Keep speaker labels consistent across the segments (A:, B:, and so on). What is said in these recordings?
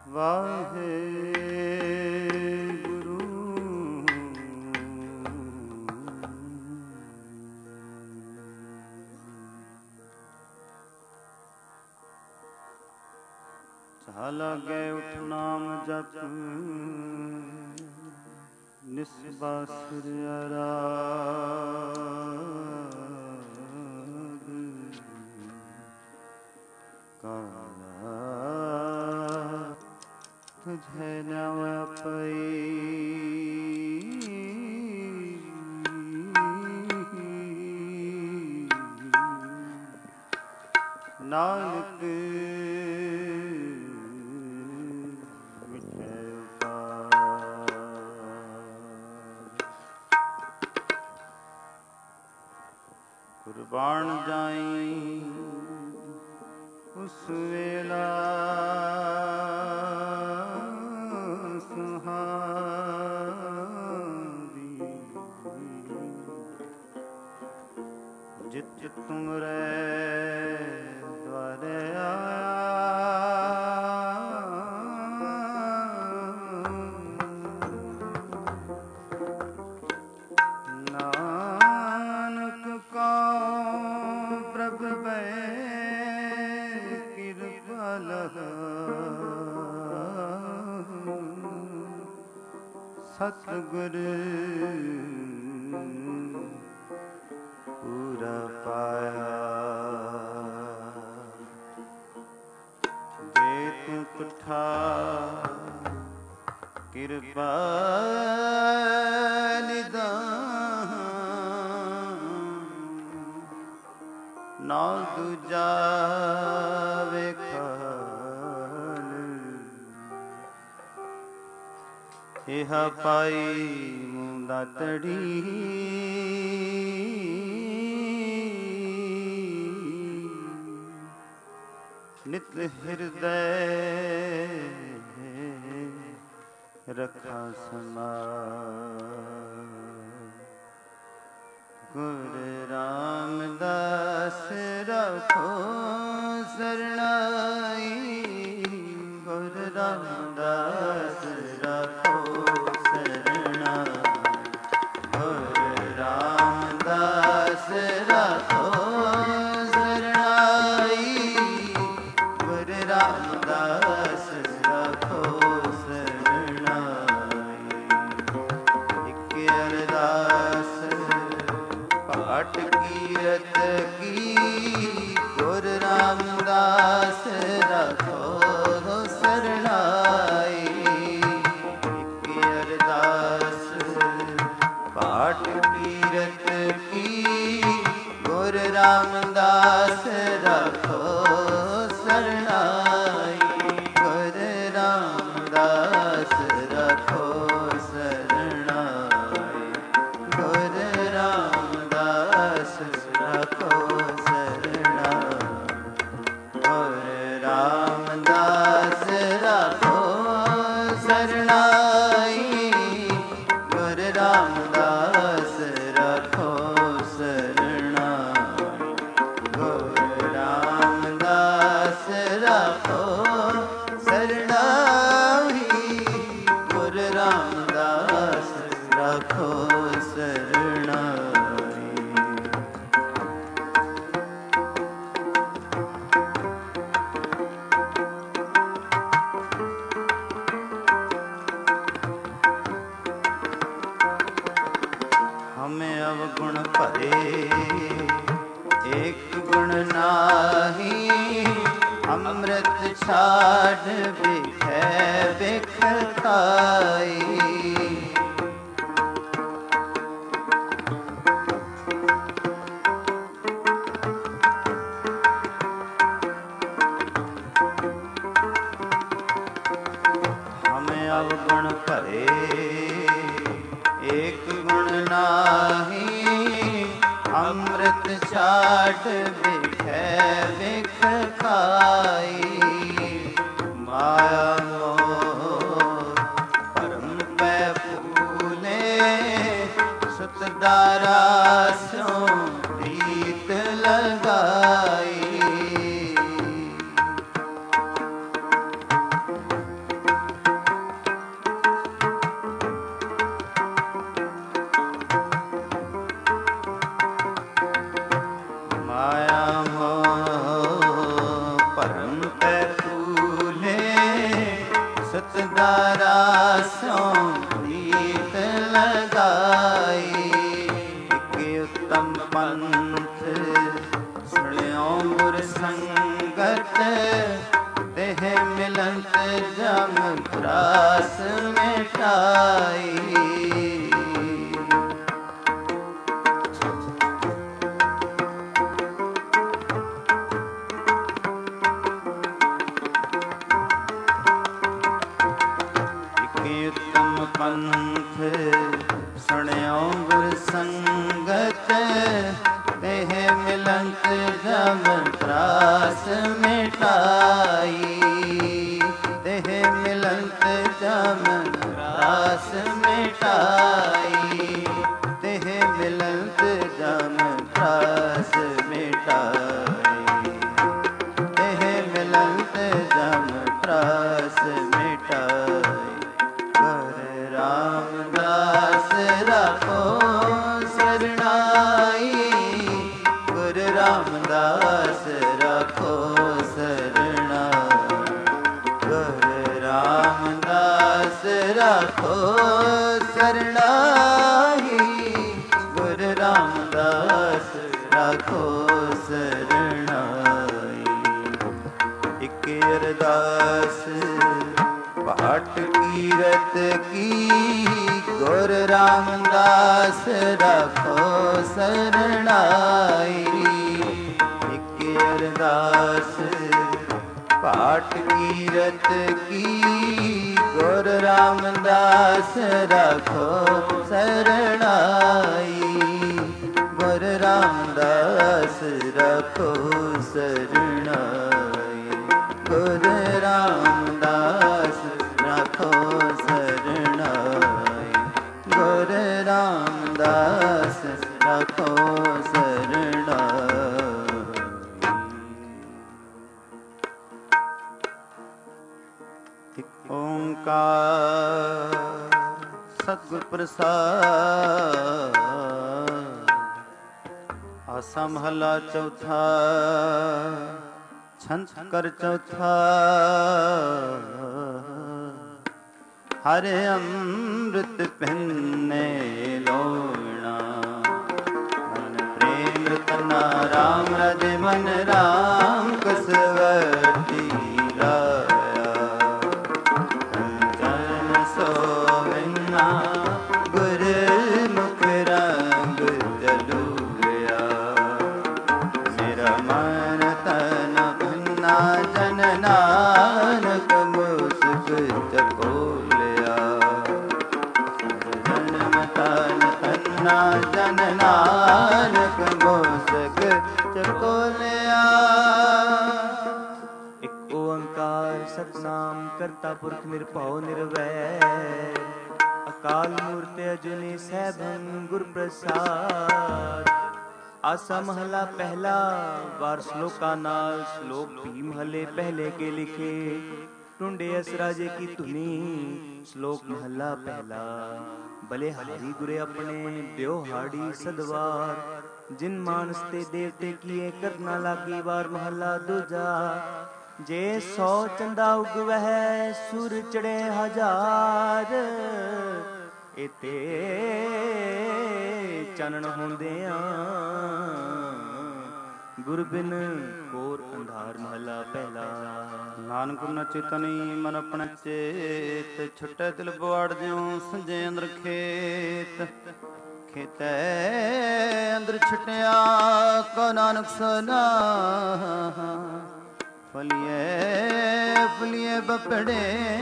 A: ਵਾਹਿਗੁਰੂ। ਚਾਹ ਲਾਗੇ ਉਠ ਨਾਮ ਜਪ, ਨਿਸਬਾਸੁਰ ਅਰਾਗ ਕਾਲਾ ਤੁਝੇ ਨਵ ਪਈ। ਨਾਨਕ ਮਿਠੈ ਉਪਾਰ। ਕੁਰਬਾਨ ਜਾਈ ਉਸ ਵੇਲਾ ਸੁਹਾਵੀ, ਜਿਤ ਤੁਮਰੇ ਦੁਆਰੇ ਆਇਆ। ਨਾਨਕ ਕੋ ਪ੍ਰਭ ਪੈ ਕਿਰਪਾਲ, ਸਤਿਗੁਰ ਪੂਰਾ ਪਾਇਆ। ਜੇ ਤੂੰ ਤੁਠਾ ਕਿਰਪਾ ਨਿਦਾਨ, ਨਾ ਦੂਜਾ ਵੇਖਾਲ। ਇਹ ਪਾਈ ਮੁੰਦਾ ਤੜੀ, ਨਿਤ ਹਿਰਦੈ ਰਖਾ ਸਮਾਨ। ਗੁਰ ਰਾਮਦਾਸ ਰਖੋ ਸਰਣਾਈ, ਗੁਰ ਰਾਮਦਾਸ ਰਖੋ ਸਰਣਾਈ, ਗੁਰ ਰਾਮਦਾਸ ਰਖੋ ਸਰਣਾਈ, ਗੁਰ ਰਾਮਦਾਸ ਰਖੋ ਸਰਣਾਈ। ਇਕ ਅਰਦਾਸ ਪਾਠ ਕੀਰਤ ਕੀ, ਗੁਰ ਰਾਮਦਾਸ ਰਖੋ ਸਰਣਾਈ। ਇਕ ਅਰਦਾਸ ਪਾਠ ਕੀਰਤ ਕੀ, ਗੁਰ ਰਾਮਦਾਸ ਰਖੋ ਸਰਣਾਈ, ਗੁਰ ਰਾਮਦਾਸ ਰਖੋ ਸਰਣਾਈ, ਗੁਰ ਰਾਮਦਾਸ ਰਖੋ ਸਰਣਾਈ, ਗੁਰ ਰਾਮਦਾਸ ਰਖੋ ਸਰਣਾਈ, ਗੁਰ ਰਾਮਦਾਸ ਰਖੋ ਸਰਣਾਈ, ਗੁਰ ਰਾਮਦਾਸ ਰਖੋ ਸਰਣਾਈ, ਗੁਰ ਰਾਮਦਾਸ ਰਖੋ ਸਰਣਾਈ। ਹਮੇ ਅਵਗੁਣ ਭਰੇ ਏਕ ਗੁਣ ਨਾਹੀ, ਅੰਮ੍ਰਿਤ ਛਾੜ ਬਿਖੈ ਬਿਖ ਖਾਈ। ਹਮੇ ਅਵਗੁਣ ਭਰੇ ਏਕ ਗੁਣ ਨਾਹੀ, ਅੰਮ੍ਰਿਤ ਛਾੜ ਬਿਖੈ ਬਿਖ ਖਾਈ। ਮਾਇਆ ਮੋਹ ਭਰਮ ਪੈ ਫੂਲੇ, ਸੁਤ ਦਾਰਾ ਸਿਉ ਪ੍ਰੀਤ ਲਗਾਈ। ਮਾਇਆ ਮੋਹ ਭਰਮ ਪੈ ਫੂਲੇ, ਸਤਿਦਾਰਾ ਸਿਉ ਪ੍ਰੀਤ ਲਗਾਈ। ਇਕ ਉਤਮ ਪੰਥ ਸੁਣਿਓ ਗੁਰ ਸੰਗਤ, ਦੇਹ ਮਿਲੰਤ ਜਮ ਤਰਾਸ ਮਿਟਾਈ। ਉਤਮ ਪੰਥ ਸੁਣਿਓ ਗੁਰ ਸੰਗਤ, ਦੇਹ ਮਿਲੰਤ ਜਮ ਤਰਾਸ ਮਿਟਾਈ। ਦੇਹ ਮਿਲੰਤ ਜਮ ਤਰਾਸ ਮਿਟਾਈ। ਦੇਹ ਮਿਲੰਤ ਜਮ ਤਰਾਸ ਮਿਟਾਈ। ਦੇਹ ਮਿਲੰਤ ਜਮ ਤਰਾਸ ਮਿਟਾਈ। ਰਾਮਦਾਸ ਰਾਖੋ ਸਰਣਾਈ। ਗੁਰੂ ਰਾਮਦਾਸ ਰਾਖੋ ਸਰਣਾਈ। ਗੁਰੂ ਰਾਮਦਾਸ ਰਾਖੋ ਸਰਣਾਈ। ਗੁਰੂ ਰਾਮਦਾਸ ਰਾਖੋ ਸਰਣਾਈ। ਇਕ ਅਰਦਾਸ ਪਾਠ ਕੀਰਤ ਕੀ, ਗੁਰ ਰਾਮਦਾਸ ਰਾਖੋ ਸਰਣਾਈ। ਇਕ ਅਰਦਾਸ ਪਾਠ ਕੀਰਤ ਕੀ, ਗੁਰ ਰਾਮਦਾਸ ਰਾਖੋ ਸਰਣਾਈ। ਗੁਰ ਰਾਮਦਾਸ ਰਾਖੋ ਸਰਣਾਈ। ਗੁਰ ਰਾਮਦਾਸ ਰਾਖੋ ਸਰਣਾਈ। ਗੁਰ ਰਾਮਦਾਸ ਰਾਖੋ ਸਰਣਾਈ। ਇਕ ਓੰਕਾਰ ਸਤਿਗੁਰ ਪ੍ਰਸਾਦ। ਆਸਾ ਮਹਲਾ ਚੌਥਾ, ਛੰਤ ਕਰ ਚੌਥਾ। ਹਰਿ ਅੰਮ੍ਰਿਤ ਪਿੰਨੇ ਲੋਣਾ, ਮਨ ਪ੍ਰੇਮ ਰਤਨਾ ਰਾਮ ਰਾਜੇ ਮਨ ਰਾਮ ਕਸਵਤੀ ਲਾਇਆ। ਜਨ ਸੋਵਿਨਾ ਗੁਰ ਮੁਖ ਰੰਗ ਜਲੂਆ। ਮੇਰਾ ਮਨ ਤਨ ਭੰਨਾ ਜਨ ਨਾਨਕ ਮੁਸਕ ਚਕੋਲਿਆ। ਜਨਮ ਤਨ ਤੰਨਾ ਜਨ ਨਾਨਕ ਮੁਸਕ ਚਕੋਲਿਆ।
B: ਇਕ ਓੰਕਾਰ ਸਤਿਨਾਮ ਕਰਤਾ ਪੁਰਖ ਨਿਰਭਉ ਨਿਰਵੈਰ, ਅਕਾਲ ਮੂਰਤ ਅਜੂਨੀ ਸੈਭੰ ਗੁਰ ਪ੍ਰਸਾਦ। ਆਸਾ ਮਹਲਾ ਪਹਿਲਾ, ਵਾਰ ਸ਼ਲੋਕਾਂ ਨਾਲ। ਸ਼ਲੋਕ ਵੀ ਮਹਲੇ ਪਹਿਲੇ ਕੇ ਲਿਖੇ, ਟੁੰਡੇ ਅਸਰਾਜੇ ਕੀ ਧੁਨੀ। ਸ਼ਲੋਕ ਮਹਲਾ ਪਹਿਲਾ। ਬਲੇ ਹਾਰੀ ਗੁਰੇ ਆਪਣੇ ਦਿਓ ਹਾੜੀ ਸਦਵਾਰ, ਜਿਨ ਮਾਨਸ ਤੇ ਦੇਵਤੇ ਕੀਏ ਕਰਨਾ ਲਾਗੀ ਵਾਰ। ਮਹਲਾ ਦੂਜਾ। ਜੇ 100 ਚੰਦਾ ਉਗਵਹਿ ਸੁਰ ਚੜੇ ਹਜ਼ਾਰ, ਇਤੇ ਚਾਨਣ ਹੁੰਦਿਆਂ ਗੁਰ ਬਿਨ ਕੋਰ ਅੰਧਾਰ। ਮਹਲਾ ਪਹਿਲਾ।
A: ਨਾਨਕ ਨ ਚੇਤਨੀ ਮਨ ਆਪਣਾ ਚੇਤ, ਛੁਟੈ ਦਿਲ ਬਵਾੜ ਜਿਉ ਸੰਜੇ ਅੰਦਰ ਖੇਤ। ਖੇਤੈ ਅੰਦਰ ਛਟਿਆ ਕੋ ਨਾਨਕ ਸਨਾ, ਫਲੀਏ ਫਲੀਏ ਬਪੜੇ।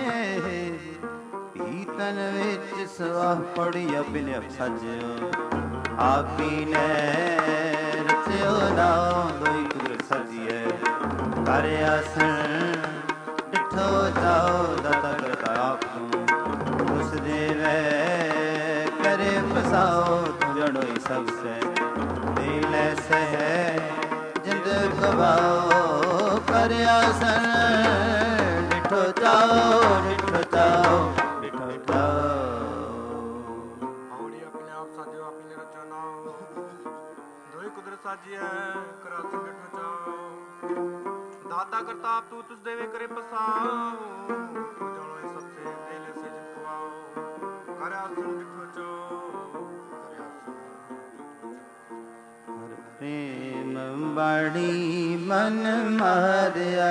A: ਪੀਤਨ ਵਿੱਚ ਸਵਾਹ ਪੜਿਆ ਬਿਨਿ ਸਜਿਓ, ਆਪੀ ਨੇ ਰਚਿਓ ਨਾਉ ਦੋਈ ਕੁਦਰਤ ਸਜੀਐ। ਕਰ ਆਸਣ ਡਿਠੋ ਜਾਓ ਦਾਤਾ ਕਰਤਾ ਆਪ ਤੂੰ, ਉਸ ਦੇਵੈ ਕਰੇ ਫਸਾਓ ਤੂੰ ਜੜੋਈ ਸਭ ਸੇ। ਦੇ ਲੈ ਸਹਿ ਜਿੰਦ ਗਵਾਓ, ਕਰ ਆਸਣ ਡਿਠੋ ਜਾਓ ਡਿਠੋ ਜਾਓ ਡਿਠੋ ਜਾਓ।
C: ਆਪਣੇ ਆਪ ਸਾਜਿਓ ਆਪਣੀ ਰਚਨਾ, ਦੋਈ ਕੁਦਰਤ ਸਾਜੀਐ ਕਰਾ दाता करता तू तुझ देवे करे पसाओ जानो ये सबसे देले से जितवाओ करे आसन जिठो चो
A: प्रेम बाड़ी मन मारिया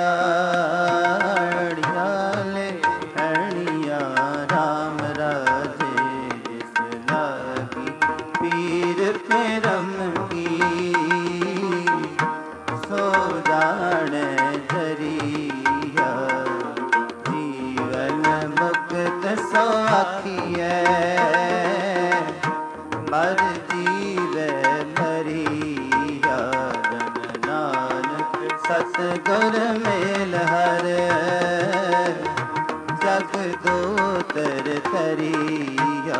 A: ले हणिया राम राजे जिस लागी पीर पेरम की सो जाने जरिया जीवन मुक्त सो आखिए मर जीवे मरिया नानक सतगुर मेल हर जग दो तर तरिया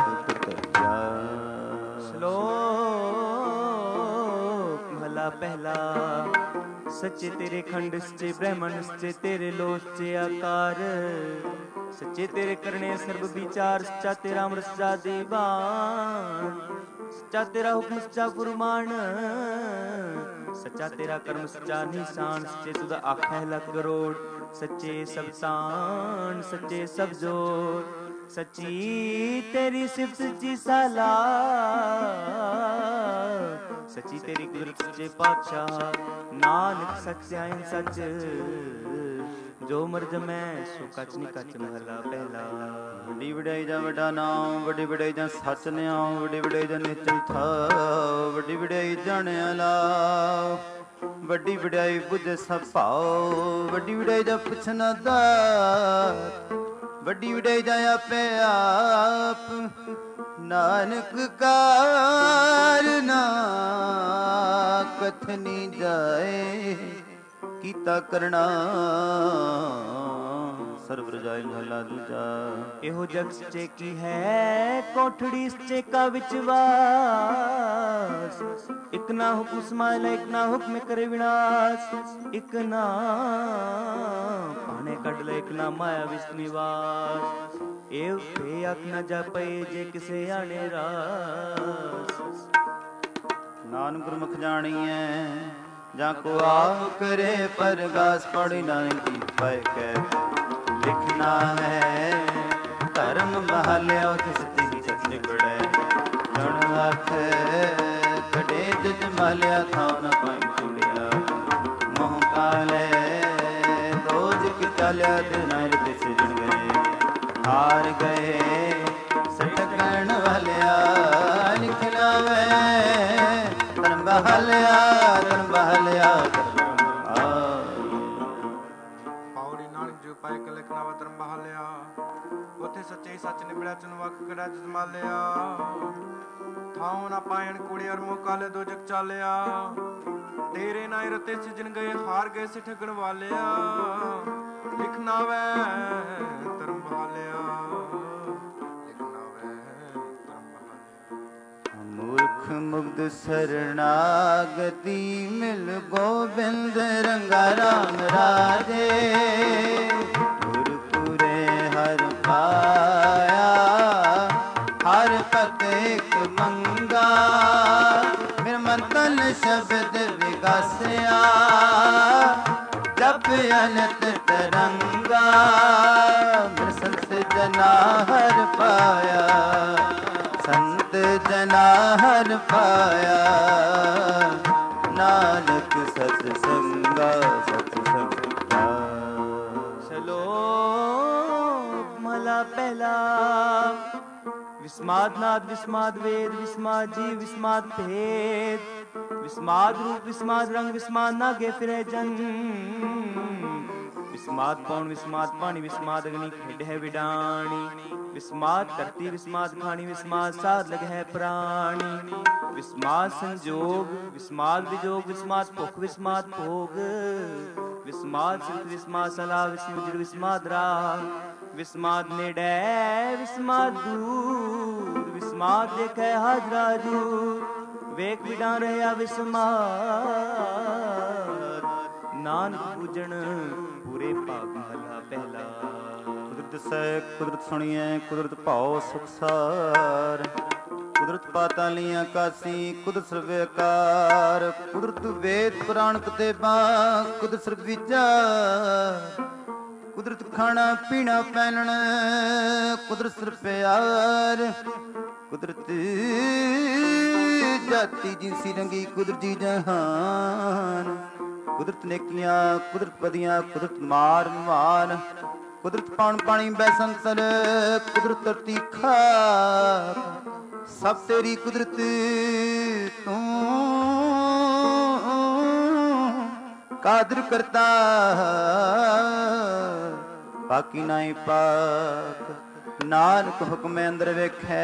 B: श्लोक महला पहला सच्चे तेरे खंड सच्चे ब्रह्मंड सच्चे तेरे लोक सच्चे आकार सच्चे तेरे करने सर्व विचार सच्चा तेरा अमृत सच्चा दीवान सच्चा तेरा हुक्म सच्चा फुरमान सच्चा तेरा कर्म सच्चा निशान सच्चे तुझा आखै लख करोड़ सच्चे सब तान सच्चे सब जोर सच्ची तेरी सिफत सच्ची साला सच्ची तेरी कुदरत सच्चे पातशाह नानक सच्चा इन सच जो मर्ज मैं सो कच नी कच महला पहला
A: ਵੱਡੀ ਵਡਿਆਈ ਦਾ ਵੱਡਾ ਨਾਮ ਵੱਡੀ ਵਡਿਆਈ ਦਾ ਸੱਚ ਨਿਆਮ ਵੱਡੀ ਵਡਿਆਈ ਦਾ ਨਿਚਲ ਥਾ ਵੱਡੀ ਵਡਿਆਈ ਜਾਣਿਆ ਲਾ ਵੱਡੀ ਵਡਿਆਈ ਬੁੱਝ ਸਭ ਭਾਉ ਵੱਡੀ ਵਡਿਆਈ ਦਾ ਪੁੱਛਣਾ ਦਾ ਵੱਡੀ ਵਡਿਆਈ ਦਾ ਆਪੇ ਆਪ ਨਾਨਕ ਕਾਰਨਾ ਕਥਨੀ ਜਾਏ ਕੀਤਾ ਕਰਨਾ ਸਰਬ ਰਜਾਈ ਮਹਲਾ ਦੂਜਾ
B: ਇਹੋ ਜਗ ਸੱਚੇ ਕੀ ਹੈ ਕੋਠੜੀ ਸੱਚੇ ਕਾ ਵਿਚਵਾਸ ਇਕ ਨਾ ਹੁਕਮ ਸਮਾਇਲਾ ਇਕ ਨਾ ਹੁਕਮ ਕਰੇ ਵਿਨਾਸ਼ ਇਕ ਨਾ ਪਾਣੇ ਕੱਢ ਲੈ ਇਕ ਨਾ ਮਾਇਆ ਵਿਸ ਨਿਵਾਸ ਇਹ ਫੇ ਅੱਖ ਨਾ ਜਾਪੇ ਜੇ ਕਿਸੇ ਆਣੇ ਰਾਸ
A: ਨਾਨਕ ਗੁਰਮੁਖ ਜਾਣੀਐ ਜਾਂ ਕੋ ਆਪ ਕਰੇ ਪਰਗਾਸ ਪੜੀ ਨਾਨਕ ਕੀ ਪੈ ਕੇ ਲਿਖਣਾ ਹੈ ਧਰਮ ਬਹਾਲਿਆ ਤਿਸ ਤੇ ਸੱਚ ਨਿਕੜੈ ਜਣ ਹੱਥ ਕੜੇ ਜਿਤ ਮਾਲਿਆ ਥਾਉ ਨ ਪਾਈ ਚੁੜਿਆ ਮੋਹ ਕਾਲੇ ਦੋਜ ਕਿ ਚਾਲਿਆ ਤੇ ਨਾਰ ਤੇ ਸਿਜਣ ਗਏ ਹਾਰ ਗਏ ਸਟਕਣ ਵਾਲਿਆ ਲਿਖਣਾ ਵੇ ਧਰਮ ਬਹਾਲਿਆ
C: ਪੌੜੀ ਨਾਨਕ ਜੋ ਪਾਇ ਕੇ ਲਿਖਣਾ ਵਾ ਧਰਮ ਬਹਾਲਿਆ ਉਥੇ ਸੱਚੇ ਸੱਚ ਨਿਬੜਿਆ ਚਨ ਵਕ ਕੜਾ ਜਮਾਲਿਆ ਥਾਉ ਨਾ ਪਾਇਣ ਕੁੜੀ ਅਰ ਮੋ ਕਾਲੇ ਦੋ ਜਗ ਚਾਲਿਆ ਤੇਰੇ ਨਾਇ ਰਤੇ ਸਿਜਣ ਗਏ ਹਾਰ ਗਏ ਸਿ ਠਗਣ ਵਾਲਿਆ ਲਿਖਣਾ ਵੈ ਧਰਮ ਬਹਾਲਿਆ ਲਿਖਣਾ ਵੈ ਧਰਮ ਬਹਾਲਿਆ
A: ਮੂਰਖ ਮੁਗਧ ਸਰਣਾਗਤੀ ਮਿਲ ਗੋਬਿੰਦ ਰੰਗਾ ਰਾਮ ਰਾਜੇ ਗੁਰਪੁਰੇ ਹਰ ਪਾਇਆ ਹਰ ਪਤ ਇੱਕ ਮੰਗਾ ਮੇਰ ਮੰਤਨ ਸ਼ਬਦ ਵਿਗਾਸਿਆ ਜਪ ਅਨੰਤ ਤਰੰਗਾ ਮੇਰ ਸੰਤ ਜਨਾ ਹਰ ਪਾਇਆ ਸੰਤ ਜਨਾ ਹਰ ਪਾਇਆ ਨਾਨਕ ਸਤ ਸੰਗਾ ਸਤ ਸੰਗਾ
B: ਸ਼ਲੋਕ ਮਹਲਾ ਪਹਿਲਾ ਵਿਸਮਾਦ ਨਾਦ ਵਿਸਮਾਦ ਵੇਦ ਵਿਸਮਾਦ ਜੀਵ ਵਿਸਮਾਦ ਭੇਦ ਵਿਸਮਾਦ ਰੂਪ ਵਿਸਮਾਦ ਰੰਗ ਵਿਸਮਾਦ ਨਾਗੇ ਫਿਰੇ ਜਨ ਵਿਸਮਾਦ ਪੌਣ ਵਿਸਮਾਦ ਪਾਣੀ ਵਿਸਮਾਦ ਅਗਨੀ ਖੇਡ ਹੈ ਵਿਡਾਣੀ ਵਿਸਮਾਦ ਧਰਤੀ ਵਿਸਮਾਦ ਖਾਣੀ ਵਿਸਮਾਦ ਸਾਧ ਲਗ ਹੈ ਪ੍ਰਾਣੀ ਵਿਸਮਾਦ ਸੰਜੋਗ ਵਿਸਮਾਦ ਵਿਜੋਗ ਵਿਸਮਾਦ ਭੁਖ ਵਿਸਮਾਦ ਭੋਗ ਵਿਸਮਾਦ ਸਿਰਤ ਵਿਸਮਾਦ ਸਲਾ ਵਿਸਮੁਜਰ ਵਿਸਮਾਦ ਰਾਗ ਵਿਸਮਾਦ ਨੇੜੇ ਵਿਸਮਾਦ ਦੂਰ ਵਿਸਮਾਦ ਦੇਖੈ ਹਾਜ਼ਰਾ ਜੂਰ ਵੇਖ ਵਿਡਾ ਰਹਿਆ ਵਿਸਮਾਦ ਨਾਨਕ ਪੂਜਣ ਪੂਰੇ ਭਾਗ ਮਹਲਾ ਪਹਿਲਾ
A: ਕੁਦਰਤ ਸਹਿ ਕੁਦਰਤ ਸੁਣੀਐ ਕੁਦਰਤ ਭਾਉ ਸੁਖ ਸਾਰ ਕੁਦਰਤ ਪਾਤਾਲੀ ਆਕਾਸੀ ਕੁਦਰਤ ਸਰਵੇ ਆਕਾਰ ਕੁਦਰਤ ਵੇਦ ਪੁਰਾਣ ਕਤੇਬਾਂ ਕੁਦਰਤ ਸਰਬ ਵਿਚਾਰ ਕੁਦਰਤ ਖਾਣਾ ਪੀਣਾ ਪਹਿਨਣ ਕੁਦਰਤ ਸਿਰ ਪਿਆਰ ਕੁਦਰਤ ਜਾਤੀ ਜਿਨਸੀ ਰੰਗੀ ਕੁਦਰਤ ਜੀ ਜਹਾਨ ਕੁਦਰਤ ਨੇਕੀਆਂ ਕੁਦਰਤ ਪਦੀਆਂ ਕੁਦਰਤ ਮਾਰ ਮਾਨ ਕੁਦਰਤ ਪਾਣ ਪਾਣੀ ਬੈਸੰਤਰ ਕੁਦਰਤ ਧਰਤੀ ਖਾਕ ਸਭ ਤੇਰੀ ਕੁਦਰਤ ਤੂੰ ਕਾਦਰ ਕਰਤਾ ਬਾਕੀ ਨਾਹੀ ਪਾਕ ਨਾਨਕ ਹੁਕਮੇ ਅੰਦਰ ਵੇਖੈ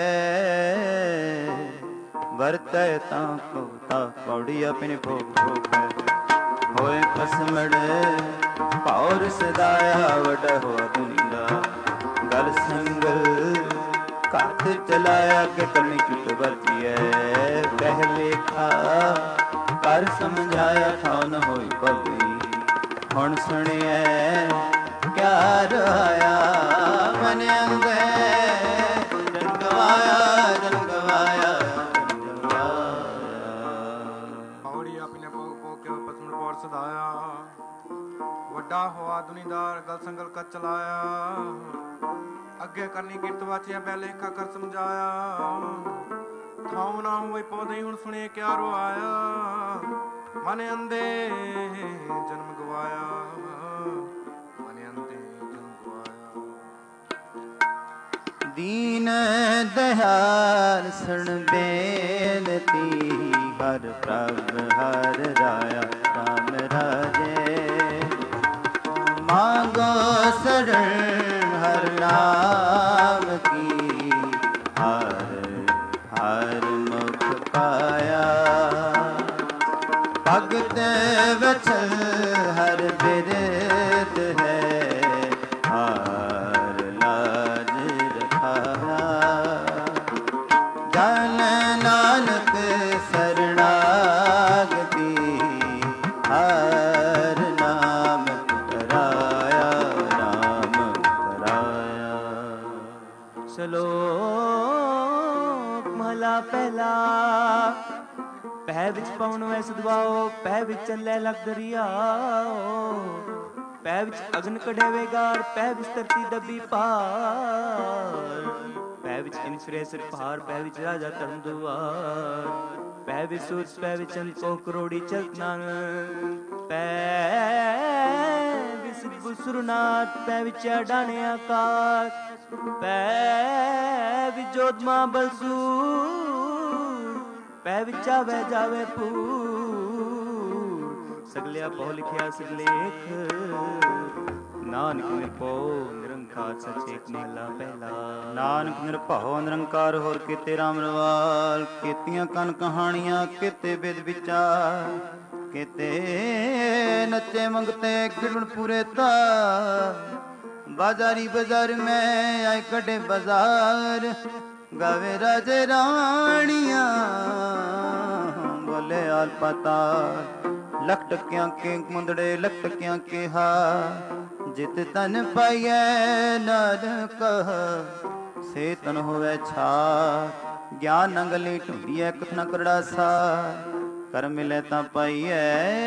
A: ਵਰਤੈ ਤਾਂ ਕੋ ਤਾ ਪੌੜੀ ਆਪਣੀ ਭੋਗ ਭੋਗੈ ਹੋਏ ਕਸਮੜ ਪੌਰ ਸਦਾਇਆ ਵਡ ਹੋ ਦੁਨੀਆ ਗਲ ਸੰਗਲ ਘੱਟ ਚਲਾਇਆ ਕਿ ਕਰਨੀ ਚੁੱਟ ਵਰਤੀਐ ਕਹਿ ਵੇਖਾ ਕਰ ਸਮਝਾਇਆ ਥਾਉ ਨ ਹੋਈ ਭਗਈ ਹੁਣ ਸੁਣਿਐ ਕਿਆ ਰਹਾਇਆ ਮਨ ਅੰਦਰ ਜਨ ਗਵਾਇਆ ਜਨ ਗਵਾਇਆ ਜਨ ਗਵਾਇਆ
C: ਪੌੜੀ ਆਪਣੇ ਭੋਗ ਭੋਗ ਕੇ ਪਸਮਣ ਪੌਰ ਸਦਾਇਆ ਵੱਡਾ ਹੋਆ ਦੁਨੀਦਾਰ ਗਲ ਸੰਗਲ ਕਾ ਚਲਾਇਆ ਅੱਗੇ ਕਰਨੀ ਕਿਰਤ ਵਾਚਿਆ ਬੈ ਲੇਖਾ ਕਰ ਸਮਝਾਇਆ ਥਾਉ ਨਾ ਹੋਏ ਪੌਦੇ ਹੁਣ ਸੁਣੇ ਕਿਆ ਰੋਆਇਆ ਮਨ ਅੰਦੇ ਜਨਮ ਗਵਾਇਆ ਮਨ ਅੰਦੇ ਜਨਮ ਗਵਾਇਆ
A: ਦੀਨ ਦਇਆਲ ਸੁਣ ਬੇਨਤੀ ਹਰ ਪ੍ਰਭ ਹਰ ਰਾਇਆ ਰਾਮ ਰਾਜੇ ਮਾਂਗੋ ਸਰਣ ਹਰ ਨਾਮ ਕੀ ਹਰ ਹਰ ਮੁਖ ਪਾਇਆ ਭਗਤ ਵਚਨ ਹਰ ਬਿਰਧ ਹੈ ਹਰ ਲਾਜ ਰਖਾਇਆ ਜਨ ਨਾਨਕ ਸਰਣਾਗਤੀ ਹਰ ਨਾਮ ਕਰਾਇਆ ਨਾਮ ਕਰਾਇਆ।
B: ਸ਼ਲੋਕ ਮਹਲਾ ਪਹਿਲਾ ਪੈ ਵਿੱਚ ਪਵਨ ਵੈ ਸਦਵਾਓ ਪੈ ਵਿੱਚ ਚੱਲੇ ਲਗ ਦਰਿਆਓ ਪੈ ਵਿੱਚ ਅਗਨ ਕਢੇ ਵੇਗਾਰ ਪੈ ਵਿੱਚ ਧਰਤੀ ਦੱਬੀ ਪਾਰ ਪੈ ਵਿੱਚ ਇਨਸਰੇ ਸਿਰ ਭਾਰ ਪੈ ਵਿੱਚ ਰਾਜਾ ਧਰਮ ਦੁਆਰ ਪੈ ਵਿੱਚ ਸੂਰਜ ਪੈ ਵਿੱਚ ਚੰਦ ਕੋ ਕਰੋੜੀ ਚਲਤਨਾਨ ਪੈ ਵਿੱਚ ਬੁਸਰਨਾਥ ਪੈ ਵਿੱਚ ਅਡਾਣੇ ਆਕਾਸ਼ ਪੈ ਵਿੱਚ ਜੋਤਮਾ ਬਲਸੂਰ ਪੈ ਵਿੱਚ ਆਵੇ ਜਾਵੇ ਪੂਰ ਸਗਲਿਆ ਪਉ ਲਿਖਿਆ ਸਿਰਲੇਖ ਨਾਨਕ ਨਿਰਭਉ ਨਿਰੰਕਾਰ ਸਚੇਤ ਮਹਲਾ ਪਹਿਲਾ।
A: ਨਾਨਕ ਨਿਰਭਉ ਨਿਰੰਕਾਰ ਹੋਰ ਕੀਤੇ ਰਾਮ ਰਵਾਲ ਕੀਤੀਆਂ ਕਨ ਕਹਾਣੀਆਂ ਕੀਤੇ ਬਿਦ ਵਿਚਾਰ ਕੀਤੇ ਨੱਚੇ ਮੰਗਤੇ ਗਿਰਣ ਪੂਰੇ ਤਾ ਬਾਜ਼ਾਰੀ ਬਾਜ਼ਾਰ ਮੈਂ ਆਏ ਕੱਢੇ ਬਾਜ਼ਾਰ ਗਾਵੇ ਰਾਜੇ ਰਾਣੀਆਂ ਬੋਲੇ ਆਲ ਪਤਾ ਲੱਖ ਟਕਿਆਂ ਕੇ ਮੁੰਦੜੇ ਲੱਖ ਟਕਿਆਂ ਕੇ ਹਾ ਜਿਤ ਤਨ ਪਾਈਐ ਨਾਨਕ ਸੇ ਤਨ ਹੋਵੇ ਛਾ ਗਿਆਨ ਨੰਗਲੀ ਢੁੰਡੀਐ ਕਥਨਾ ਕਰੜਾ ਸਾ ਕਰ ਮਿਲੇ ਤਾਂ ਪਾਈਐ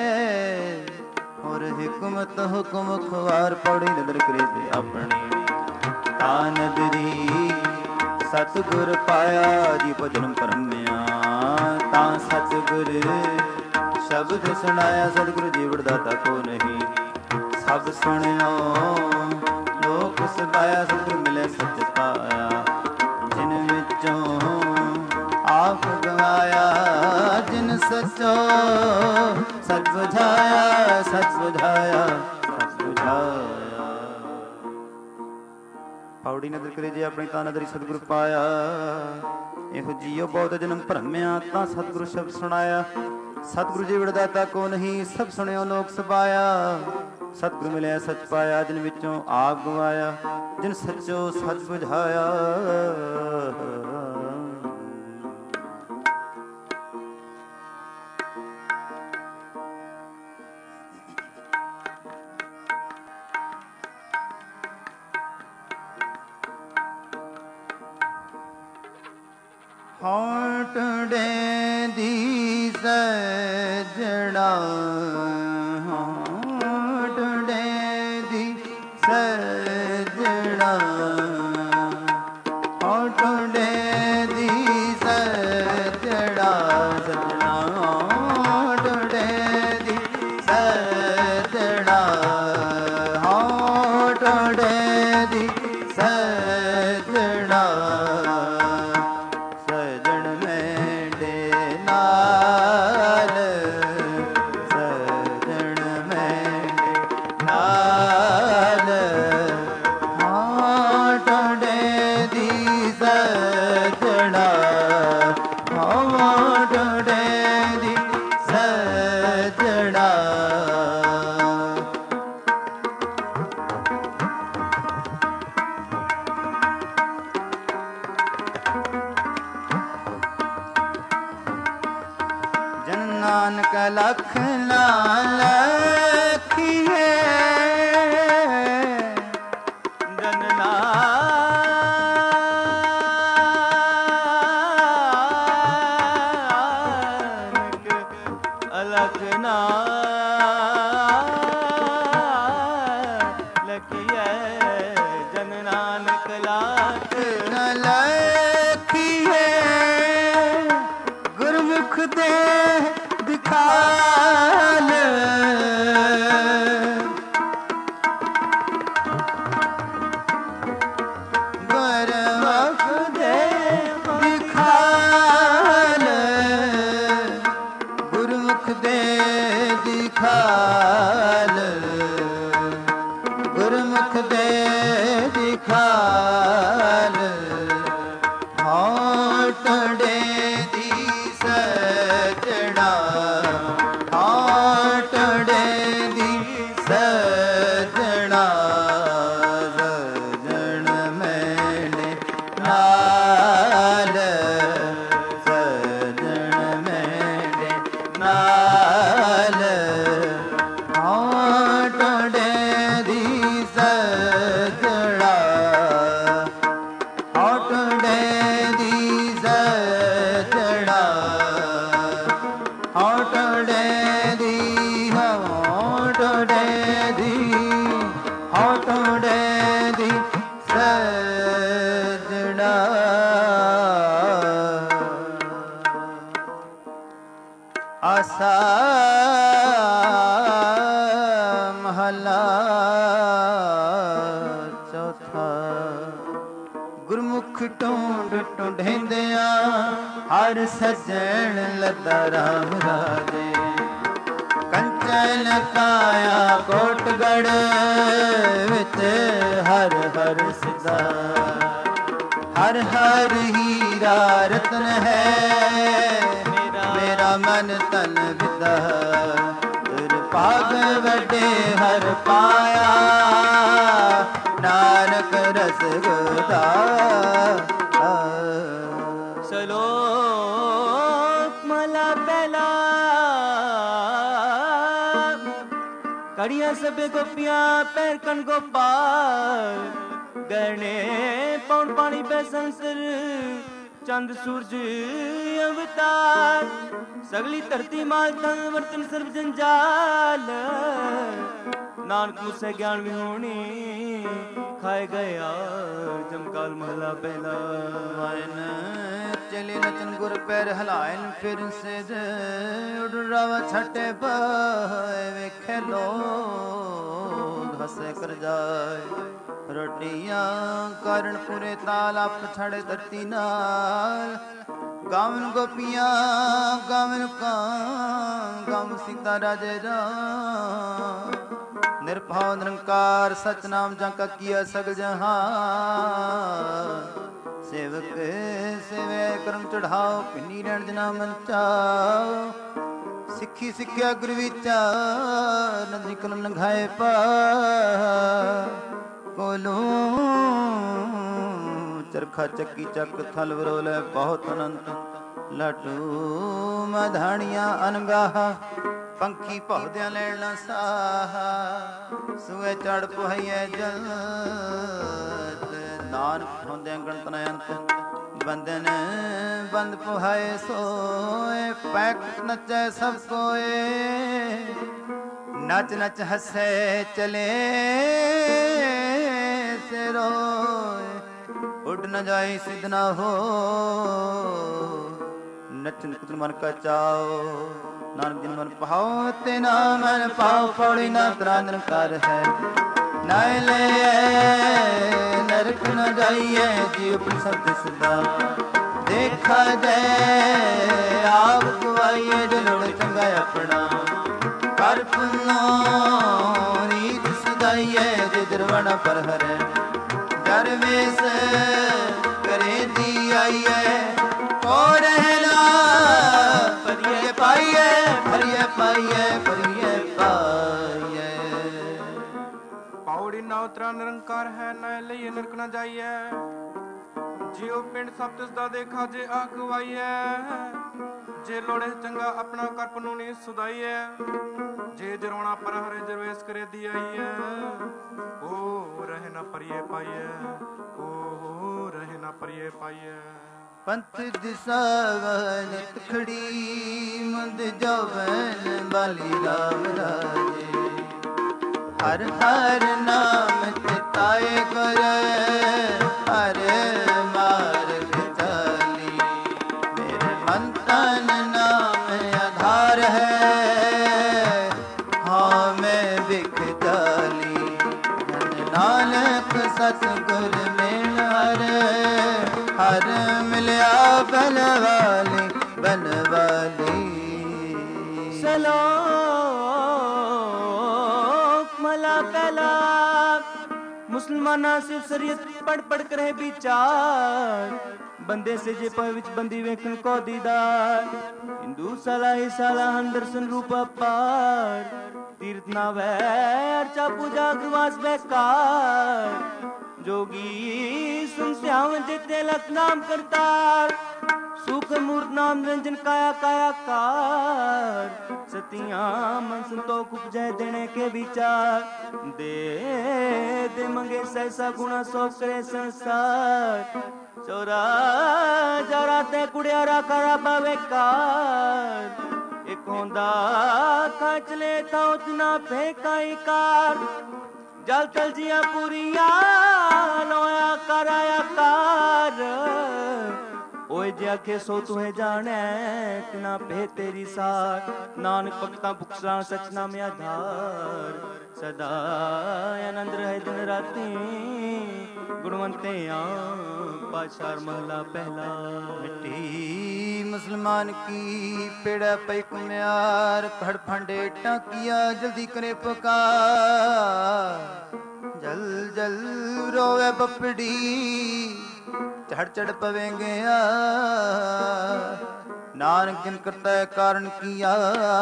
A: ਹੋਰ ਹਕਮਤ ਹੁਕਮ ਖਵਾਰ ਪੌੜੀ ਨਦਰ ਕਰੇ ਤੇ ਆਪਣੀ ਤਾ ਨਦਰੀ ਸਤਿਗੁਰ ਪਾਇਆ ਜੀ ਭਜਨ ਪਰਮਿਆ ਤਾਂ ਸਤਿਗੁਰ ਸ਼ਬਦ ਸੁਣਾਇਆ ਸਤਿਗੁਰੂ ਜੀ ਵਡਦਾਤਾ ਕੋ ਨਹੀਂ ਸਭ ਸੁਣਿਓ ਲੋਕ ਸਬਾਇਆ ਸਤਿਗੁਰ ਮਿਲੇ ਸੱਚ ਪਾਇਆ ਜਿਨ ਵਿੱਚੋਂ ਆਪ ਗਵਾਇਆ ਜਿਨ ਸਚੋ ਸਚ ਬੁਝਾਇਆ ਸਚ ਬੁਝਾਇਆ ਸਚ ਬੁਝਾਇਆ। ਪੌੜੀ ਨਦਰ ਕਰੇ ਜੇ ਆਪਣੀ ਤਾਂ ਨਦਰੀ ਸਤਿਗੁਰ ਪਾਇਆ ਇਹੋ ਜੀਓ ਬਹੁਤ ਜਨਮ ਭਰਮਿਆ ਤਾਂ ਸਤਿਗੁਰੂ ਸ਼ਬਦ ਸੁਣਾਇਆ ਸਤਿਗੁਰੂ ਜੀ ਵਡਦਾਤਾ ਕੋ ਨਹੀਂ ਸਭ ਸੁਣਿਓ ਲੋਕ ਸਬਾਇਆ ਸਤਿਗੁਰੂ ਮਿਲਿਆ ਸੱਚ ਪਾਇਆ ਜਿਨ ਵਿੱਚੋਂ ਆਪ ਗਵਾਇਆ ਜਿਨ ਸੱਚੋ ਸੱਚ ਬੁਝਾਇਆ। ਟੁੰਡੇ ਦੀ ਸਜਣਾ ਟੁੰਡੇ ਦੀ ਸਜਣਾ ਸਜਣਾ ਟੁੰਡੇ ਦੀ ਸਜਣਾ ਟੁੰਡੇ ਦੀ ਸਜਣਾ ਸਜਣ ਮੈਂਡੇ ਨਾਲ ਸਜਣ ਮੈਂਡੇ ਨਾਲ ਟੁੰਡੇ ਦੀ ਸਜਣਾ ਟੁੰਡੇ ਦੀ ਸਜਣਾ ਜਨ ਨਾਨਕ ਲਖ ਨਾਲ ਲਖੀਏ
B: ਜਨ ਨਾਨਕ ਅਲਖ ਲਖੀਐ ਜਨ ਨਾਨਕ ਲਾਖ
A: ਲਖੀਏ ਗੁਰਮੁਖ ਦੇ ਦਿਖਾਲ ਗੁਰਮੁਖ ਦੇ ਦਿਖਾਲ ਗੁਰਮੁਖ ਦੇ ਦਿਖਾਲ ਗੁਰਮੁਖ ਦੇ ਦਿਖਾਲ ਟੁੰਡੇ ਦੀ ਸਜਣਾ ਟੁੰਡੇ ਦੀ ਸਜਣਾ ਸਜਣ ਮੈਂਡੇ ਨਾਲ ਸਜਣ ਮੈਂਡੇ ਨਾਲ ਟੁੰਡੇ ਦੀ ਸਜਣਾ ਟੁੰਡੇ ਦੀ ਸਜਣਾ ਟੁੰਡੇ ਦੀ ਟੁੰਡੇ ਦੀ ਟੁੰਡੇ ਦੀ ਸਜਣਾ ਆਸਾ ਮਹਲਾ ਚੌਥਾ ਗੁਰਮੁਖ ਟੁੰਡ ਟੁੰਡਿੰਦਿਆਂ ਹਰ ਸਜਣ ਲੱਦਾ ਰਾਮ ਰਾਜੇ ਕੰਚਨ ਕਾਇਆ ਕੋਟਗੜ ਵਿੱਚ ਹਰ ਹਰ ਸਿਦਾ ਹਰ ਹਰ ਹੀਰਾ ਰਤਨ ਹੈ ਮੇਰਾ ਮਨ ਤਨ ਵਿਦਾ ਤੁਰ ਭਾਗ ਵੱਡੇ ਹਰ ਪਾਇਆ ਨਾਨਕ ਰਸ ਗੋਦਾ
B: ਸਲੋਕ ਮਹਲਾ ਪਹਿਲਾ ਕੜੀਆਂ ਸਭੇ ਗੋਪੀਆਂ ਪੈਰ ਕਣ ਗੋਪਾਲ ਗਹਿਣੇ ਪੌਣ ਪਾਣੀ ਪੈ ਸੰਸਰ ਚੰਦ ਸੂਰਜ ਅਵਤਾਰ ਸਗਲੀ ਧਰਤੀ ਮਾਲ ਤਨ ਵਰਤਨ ਸਰਬ ਜੰਜਾਲ ਨਾਨਕ ਮੁਸੇ ਗਿਆਨ ਵਿਹੂਣੀ ਖਾਏ ਗਿਆ ਜਮਕਾਲ ਮਹਲਾ ਪਹਿਲਾ
A: ਵਾਇਨ ਚਲੇ ਨਚਨ ਗੁਰ ਪੈਰ ਹਲਾਇਨ ਫਿਰ ਸਿਧ ਉਡ ਰਵ ਛਟੇ ਪਾਏ ਵੇਖੇ ਲੋਗ ਹਸੇ ਕਰ ਜਾਏ ਰੋਟੀਆਂ ਕਰਨ ਪੁਰੇ ਤਾਲ ਆਪ ਛੜੇ ਧਰਤੀ ਨਾਲ ਗਾਵਨ ਗੋਪੀਆਂ ਗਾਵਨ ਕਾਂ ਗਮ ਸੀਤਾ ਰਾਜੇ ਰਾਮ ਨਿਰਭਉ ਨਿਰੰਕਾਰ ਸਤਨਾਮ ਜਾਂ ਕਾ ਕੀਆ ਸਗਲ ਜਹਾਨ ਸੇਵਕ ਸੇਵੇ ਕਰਮ ਚੜਾਓ ਪਿੰਨੀ ਰਹਿਣ ਜਨਾ ਮਨ ਚਾਓ ਸਿੱਖੀ ਸਿੱਖਿਆ ਗੁਰ ਵਿਚਾਰ ਨਦੀ ਕਲਮ ਲੰਘਾਏ ਪਾ ਕੋਲੋਂ ਚਰਖਾ ਚੱਕੀ ਚੱਕ ਥਲ ਵਰੋਲੇ ਬਹੁਤ ਅਨੰਤ ਲਾਟੂ ਮਧਾਣੀਆਂ ਅਨਗਾਹ ਪੰਖੀ ਭੌਦਿਆਂ ਲੈਣ ਨਾ ਸਾਹਾ ਸੂਏ ਚੜ ਪੁਹਈਏ ਜਲਤ ਨਾਨਕ ਹੁੰਦਿਆਂ ਗਣਤ ਨ ਅੰਤ ਬੰਦਨ ਬੰਦ ਪੁਹਾਏ ਸੋਏ, ਪੈਕ ਨਚੈ ਸਭ ਕੋਏ, ਨਚ ਨਚ ਹੱਸੇ ਚਲੇ ਸੇ ਰੋਏ, ਉੱਡ ਨ ਜਾਏ ਸਿੱਧ ਨਾ ਹੋ, ਨਚਨ ਕੁਤਨ ਮਨ ਕਾ ਚਾਓ, ਨਾਨਕ ਜਿਨ ਮਨ ਪਾਓ ਤੇ ਨਾ ਮਨ ਪਾਓ, ਪੌੜੀ ਨਾ ਤਰਾ ਨਿਰੰਕਾਰ ਹੈ, ਨਾਇ ਲੈ ਨਰਕ ਨ ਜਾਈਏ, ਜੀ ਉਪਰ ਸਭ ਦਿਸਦਾ ਦੇਖਾ ਜੈ, ਆਪ ਗਵਾਈਏ ਜੋ ਲੋੜ ਚੰਗਾ ਆਪਣਾ, ਕਰ ਪੁੰਨੋ ਰੀਤ ਸੁਧਾਈਏ, ਜੇ ਦਰਵਣ ਪਰ ਹਰੈ, ਦਰਵੇਸ ਕਰੇ ਦੀ ਆਈਏ, ਕੋ ਰਹਿਣਾ ਪਰਿਏ ਪਾਈਏ, ਪਰਿਏ ਪਾਈਏ, ਪਰਿਏ ਪਾਈਏ।
C: ਪੌੜੀ ਨਾ ਉਤਰਾ ਨਿਰੰਕਾਰ ਹੈ, ਨਾ ਲਈਏ ਨਰਕ ਨਾ ਜਾਈਏ, ਜਿਉ ਪਿੰਡ ਸਭ ਤਿਸ ਦਾ ਦੇਖਾ, ਜੇ ਆਖ ਗਵਾਈਏ, ਜੇ ਲੋੜੇ ਚੰਗਾ ਆਪਣਾ ਕਰ ਪਨੂਨੀ ਸੁਧਾਈਏ, ਜੇ ਜਰੋਣਾ ਪਰ ਹਰੇ ਜਰਵੇਸ ਕਰੇ ਦੀ ਆਈਏ, ਉਹ ਰਹਿ ਨਾ ਪਰਿਏ ਪਾਈਏ, ਉਹ ਰਹਿ ਨਾ ਪਰਿਏ ਪਾਈਏ।
A: ਪੰਥ ਦਿਸਾਵਨ ਤਖੜੀ, ਮੁੰਦ ਜਵਨ ਬਾਲੀ ਰਾਮ ਰਾਜੇ, ਹਰ ਹਰ ਨਾਮ ਚਿਤਾਏ ਕਰ, ਹਰ ਮਾਰਗ ਚਾਲੀ, ਮੇਰੇ ਮਨ ਤਨ ਨਾਮ ਆਧਾਰ ਹੈ, ਹਾਂ ਮੈਂ ਵਿਖ ਚਾਲੀ, ਨਾਨਕ ਸਤਿਗੁਰ ਮਿਲ ਹਰ, ਹਰ ਮਿਲਿਆ ਬਨਵਾਲੀ ਬਨਵਾਲੀ।
B: ਸਲੋਕ ਮਹਲਾ ਪਹਿਲਾ। ਮੁਸਲਮਾਨਾਂ ਸਿਰਫ ਸ਼ਰੀਅਤ ਪੜ ਪੜ ਕਰ ਵਿਚਾਰ, ਬੰਦੇ ਸੇ ਜੇ ਪਏ ਵਿੱਚ ਬੰਦੀ ਵੇਖਣ ਕੋ ਦੀਦਾਰ, ਹਿੰਦੂ ਸਾਲਾ ਹੀ ਸਾਲਾ ਹਨ ਦਰਸ਼ਨ ਰੂਪ ਅਪਾਰ, ਤੀਰਥ ਨਾ ਵੈ ਅਰਚਾ ਪੂਜਾ ਗੁਰਵਾਸ ਬੇਕਾਰ, जोगी सुन श्याम जिते लख नाम करतार, सुख मूर्त नाम निरंजन काया काया कार, सतिया मन संतोख उपजय देने के विचार, दे दे मंगे सहसा गुणा सौ करे संसार, चोरा जरा ते कुड़ियारा करा बेकार, एक होंदा खच लेता उतना फेंकाई कार, जल तल जिया पुरिया लोया कराया कार, ओए जे आखे सो तुहे जाने तिना पे तेरी सार, नानक भगता भुखसा सच नाम आधार, सदा आनंद रहे दिन राती, गुणवंते पाशार महला पहला।
A: मिट्टी मुसलमान की पेड़ा पई कुम्यार, फड़ फंडे टाकिया जल्दी करे पुकार, जल जल रोवे बपड़ी चढ़ चढ़ पवेंगे यार, नानक जिन करता है कारण किया,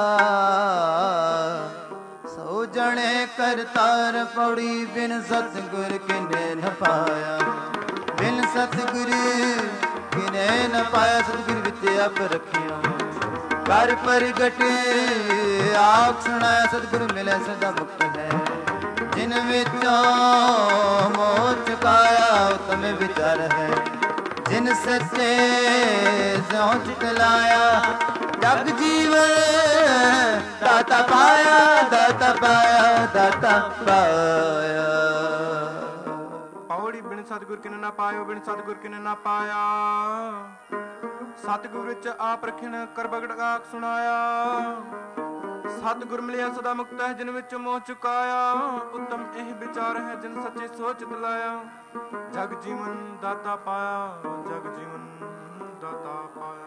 A: सो जने करतार पौड़ी, बिन सतगुर किने न पाया, बिन सतगुर किने न पाया, सतगुर विच आप रखिया, कर प्रगट आख सुनाया, सतगुर मिले सदा मुक्त है, जिन विचों मोह चुकाया उत्तम विचार है, जिन सच्चे ज्यों चितलाया, जग जीवन दाता पाया, दाता पाया, दाता पाया।
C: पौड़ी बिन सतगुर किने ना पायो, बिन सतगुर किने ना पाया, सतगुर विच आप रखिन कर बगड़ आख सुनाया, सतगुर मिलिया सदा मुक्त है, जिन विच मोह चुकाया, उत्तम एह विचार है, जिन सच्चे सोच दिलाया, जग जीवन दाता पाया, जग जीवन दाता पाया।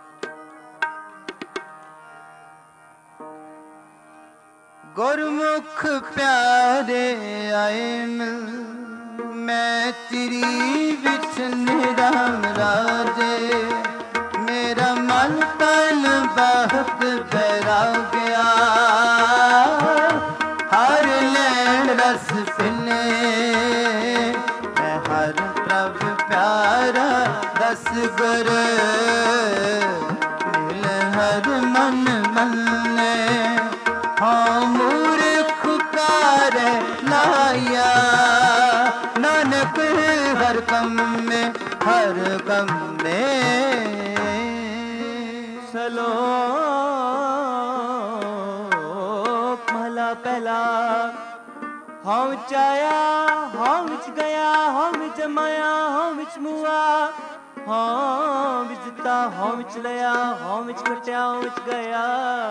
A: गुरमुख प्यारे आए मिल, मैं चिरी बिछन राम राजे, मेरा मन तन बहुत बहरा गया, हर लैन रस पिने, मैं हर प्रभ प्यारा रस गुर, मिल हर मन मन्ने, हाँ मूर्ख कार लाया, नानक हर कम में हर का ਲੰਮੇ
B: ਸਲੋਕ ਮਹਲਾ ਪਹਿਲਾ। ਹਉ ਵਿੱਚ ਆਇਆ ਹਉ ਵਿੱਚ ਗਿਆ, ਹਉ ਵਿੱਚ ਮਾਇਆ ਹਉ ਵਿੱਚ ਮੁਆ, ਹਉ ਵਿੱਚ ਦਿੱਤਾ ਹਉ ਵਿੱਚ ਲਿਆ, ਹਉ ਵਿੱਚ ਖਟਿਆ ਹਉ ਵਿੱਚ ਗਿਆ,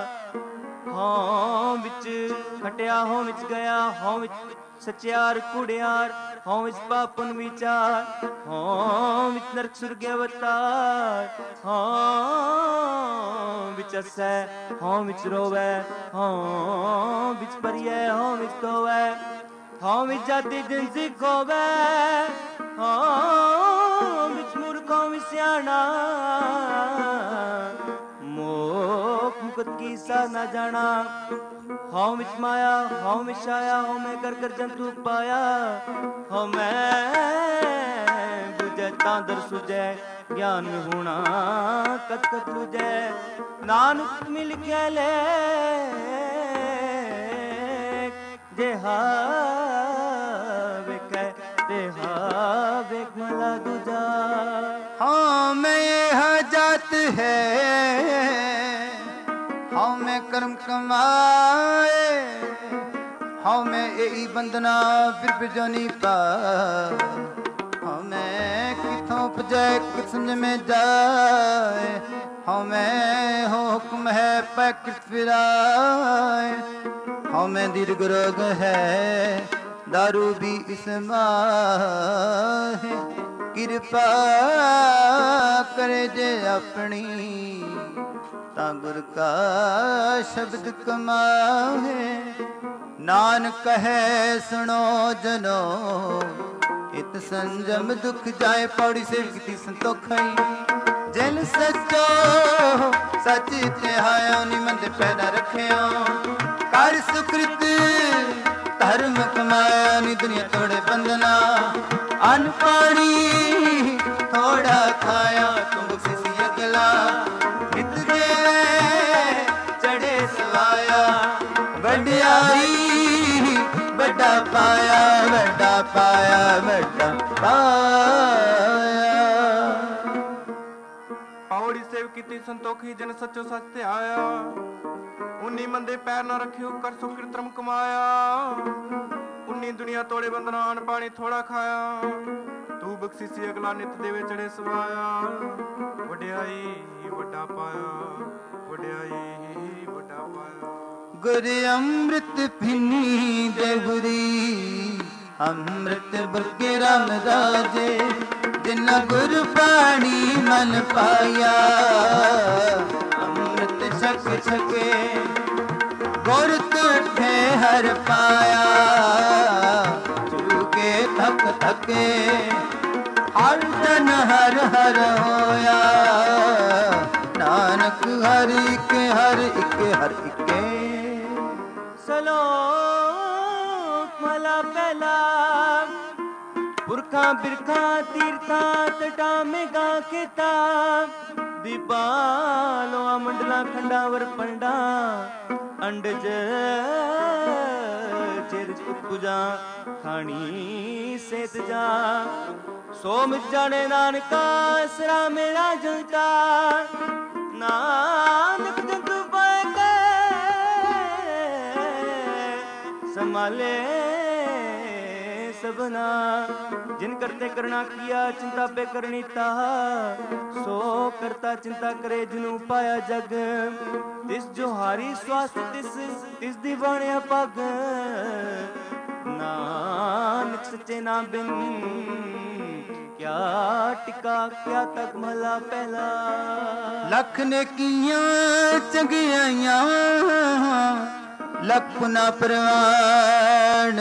B: ਹਉ ਵਿੱਚ ਖਟਿਆ ਹਉ ਵਿੱਚ ਗਿਆ, ਹਉ ਵਿੱਚ ਸਚਿਆਰ ਕੁੜਿਆਰ, ਹਉ ਵਿੱਚ ਪਾਪਨ ਵਿਚਾਰ, ਹਉ ਵਿੱਚ ਨਰਕ ਸੁਰਗ ਅਵਤਾਰ, ਹਉ ਵਿੱਚ ਹੱਸੈ ਹਉ ਵਿੱਚ ਰੋਵੈ, ਹਉ ਵਿੱਚ ਪਰਿਐ ਹਉ ਵਿੱਚ ਧੋਵੈ, ਹਉ ਵਿੱਚ ਜਾਤੀ ਦਿਨ ਸਿੱਖ ਹੋਵੈ, ਹਉ ਵਿੱਚ ਮੂਰਖ ਹਉ ਵਿੱਚ ਸਿਆਣਾ, ਮੋਖ ਮੁਕਤ ਕੀ ਸਾ ਨਾ ਜਾਣਾ, ਹਉ ਵਿੱਚ ਮਾਇਆ ਹਉ ਵਿੱਚ ਛਾਇਆ, ਹਉ ਮੈਂ ਕਰ ਕਰ ਜੰਤੂ ਪਾਇਆ, ਹਉ ਮੈਂ ਬੁਝੈ ਤਾਂ ਦਰ ਸੁਝੈ, ਗਿਆਨ ਹੋਣਾ ਕਤ ਕਤ ਲੁਝੈ, ਨਾਨਕ ਮਿਲ ਕੇ ਲੈ ਜਿਹਾ ਵੇਖੈ ਤਿਹਾ ਵੇਖ ਮਹਲਾ ਦੂਜਾ।
A: हाँ मैं यह जात है, हाँ मैं कर्म कमाए, हाँ मैं यही बंदना फिर बिजोनी पा, हाँ मैं किथों उपजै किसंज में जाए, हाँ मैं हो हुक्म है पैकृत फिराए, हाँ मैं दीर्घ रोग है दारू भी इसमाहे, किरपा करे जे अपनी ता गुर का शब्द कमाहे, नानक कहे सुनो जनो इत संजम दुख जाए, पौड़ी से की संतोखई जिन सचो सच तिहायो निमंद पैदा रखियो, कर सुकृत धर्म कमाया नी दुनिया तोड़े बंधना, अन्न पानी थोड़ा खाया तुम बख्शिसी अगला, नित देवे चढ़े सवाया, वड्याई बड़ा पाया बड़ा पाया बड़ा पाया।
C: पौड़ी सेव कीती संतोखी जन सचो सच ते आया, उन्नी मंदे पैर न रखियो कर सुकृत धर्म कमाया, उन्नी दुनिया तोड़े बंधना अन्न पानी थोड़ा खाया, तू बख्शिसी अगला नित देवे चढ़े सवाया, वड्याई वड्डा पाया वड्याई वड्डा पाया।
A: गुर अमृत फिनी देवरी अमृत बरके राम राजे, जिन गुर पाणी मन पाया, अमृत छक छके गुर तुठे हर पाया, चूके थक थके हर जन हर हर होया, नानक हर इके हर इके हर इके।
B: ਸਲੋਕ ਮਹਲਾ ਪਹਿਲਾ। ਪੁਰਖਾਂ ਬਿਰਖਾਂ ਤੀਰਥਾਂ ਤਟਾਂ ਮੇਘਾਂ ਖੇਤਾਂ, ਦੀਪਾਲੋਆਂ ਮੰਡਲਾਂ ਖੰਡਾਂ ਵਰ ਪੰਡਾਂ, ਅੰਡਜ ਚਿਰ ਉਪਜਾਂ ਖਾਣੀ ਸੇਤ ਜਾ, ਸੋ ਮਿਟ ਜਾਣੇ ਨਾਨਕਾ ਸਰਾ ਮੇਰਾ ਜੰਤਾ, ਨਾਨਕ ਜੰਤੂ ਪਾਏ ਕੇ संभाले सबना, जिन करते करना किया चिंता पे करनी ताहा, सो करता चिंता करे जिनु पाया जग, तिस जो हारी स्वास्थ्य तिस दीवाने पग, नानक सच्चे ना बिन क्या टिका क्या तक महला पहला।
A: लख ने किया चंगियाइयां लख ना प्रवाण,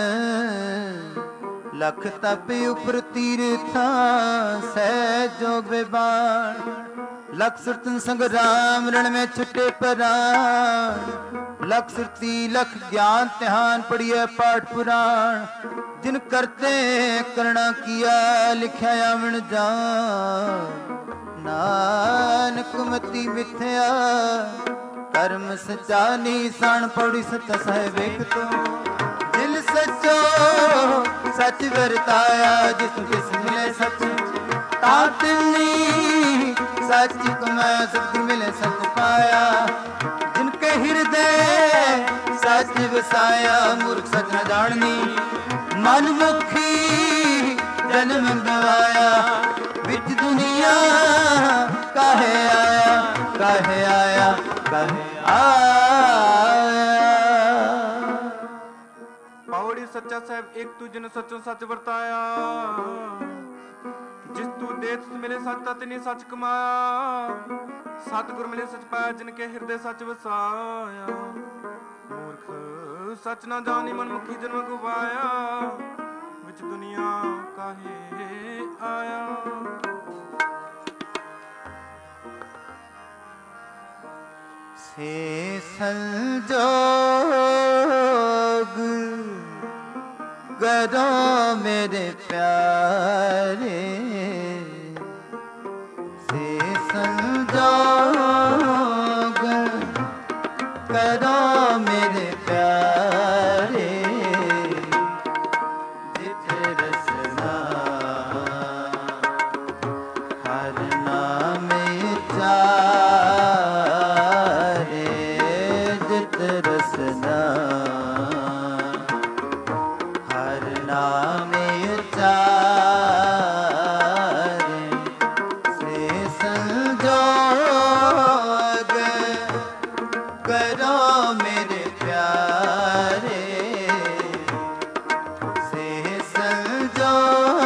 A: लख तप उपर तीरथा सहज जोग विबाण, लख सुरतन संग्राम रण में छुटे प्राण, लख सुरती लख ज्ञान ध्यान पढ़िए पाठ पुराण, जिन करते करना किया लिखा आवन जान, नानक मति मिथ्या कर्म सच्चा निशान पौड़ी सत साहेब एक तो, दिल सचो सच वरताया जिस किस मिले सच, ਤਾਂ ਤਿੰਨੀ ਸੱਚ ਕਮੈ ਸਤਿ ਮਿਲੇ ਸਤ ਪਾਇਆ। ਜਿਨ ਕੇ ਹਿਰਦੇ ਸੱਚ ਵਸਾਇਆ ਮੂਰਖ ਸੱਚ ਨ ਜਾਣਨੀ ਮਨ ਮੁਖੀ ਜਨਮ ਗਵਾਇਆ। ਵਿੱਚ ਦੁਨੀਆ ਕਾਹੇ ਆਇਆ ਕਾਹੇ ਆਇਆ ਕਾਹੇ ਆਇਆ।
C: ਪੌੜੀ ਸੱਚਾ ਸਾਹਿਬ ਇੱਕ ਤੂੰ ਜਿਨ ਸੱਚੋਂ ਸੱਚ ਵਰਤਾਇਆ। ਜਿਸ ਤੂੰ ਦੇਤ ਮਿਲੇ ਸੱਚ ਤਤ ਨਹੀਂ ਸੱਚ ਕਮਾਇਆ। ਸਤਿਗੁਰ ਮਿਲੇ ਸੱਚ ਪਾਇਆ ਜਿਨ ਕੇ ਹਿਰਦੇ ਸੱਚ ਵਸਾਇਆ। ਮੂਰਖ ਸੱਚ ਨਾ ਜਾਣੀ ਮਨ ਮੁਖੀ ਜਨਮ ਗਵਾਇਆ। ਵਿੱਚ ਦੁਨੀਆ ਕਾਹੇ ਆਇਆ।
A: ਸੇ ਸੰਜੋਗ ਕਰੋ ਮੇਰੇ ਪਿਆਰੇ। ਸੇ ਸੰਜੋਗ ਕਰੋ ਮੇਰੇ ਪਿਆਰੇ। ਜਿਤ ਰਸਨਾ ਹਰ ਨਾਮ ਚਾਰੇ। ਜਿਤ ਰਸਨਾ ਹਰ ਨਾਮ ਚਾਰੇ। ਸੇ ਸੰਜੋਗ ਕਰੋ ਮੇਰੇ ਪਿਆਰੇ। ਸੇ ਸੰਜੋਗ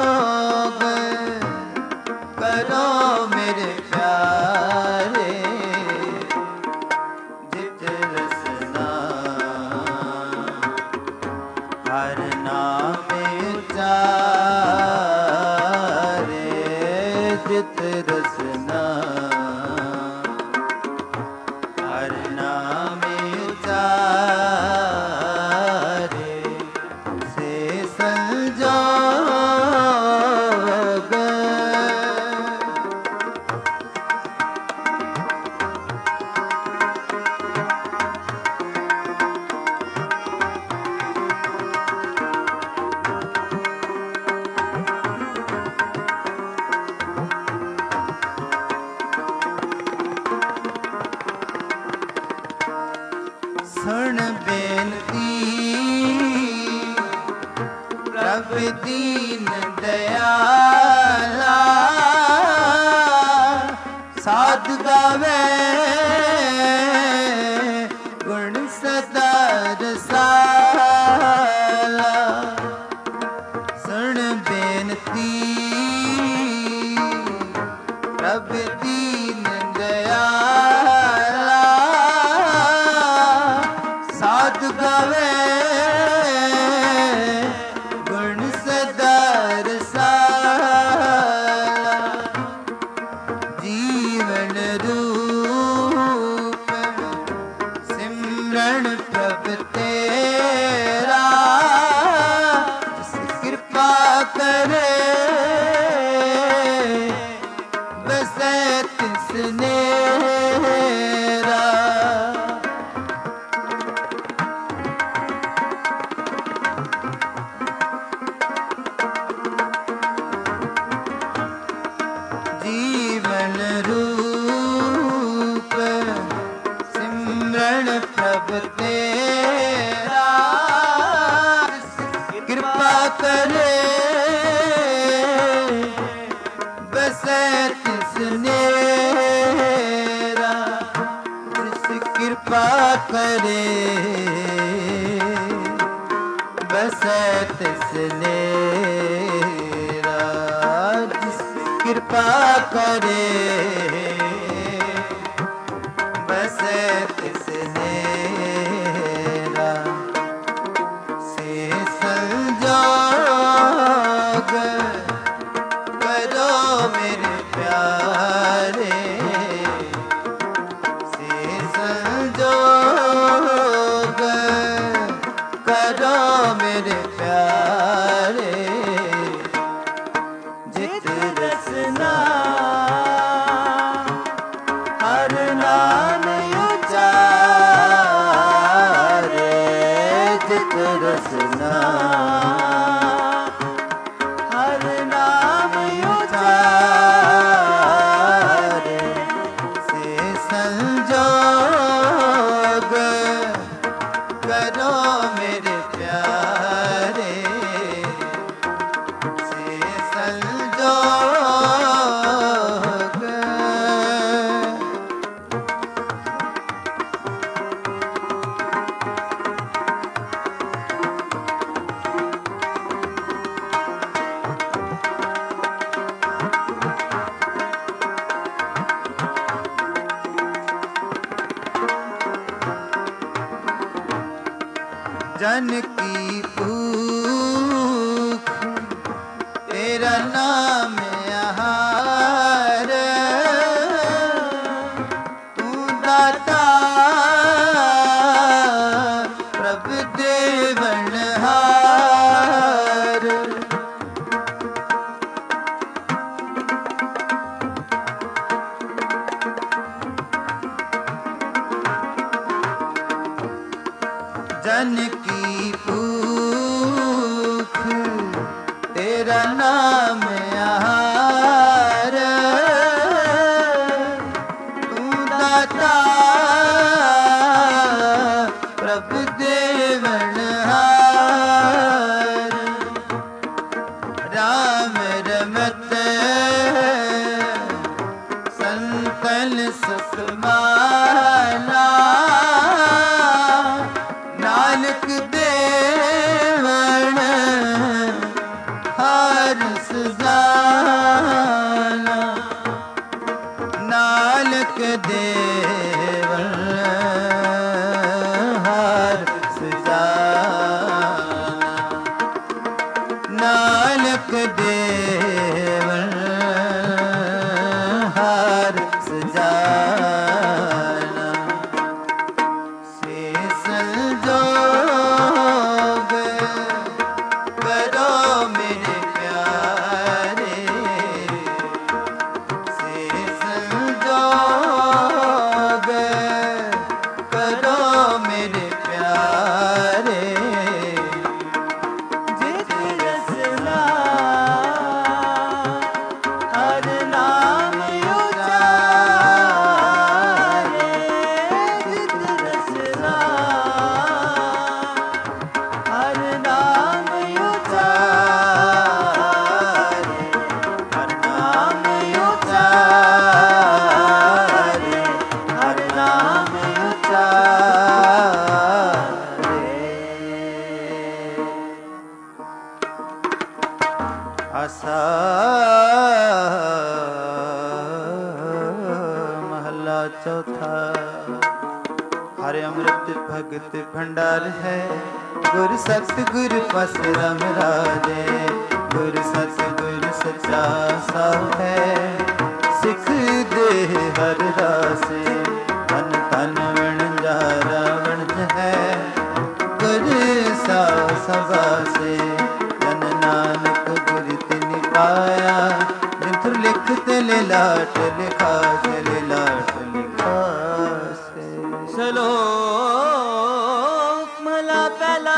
A: ਕਰੋ ਮੇਰੇ ਪਿਆਰੇ। ਜਿਤ ਰਸਨਾ ਹਰ ਨਾਮ ਚਾਰੇ। ਜਿਤ ਰਸਨਾ ਹਰ ਨਾਮ ਚਾਰੇ। ਸੇ ਸੰਜੋਗ ਸੁਣ ਬੇਨਤੀ ਪ੍ਰਭ ਦੀਨ ਦਇਆਲਾ। ਸਾਧ ਗਾਵੇ ਗੁਣ ਸਦਾ ਰਸਾਲਾ। ਸੁਣ ਬੇਨਤੀ ਪ੍ਰਭ ਦੀਨ ਦਇਆਲਾ। ਸਾਧ ਗਾਵੇ ਗੁਣ ਸਦਾ ਰਸਾਲਾ। ਜੀਵਨ ਰੂਪ ਸਿਮਰਨ ਪ੍ਰਭ ਤੇਰਾ। ਜਿਸ ਕਿਰਪਾ ਕਰੇ ਬਸੈ ਤਿਸ ਨੇਰਾ। ਜੀਵਨ ਰੂਪ ਸਿਮਰਨ ਪ੍ਰਭ ਤੇਰਾ। ਕਿਰਪਾ ਕਰੇ ਬਸੈ ਤਿਸ ਨੇਰਾ। ਜਿਸ ਕਿਰਪਾ ਕਰੇ ਬਸੈ ਤਿਸ ਨੇਰਾ। ਜਿਸ ਕਿਰਪਾ ਕਰੇ ਬਸੈ ਤਿਸ ਨੇਰਾ। ਸੇ ਸੰਜੋਗ ਕਰੋ ਮੇਰੇ ਪਿਆਰੇ। ਸੇ ਸੰਜੋਗ ਕਰੋ ਮੇਰੇ ਪਿਆਰੇ। ਜਿਤ ਰਸਨਾ ਹਰ ਨਾਮ ਉਚਾਰੇ। ਜਿਤ ਰਸਨਾ ਹਰ ਨਾਮ ਉਚਾਰੇ। मेरे प्यारे से संजोग। जन की भूख तेरा नाम आहार, तू दाता प्रभु देवनहार। जन की भूख तेरा नाम आहार, तू दाता प्रभु देवनहार। राम रमत संतन सुख माना, नानक देवन हर सुजाना। नानक देवन हर सुजाना। नानक देवन हर सुजाना। से संजोग करो मेरे प्यारे से संजोग करो मेरे प्यारे।
B: जित रसना हर नाम उचारे, जित रसना हर नाम उचारे, हर नाम उचारे, हर नाम उचारे।
A: आसा महला चौथा। हरे अमृत भगत भंडार है, गुरु सतगुरु पस राम राजे। गुरु सतगुरु सच्चा साह है, सिख दे हर रासे। तन तन वण जारा वणज है, गुरु सा सभा से। जन नानक गुरु तिनि पाया, जिथुर लिखत ले लाट लिखा से, ले लाट लिखा से।
B: श्लोक महला पहला।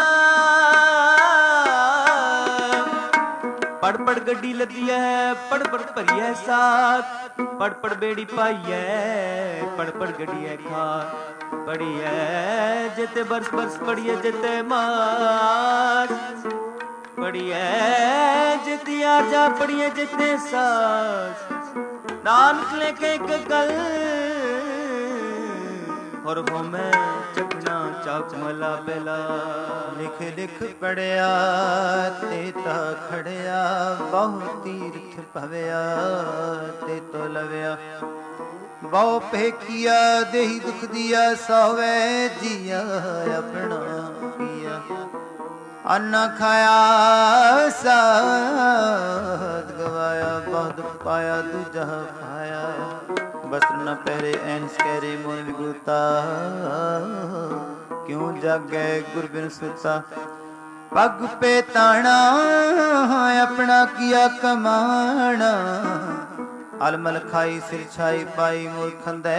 B: पढ़ पढ़ गड्डी लदी है, पढ़ पढ़ भरी है साथ। पढ़ पढ़ बेड़ी पाई है, पढ़ पढ़ गड्डी है खात। पढ़ी है जिते बरस बरस, पढ़ी है जिते मास। पढ़ी है जिते आजा, पढ़ी है जिते सास। नानक लेके एक गल और वो मैं चखना चाक मला पहला।
A: लिख लिख पढ़िया तेता खड़िया, बहु तीर्थ भविया ते तो लविया। बहु फेकिया देही दुख दिया, सौवे जिया अपना किया। अन्न खाया साध गवाया, बहुत पाया दूजा पाया। वस्त्र न पहरे ऐनस कहरे मोन विगुता, क्यों जागे गुर बिन सुता। पग पे ताना अपना किया कमाना, अलमल खाई सिर छाई पाई मूर्खंदे।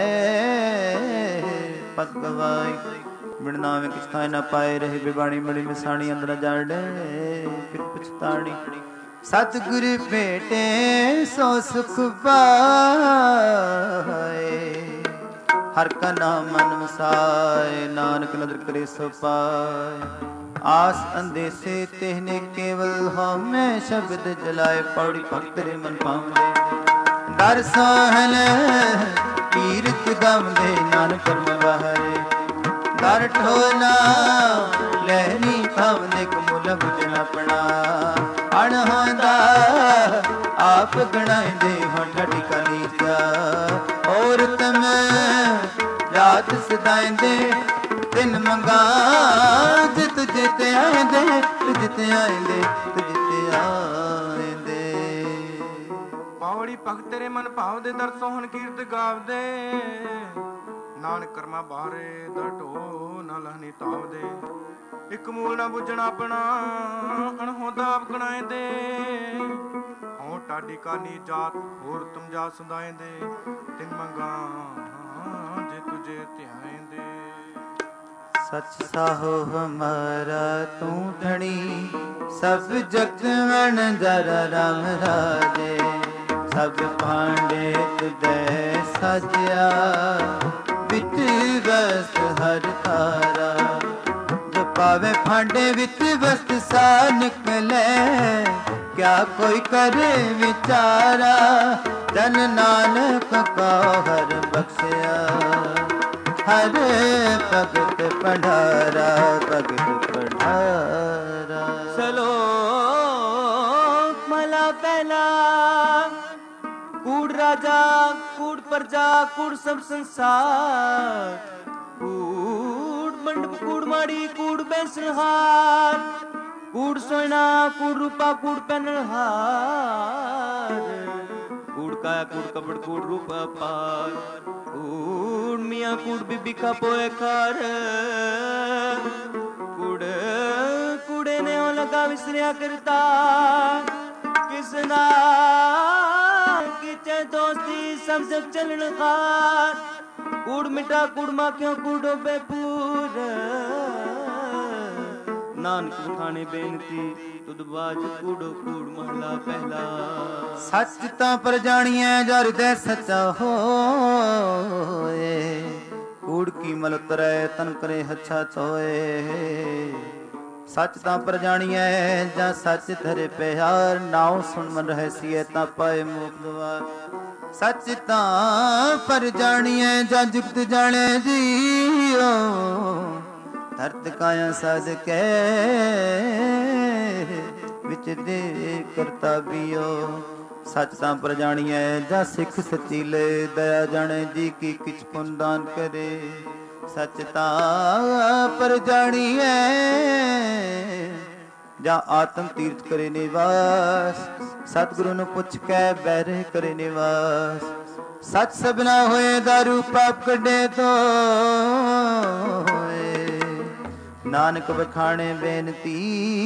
A: पद गवाई बिन नामे किछ थाय न पाए, रहे बिबाणी मड़ी मिसाणी अंदर जाड़े फिर पछताणी। सतगुरु भेटे सो सुख पाए, ਹਰ ਕਾ ਨਾਮ ਮਨ ਵਸਾਏ, ਨਾਨਕ ਨਦਰ ਕਰੇ ਸੋ ਪਾਏ। ਆਸ ਅੰਦੇਸੇ ਤਿਹਨੇ ਕੇਵਲ ਹਉਮੈ ਸ਼ਬਦ ਜਲਾਏ, ਪੌੜੀ ਭਗਤ ਰੇ ਮਨ ਪਾਉਂਦੇ ਡਰ ਸੋਹਲ ਕੀਰਤ ਗਾਉਂਦੇ, ਨਾਨਕ ਕਰਮ ਬਾਹਰੇ ਦਰ ਠੋਨਾ ਲਹਿਰੀ ਥਾਵਦੇ ਕਮੁਲ ਬੁਝਨ ਆਪਣਾ ਅਣਹੋਂਦਾ ਆਪ ਗਣਾਇਂਦੇ ਹੋ ਠੜੀ ਕਲੀਜਾ ਔਰ ਤਮ ਰਾਤ ਸਦਾਇਂਦੇ ਤਿੰਨ ਮੰਗਾ ਜਿਤ ਜਿਤ ਆਇਂਦੇ ਜਿਤ ਆਇਂਦੇ ਜਿਤ ਆਇਂਦੇ।
C: ਪੌੜੀ ਭਗਤ ਤੇਰੇ ਮਨ ਭਾਵਦੇ ਦਰ ਸੋਹਣ ਕੀਰਤ ਗਾਵਦੇ, ਨਾਨਕ ਕਰਮਾ ਬਾਹਰੇ ਦਰ ਢੋ ਨਾ ਲਹਨੀ ਤਾਵਦੇ। ਇੱਕ ਮੂਲ ਨਾ ਬੁੱਝਣਾ ਆਪਣਾ ਅਣਹੋਂਦਾ ਆਪ ਗਣਾਇਂਦੇ, ਹਉ ਟਾਡੀ ਕਾਨੀ ਜਾਤ ਹੋਰ ਤੁਮ ਜਾ ਸੁਦਾਇਂਦੇ। ਤਿੰਨ ਮੰਗਾ ਜੇ ਤੁਝੇ ਧਿਆਇਂਦੇ।
A: ਸਚ ਸਾਹੋ ਹਮਾਰਾ ਤੂੰ ਧਣੀ, ਸਭ ਜਗਤ ਵਣ ਜਰਾ ਰਾਮ ਰਾਜੇ। ਸਭ ਭਾਂਡੇ ਤੁਧੈ ਸਾਜਿਆ, ਵਿੱਚ ਵਸਤ ਹਰ ਤਾਰਾ। ਜੋ ਪਾਵੇ ਭਾਂਡੇ ਵਿੱਚ ਵਸਤ ਸਾ ਨਿਕਲੇ, ਕਿਆ ਕੋਈ ਕਰੇ ਵਿਚਾਰਾ। ਜਨ ਨਾਨਕ ਕਉ ਹਰਿ ਬਖਸ਼ਿਆ, ਹਰ ਭਗਤ ਪਢਾਰਾ ਭਗਤ ਪਢਾਰਾ।
B: ਸਲੋਕ ਮਹਲਾ ਪਹਿਲਾ। ਕੂੜ ਰਾਜਾ ਕੂੜ ਪ੍ਰਜਾ ਕੂੜ ਸਭ ਸੰਸਾਰ, ਕੂੜ ਮੰਡਪ ਕੂੜ ਮਾੜੀ ਕੂੜ ਬੈਸਨਹਾਰ। ਕੂੜ ਸੋਇਨਾ ਕੂੜ ਰੂਪਾ ਕੂੜ ਪਹਿਨਹਾਰ, ਕੂੜ ਕਾਇਆ ਕੂੜ ਕਪੜ ਕੂੜ ਰੂਪ ਅਪਾਰ। ਕੂੜ ਮੀਆਂ ਕੂੜ ਬੀਬੀ ਕਾ ਪੋਏ ਕਰ, ਕੂੜ ਕੂੜੇ ਨੇ ਉਹ ਲਗਾ ਵਿਸਰਿਆ ਕਰਤਾ। ਕਿਸ ਨਾਲ ਕੀਚੇ ਦੋਸਤੀ ਸਭ ਜਗ ਚਲਣ ਖਾਰ। ਕੂੜ ਮਿਟਾ ਕੂੜ ਮਾ ਕਿਉਂ ਕੂੜੋ ਬੇਪੂਰ, ਨਾਨਕ ਬਖਾਣੇ ਬੇਨਤੀ ਤੁਧ ਬਾਜ ਕੂੜੋ ਕੂੜ ਮਹਲਾ ਪਹਿਲਾ।
A: ਸੱਚ ਤਾਂ ਪਰ ਜਾਣੀਐ ਜੋ ਹਿਰਦੈ ਸੱਚਾ ਹੋਏ। ਕੂੜ ਕੀ ਮਲ ਉਤਰੈ ਤਨ ਕਰੇ ਹੱਛਾ ਧੋਏ। ਸੱਚ ਤਾਂ ਪਰ ਜਾਣੀਐ ਜਾਂ ਸੱਚ ਧਰੇ ਪਿਆਰ। ਨਾਉ ਸੁਣ ਮਨ ਰਹਿ ਸੀਐ ਤਾਂ ਪਾਏ ਮੋਖ ਦੁਆਰ। ਸੱਚ ਤਾਂ ਪਰ ਜਾਣੀਐ ਜਾਂ ਜੁਗਤ ਜਾਣੈ ਜੀਓ। ਧਰਤ ਕਾਇਆ ਸਾਧ ਕੇ ਵਿੱਚ ਦੇ ਕਰਤਾ ਬੀਓ। ਸੱਚ ਤਾਂ ਪਰ ਜਾਣੀਐ ਜਾਂ ਸਿੱਖ ਸਚੀਲੇ। ਦਇਆ ਜਾਣੈ ਜੀ ਕੀ ਕਿਛ ਪੁੰਨ ਦਾਨ ਕਰੇ। ਸੱਚ ਤਾਂ ਪਰ ਜਾਣੀਐ ਜਾਂ ਆਤਮ ਤੀਰਥ ਕਰੇ ਨਿਵਾਸ। ਸਤਿਗੁਰੂ ਨੂੰ ਪੁੱਛ ਕੇ ਬਹਿਰੇ ਕਰੇ ਨਿਵਾਸ। ਸੱਚ ਸਭਨਾ ਹੋਏ ਦਾਰੂ ਪਾਪ ਕੱਢੇ ਧੋਏ। ਨਾਨਕ ਵਖਾਣੇ ਬੇਨਤੀ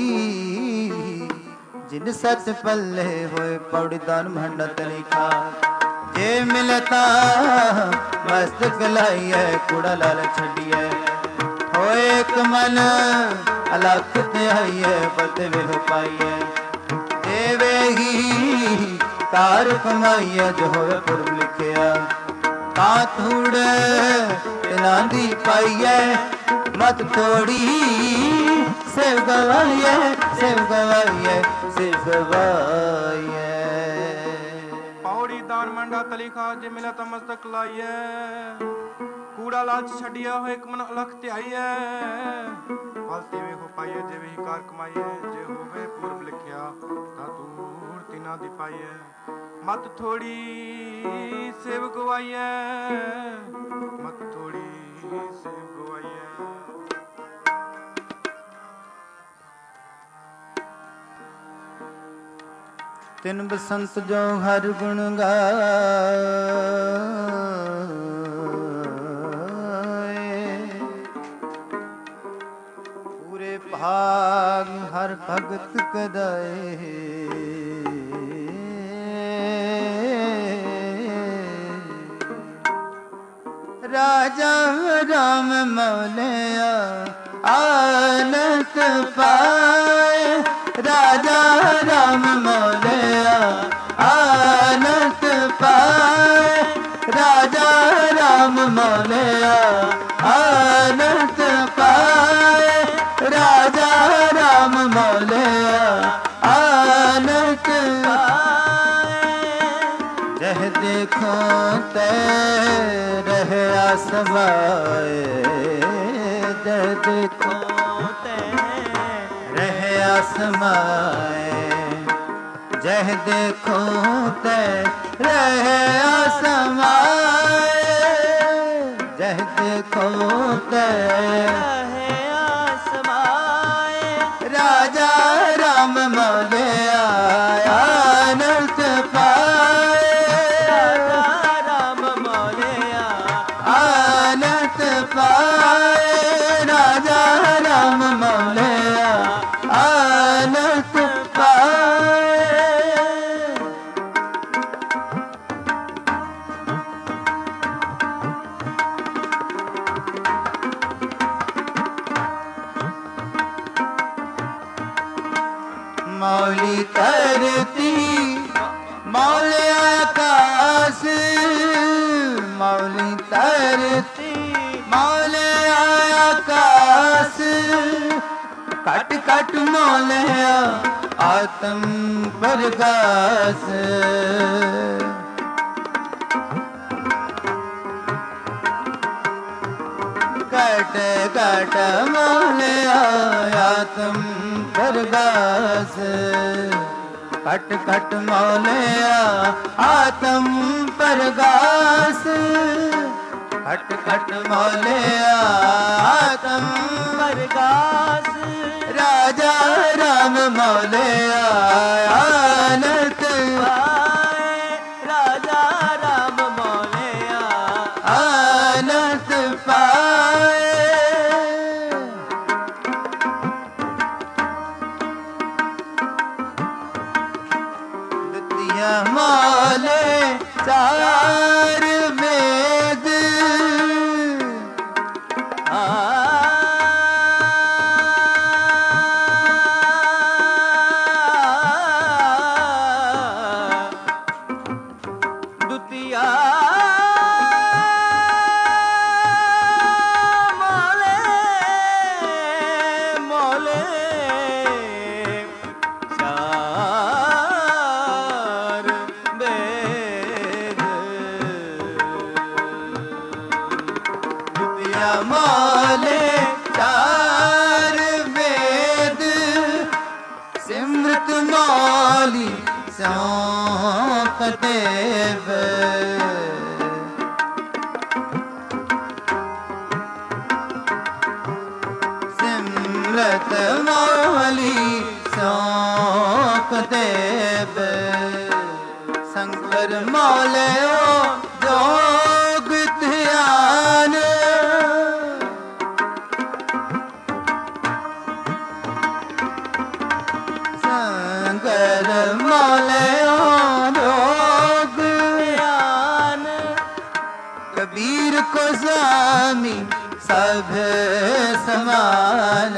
A: ਜਿਨ ਸੱਚ ਪੱਲੇ ਹੋਏ। ਪੌੜੀ ਦਾਨ ਮੰਡਤ ਲਿਖਾ ਜੇ ਮਿਲਤਾ ਮਸਤਕ ਲਾਈਐ। ਕੂੜਾ ਲਾਲ ਛੱਡੀਐ ਹੋਏ ਇੱਕ ਮਨ ਅਲਖ ਧਿਆਈਐ। ਪਤ ਵਿਹ ਪਾਈਐ ਦੇਵੇ ਹੀ ਕਾਰ ਕਮਾਈਐ। ਜੋ ਹੋਵੇ ਪੁਰਬ ਲਿਖਿਆ ਤਾਂ ਥੂੜ ਤਿਨਾਂ ਦੀ ਪਾਈਐ। ਮਤ ਤੋੜੀ ਸੇਵ ਗਵਾਈਐ ਸੇਵ ਗਵਾਈਐ ਸੇਵ ਗਵਾਈਐ।
C: ਪੌੜੀ ਦਾਨ ਮੰਡਾ ਤਲੀਖਾ ਜੇ ਮਿਲਿਆ ਤਾਂ ਮਸਤਕ ਲਾਈਐ। ਕੂੜਾ ਲਾਲਚ ਛੱਡਿਆ ਹੋਏ ਇੱਕ ਮਨ ਅਲਖ ਧਿਆਈਐ। ਫਲ ਤੇਵੇ ਹੋ ਪਾਈਐ ਜਿਵੇਂ ਹੀ ਕਾਰ ਕਮਾਈਐ। ਜੇ ਹੋਵੇ ਪੂਰਬ ਲਿਖਿਆ ਤਾਂ ਤੂੜ ਤਿਨਾਂ ਦੀ ਪਾਈਐ। ਮਤ ਥੋੜੀ ਸੇਵ ਗਵਾਈਐ ਮਤ ਥੋੜੀ ਸੇਵ ਗਵਾਈਐ।
A: ਤਿਨ ਬਸੰਤ ਜੋ ਹਰ ਗੁਣ ਗਾਏ। ਪੂਰੇ ਭਾਗ ਹਰ ਭਗਤ ਕਦਾਏ। ਰਾਜਾ ਰਾਮ ਮੌਲਿਆ ਆਨੰਦ ਪਾਏ। ਰਾਜਾ ਰਾਮ ਮੌਲਿਆ ਆਨੰਦ ਪਾਏ। ਰਾਜਾ ਰਾਮ ਮੌਲਿਆ मौलिया आनंद पाए राजा राम मौलिया आनंद पाए जह देखो ते रहे आसमाए जह देखो ते रहे आसमाए जह देखो ते रहे आसमाए जह देखो ते रहे आसमाए राजा राम मौलिया आनंद पाए राजा राम मौलिया आनंद पाए राजा राम मौलिया आनंद पाए मौली करती मौले आकाश मौली तरती मौले आकाश कट कट मौले आत्म प्रकाश कट कट मौले आत्म प्रकाश कट कट मौलिया आत्म प्रकाश कट कट मौलिया आत्म प्रकाश राजा राम मौलिया आनंद पाए राजा राम मौलिया आनंद पाए मौले चार वेद दुतिया मौले मौले मौले चार वेद सिमृत मौली सौंप देव सिमृत मौली सौंप देव शंकर मौले जोग ध्यान शंकर मौले जोग ध्यान कबीर को स्वामी सब समान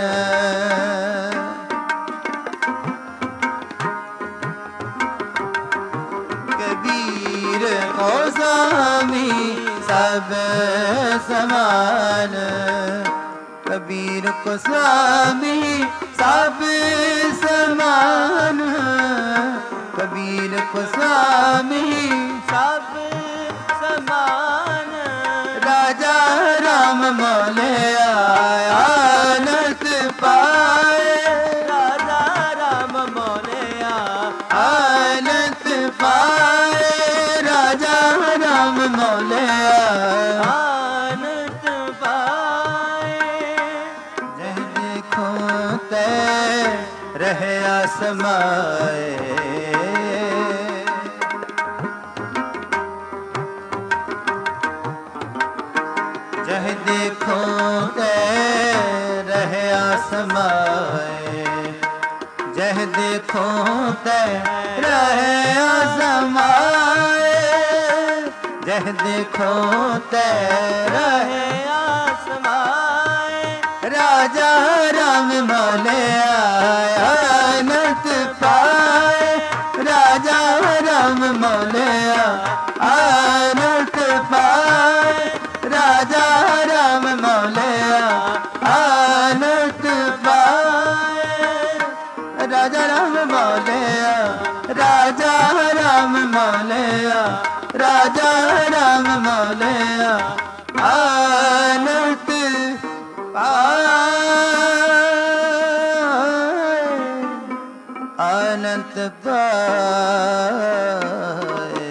A: कबीर को स्वामी सब समान कबीर को स्वामी सब समान कबीर को स्वामी सब समान राजा राम मौलिया आनंद पाए राजा राम मौलिया आनंद पाए राजा राम मौलिया आनंद पाए जह देखो ते रहे आसमाए जह देखो ते रहे आसमाए जह देखो ते रहे आसमाए जह देखो ते रहे आसमाए राजा राम मौलिया आनंद पाए राजा राम मौलिया आनंद पाए राजा राजा राम मौलिया, राजा राम मौलिया, राजा राम मौलिया, अनंत अनंत पाए।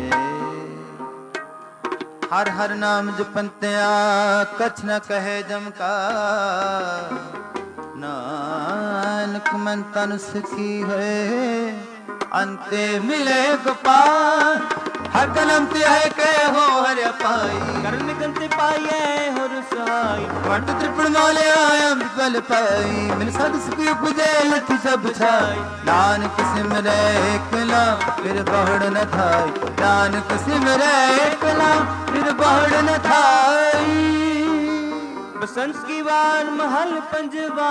A: हर हर नाम जपंत्या कछ न कहे जमका, नानक मन तन सखी है अंते मिले गोपाल। हर कलम ते है के हो हर पाई,
B: करम कंते पाइए होर सहाय।
A: वट त्रिपुण मौलिया अमृत फल पाई, मिल सद सुखी उपजे लठ सब छाई। नानक सिमरे एक नाम फिर बहुड़ न थाई, नानक सिमरे एक नाम फिर बहुड़ न थाई।
B: बसंत की बार महल पंजवा,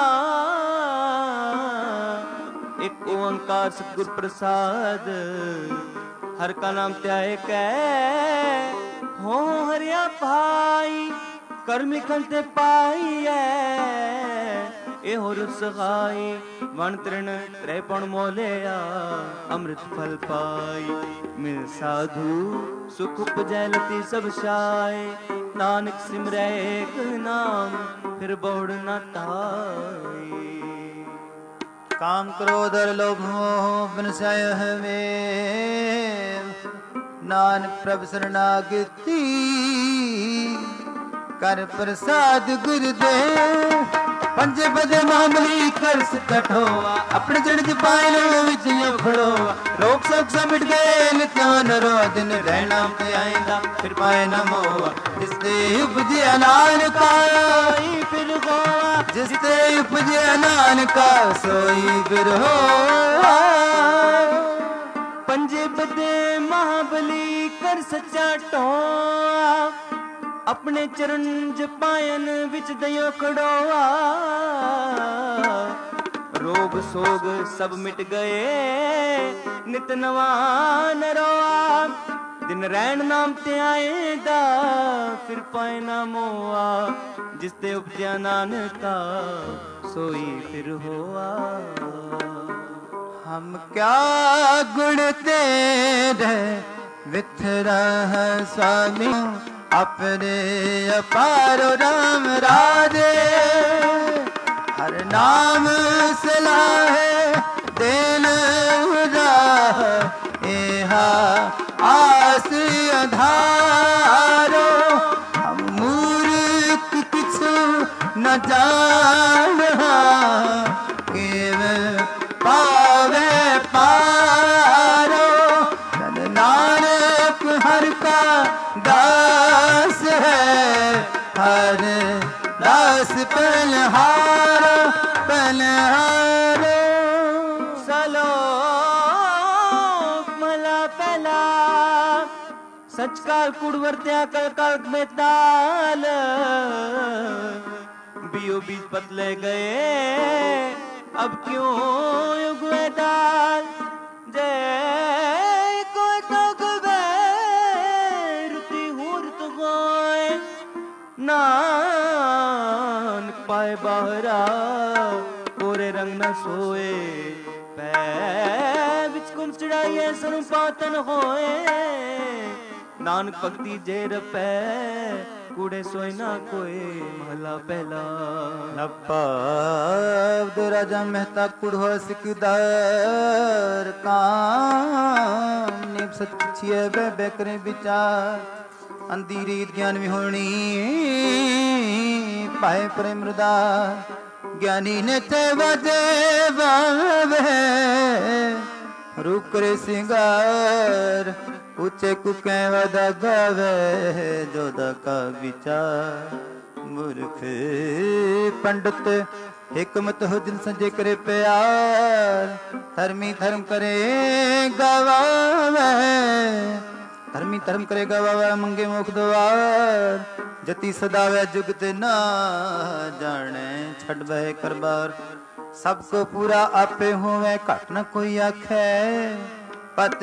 B: एक ओंकार सतगुर प्रसाद। हर का नाम त्याय कै हो हरिया भाई, कर्म खंते पाइए ए होर सहाय। वन तृण त्रेपण मोलिया अमृत फल पाई, मिल साधु सुख उपजै लती सब शाय। नानक सिमरै एक नाम फिर बहुड़ न ताई।
A: काम क्रोध और लोभ मोह बिनसाय हवे, नानक प्रभु शरणागति कर प्रसाद गुरुदेव। पंजे बदे मामली कर कठोआ, अपने जड़ च पाए लो विच खड़ोआ। रोग सोग सब मिट गए नित्यान रो, दिन रहना पे आएगा फिर पाए न मोआ। जिसते उपजे नानका
B: फिर गोवा,
A: जिसते उपजे नानका सोई फिर होआ।
B: पंजे बदे महाबली कर सच्चा टोआ, अपने चरण जपायन विच दयो खड़ोआ। रोग सोग सब मिट गए नित नवा नरोआ। दिन रैन नाम ते आएदा फिर पाए ना मोआ। जिसते उपजया नानका सोई फिर होआ।
A: हम क्या गुण तेरे विथरा स्वामी, अपने अपारो राम राधे। हर नाम सलाहे देन एहा आस अधारो। हम मूर्ख किछु न जान, केवल पावे पारो। नानक हर का दास है, हर दास पलहारो पलहारो।
B: सलोक मला पहला सच काल कुड़वर्त्या कल काल में ताल। बियो बीज पतले गए अब क्यों युगवे दाल। जय कोई तो गवे रुति हुरत गोए, नानक पाए बाहरा कोरे रंग न सोए। पै बिच कुम चढ़ाइए सनु पातन होए, नानक भक्ति जे रपै कूड़े सोए ना कोई। महला पहला
A: नपाव राजा मेहता कुड़ो सिकदार। काम नीम सत छिए बे करे विचार। अंधीरी ज्ञान विहोणी पाए प्रेम मृदा। ज्ञानी ने तेवा देवा रूप करे सिंगार। ऊंचे कुके वदा गावे जोदा का विचार। मूर्ख पंडित हिकमत हो दिल संजय करे प्यार। धर्मी धर्म करे गवावे, धर्मी धर्म करे गवावे मंगे मुख द्वार। जति सदावे जुगत ना जाने छड़ बह करबार। सबको पूरा आपे होवे घट न कोई आखे। पत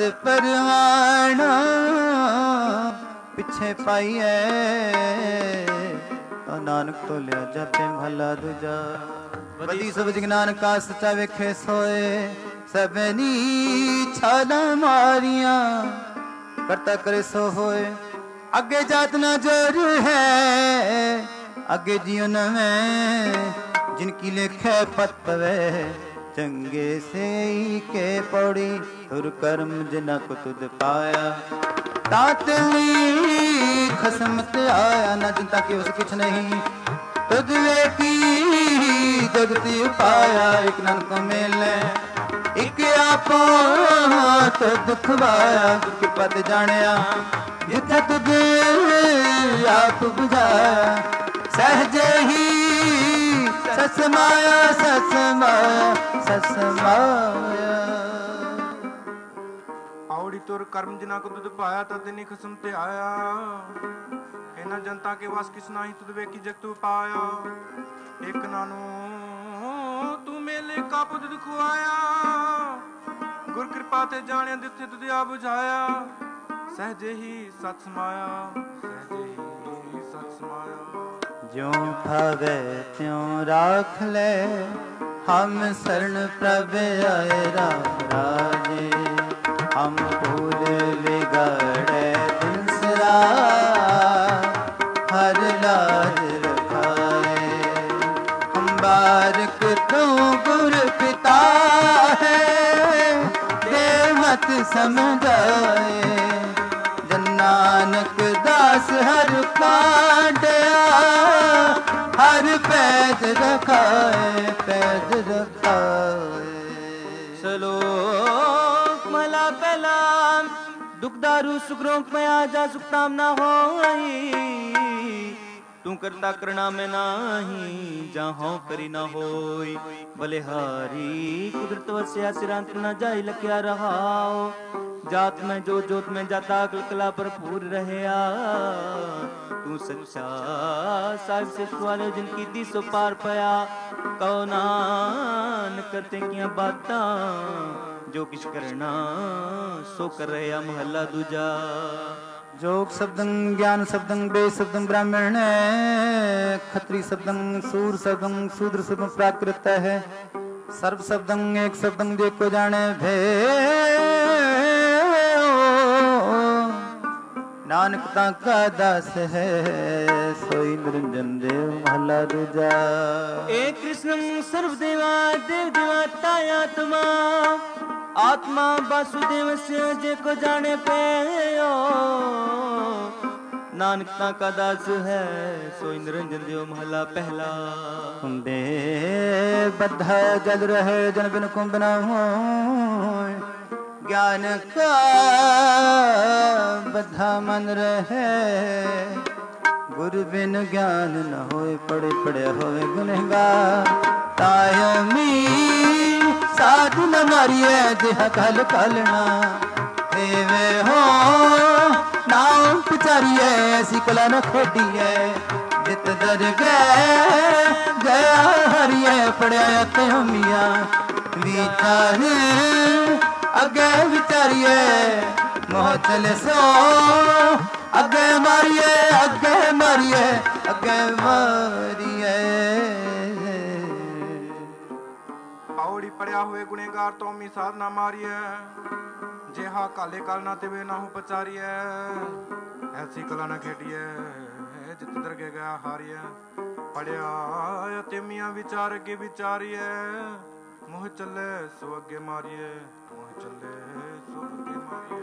A: परवाना पिछे पाइए ਨਾਨਕ ਤੋਲਿਆ ਜਾਪੇ ਮਹਲਾ ਦੂਜਾ। ਵਧੀ ਸਬਜ ਗਿਆਨ ਕਾ ਸੱਚਾ ਵੇਖੇ ਸੋਏ, ਸਭਨੀ ਛਾਲਾਂ ਮਾਰੀਆਂ ਕਰਤਾ ਕਰੇ ਸੋ ਹੋਏ। ਅੱਗੇ ਜਾਤ ਨਾ ਜੋਰ ਹੈ, ਅੱਗੇ ਜਿਉ ਨਵੇਂ ਜਿਨ ਕੀ ਲੇਖੇ ਪਤ ਪਵੇ। ਚੰਗੇ ਸੇ ਕੇ ਪੌੜੀ ਤੁਰ ਕਰਮ ਜਿਨਾ ਕੋ ਤੁਧ ਪਾਇਆ। ਤਾਤਲੀ ਖਸਮ ਤੇ ਆਇਆ ਨਾ ਜਿੰਤਾ ਕਿ ਉਸ ਕਿਛ ਨਹੀਂ। ਤੁਧ ਵੇਖੀ ਜਗਤੀ ਉਪਾਇਆ, ਇਕ ਨਾਨਕ ਮੇਲੇ ਇਕ ਆਪੋ ਤੁਧ ਖਵਾਇਆ। ਗੁਰ ਕੀ ਪਤ ਜਾਣਿਆ ਜਿੱਥੇ ਤੁਧ ਆਪ ਬੁਝਾਇਆ। ਸਹਜੇ ਹੀ ਸਸ ਮਾਇਆ ਸਸ ਮਾਇਆ ਸਸ ਮਾਇਆ।
C: ਆਉੜੀ ਤੁਰ ਕਰਮ ਜਿਨਾ ਕੋ ਤੁਧ ਪਾਇਆ, ਤਦ ਨੀ ਖਸਮ ਤੇ ਆਇਆ। ਇਹਨਾਂ ਜਨਤਾ ਕੇ ਵਾਸ ਕਿਸ ਨਾਹੀ, ਤੁਧ ਵੇਖੀ ਜਗਤੂ ਪਾਇਆ। ਇੱਕ ਨਾਨੂ ਤੂੰ ਮੇਲੇ ਕਾ ਪੁੱਤ ਖੁਆਇਆ। ਗੁਰ ਕਿਰਪਾ ਤੇ ਜਾਣਿਆ ਜਿੱਥੇ ਤੁਧ ਆ ਬੁਝਾਇਆ। ਸਹਜੇ ਹੀ ਸਤ ਸਮਾਇਆ, ਸਹਜੇ ਹੀ ਸਤ ਸਮਾਇਆ।
A: ਜਿਉ ਭਾਵੇ ਤਿਉ ਰਾਖ ਲੈ, ਹਮ ਸਰਣ ਪ੍ਰਭ ਆਏ ਰਾਮ ਰਾਜੇ। ਹਮ ਭੂਲ ਵਿਗੜੈ ਦਿਨਸਰਾ, ਹਰ ਲਾਜ ਰਖਾਏ। ਹਮ ਬਾਰਕ ਤੂੰ ਗੁਰ ਪਿਤਾ ਹੈ, ਦੇ ਮਤ ਸਮਝਾਏ। ਜਨ ਨਾਨਕ ਦਾਸ ਹਰ ਕਾਢਿਆ, ਹਰ ਪੈਜ ਰਖਾਏ ਪੈਜ ਰਖਾਏ।
B: ਸਲੋਕ ਮਹਲਾ ਪਹਿਲਾ। ਦੁਖ ਦਾਰੂ ਸੁਖ ਰੋਗ ਪਿਆ ਜਾ ਸੁਖ ਤਾਮ ਨਾ ਹੋਈ। ਤੂੰ ਕਰਤਾ ਕਰਣਾ ਮੈਂ ਨਾਹੀ, ਜਾਂ ਹਉ ਕਰੀ ਨਾ ਹੋਈ। ਬਲਿਹਾਰੀ ਕੁਦਰਤ ਵਸਿਆ ਸਿਰਾਂਤ ਨਾ ਜਾਈ ਲਖਿਆ ਰਹਾਓ। ਜਾਤ ਮੈਂ ਜੋ ਜੋਤ ਮੈਂ ਜਾਤਾ ਅਕਲ ਕਲਾ ਭਰਪੂਰ ਰਹਿਆ। ਤੂੰ ਸੱਚਾ ਸਾਹਿਬ ਸਿੱਖ ਵਾਲੇ ਜਿਨ ਕੀਤੀ ਸੋ ਪਾਰ ਪਿਆ। ਕਉ ਨਾਨਕ ਕਰਤੇ ਕੀਆਂ ਬਾਤਾਂ, ਜੋ ਕਿਛ ਕਰਨਾ ਸੋ ਕਰ ਰਿਹਾ ਮਹੱਲਾ ਦੂਜਾ।
A: ਜੋਗ ਸ਼ਬਦੰ ਗਿਆਨ ਸ਼ਬਦੰ ਬੇ ਸ਼ਬਦੰ ਬ੍ਰਾਹਮਣ, ਖਤਰੀ ਸ਼ਬਦੰ ਸੂਰ ਸ਼ਬਦੰ ਸ਼ੂਦਰ ਸ਼ਬਦੰ ਪ੍ਰਾਕ੍ਰਿਤ ਹੈ। ਸਰਬ ਸ਼ਬਦੰ ਏਕ ਸ਼ਬਦੰ ਜੇ ਕੋ ਜਾਣੇ ਭੇ। ਨਾਨਕ ਤਾਂ ਕਾ ਦਾਸ ਹੈ, ਸੋਈ ਨਿਰੰਜਨ ਦੇਵ ਮਹਲਾ ਦੂਜਾ।
B: ਏਕ ਕ੍ਰਿਸ਼ਨੰ ਸਰਵ ਦੇਵਾ ਦੇਵ ਦੇਵਤਾ ਆਤਮਾ। ਆਤਮਾ ਵਾਸੁਦੇਵस्य ਜੇ ਕੋ ਜਾਣੇ ਪਇਓ। ਨਾਨਕ ਤਾਂ ਕਾ ਦਾਸ ਹੈ, ਸੋਈ ਨਿਰੰਜਨ ਦੇਵ ਮਹਲਾ ਪਹਿਲਾ।
A: ਕੁੰਡੇ ਬੱਧਾ ਜਲ ਰਹੇ ਜਨ ਬਿਨ ਕੁੰਭ ਨਾ ਹੋਇ। ਗਿਆਨ ਕਾ ਬੱਧਾ ਮਨ ਰਹੇ, ਗੁਰ ਬਿਨ ਗਿਆਨ ਨ ਹੋਏ। ਪੜੇ ਪੜਿਆ ਹੋਵੇ ਗੁਨਹਗਾਰ, ਤਾਇ ਮੀ ਸਾਧੂ ਨ ਮਾਰੀਐ ਜਿਹ ਕਲ ਕਲਣਾ। ਦੇਵੇ ਹੋ ਨਾਮ ਪੁਚਾਰੀਐ, ਐਸੀ ਕਲਾ ਨ ਖੇਡੀਐ। ਜਿਤ ਦਰ ਗਏ ਗਿਆ ਹਰੀਐ, ਪੜਿਆ ਅਤੇ ਹਮੀਆਂ ਵਿਚਾਰ ਅੱਗੇ ਵਿਚਾਰੀਏ। ਮੋਹ ਚਲੇ ਸੋ ਅੱਗੇ ਮਾਰੀਏ, ਅੱਗੇ ਮਾਰੀਏ, ਅੱਗੇ ਮਾਰੀਏ।
C: ਪੌੜੀ ਪੜਿਆ ਹੋਏ ਗੁਨੇਗਾਰ ਤੋਂ ਮੀ ਸਾਧ ਨਾ ਮਾਰੀਐ। ਜਿਹਾ ਕਾਲੇ ਕਲ ਨਾ ਤਿਵੇ ਨਾਹੂ ਪਚਾਰੀਐ। ਐਸੀ ਕਲਾ ਨਾ ਖੇਡੀਐ, ਜਿਤ ਦਰਗੇ ਗਿਆ ਹਾਰੀਐ। ਪੜਿਆ ਅਤੇ ਮੀਆਂ ਵਿਚਾਰ ਅੱਗੇ ਵਿਚਾਰੀਐ। ਮੋਹ ਚੱਲੇ ਸੋ ਅੱਗੇ ਮਾਰੀਏ, ਮੋਹ ਚੱਲੇ ਸੋ ਅੱਗੇ ਮਾਰੀਏ।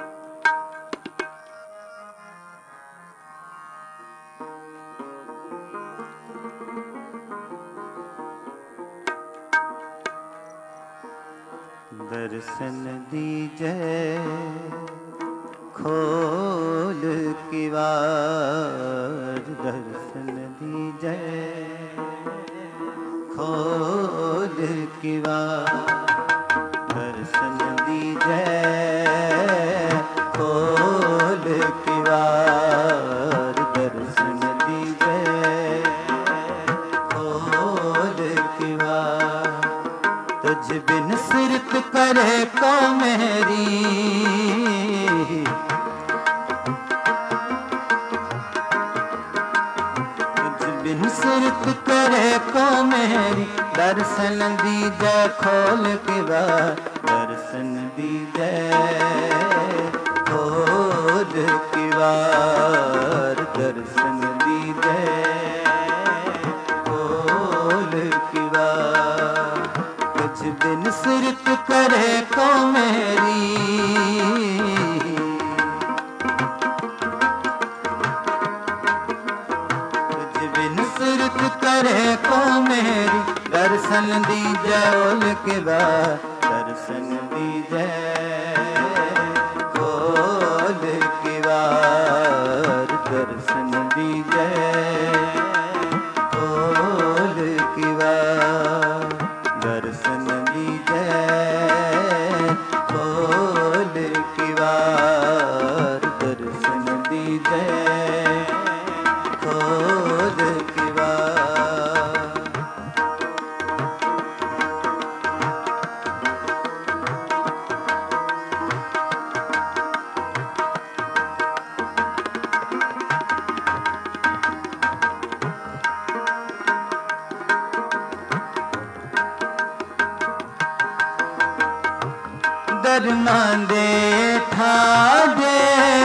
A: ਦਰਸ਼ਨ ਦੀਜੈ ਖੋਲ ਕੀ ਵਾਰ। ਦਰਸ਼ਨ ਦੀਜੈ ਖੋਲ ਕੀ ਵਾਰ। ਦਰਸ਼ਨ ਦੀਜੈ ਖੋਲ ਕੀ ਵਾਰ। ਦਰਸ਼ਨ ਦੀਜੈ ਖੋਲ ਕੀ ਵਾਰ। ਤੁਝ ਬਿਨ ਸਿਰਤ करे को मेरी। तुझ बिन करे को मेरी दर्शन दीजै खोल के बार दर्शन दीजै खोल के बार दर्शन दीजै खोल के बार कुछ दिन सुरत करे को मेरी करे को मेरी दर्शन दीजै ओल के बाद दर्शन दीजै खोल के बाद दर्शन दीजै खोल के बाद दर्शन दीजै खोल के बाद दर्शन दीजै खोल के बाद दरमा दे ठाडे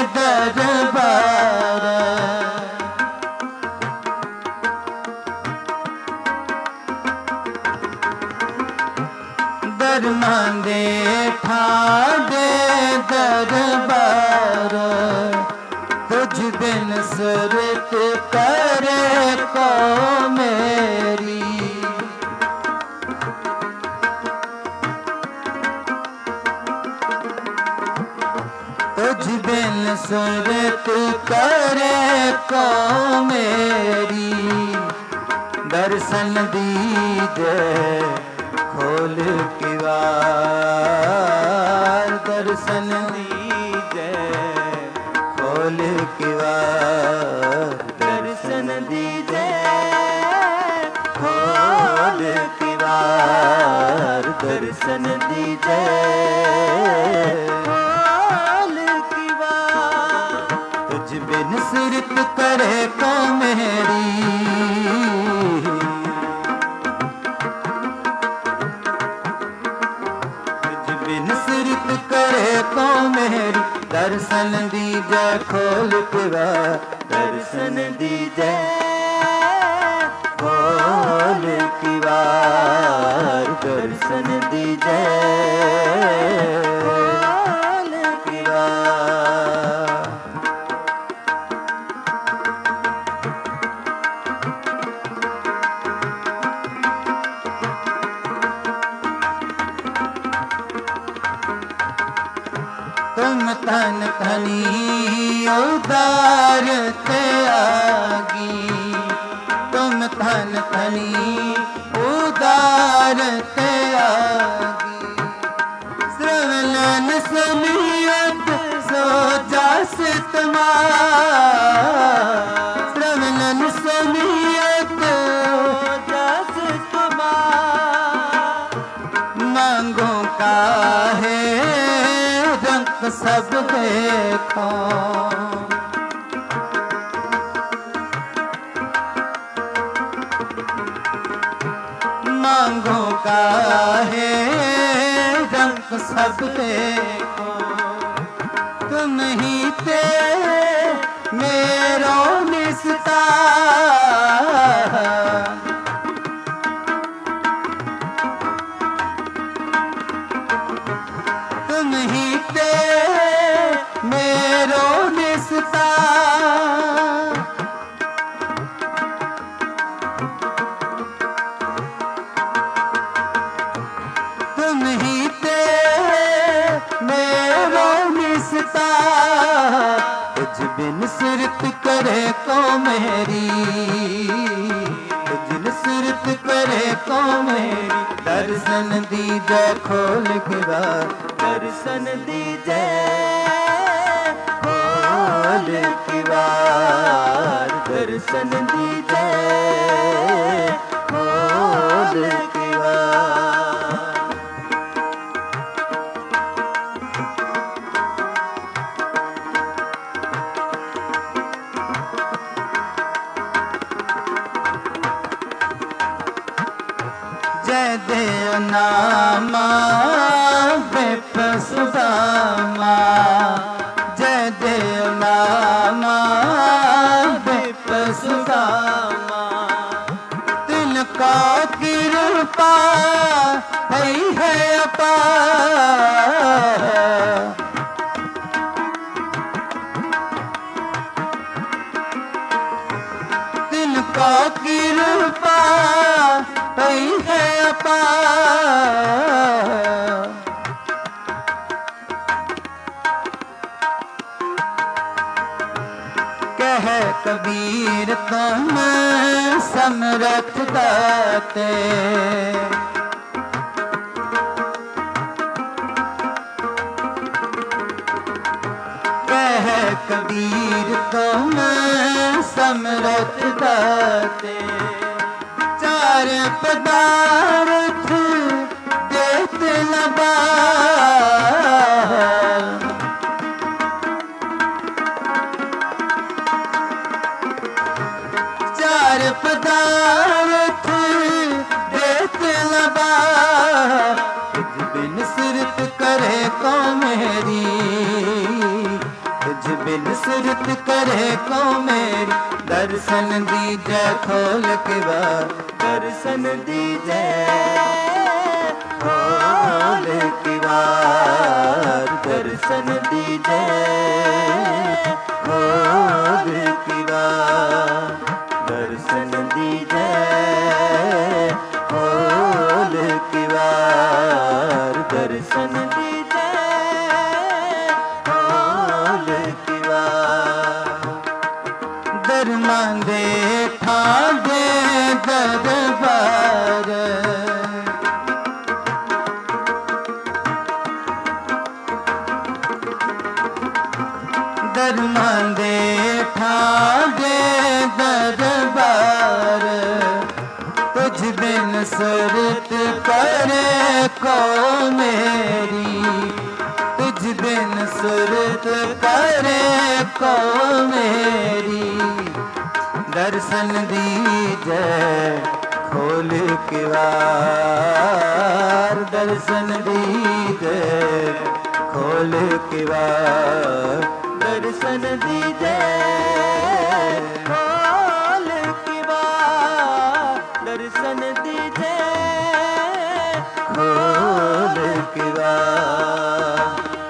A: दरबार दरमा दे ठाडे दरबार कुछ दिन सुरत करे को मेरी कुछ दिन सुरत करे को मेरी दर्शन दीजै खोल के बार दर्शन दीजै खोल के बार दर्शन दीजै खोल के बार दर्शन दीजै बिन सुरत करे को मेरी तुझ बिन सुरत करे को मेरी दर्शन दीजै खोल के बार दर्शन दीजै खोल के बार दर्शन दीजै खोल के बार तुम तन तनी उदार त्यागी तुम तन तनी उदार त्यागी श्रवण सुनियत सो जास तुम्हार श्रवण सुनियत जास तुम्हार मांगो काहे सब देखो मांगो काहे रंग सब देखो तुम ही ते मेरो निस्ता तुम ही ते मेरो निस्ता तुम ही ते मेरो निस्ता तुझ बिन सुरत करे को मेरी तुझ बिन सुरत करे को मेरी दर्शन दीजै खोल के बार दर्शन दीजै खोल के बार दर्शन दीजै खोल के बार नामा विप सुदामा, जय देव नामा विप सुदामा। तिनका कृपा है अपार, तिनका कृपा है अपार। कह कबीर तुम समरथ दाते, कह कबीर तुम समरथ दाते। चार पदार्थ देते न बार, चार पदार्थ देते न बार। तुझ बिन सिरत करे को मेरी, तुझ बिन सिरत करे को मेरी। दर्शन दीजै खोल के बार, दर्शन दीजै खोल के बार, दर्शन दीजै खोल के बार, दर्शन दीजै खोल के बार, दर्शन दीजै खोल के बार। दरमांदे ठांदे दरबार, दरमांदे ठांदे दरबार। तुझ बिन सुरत करे को मेरी, तुझ बिन सुरत करे को मेरी। दर्शन दीजै खोल के बार, दर्शन दीजै खोल के बार, दर्शन दीजै खोल के बार, दर्शन दीजै खोल के बार।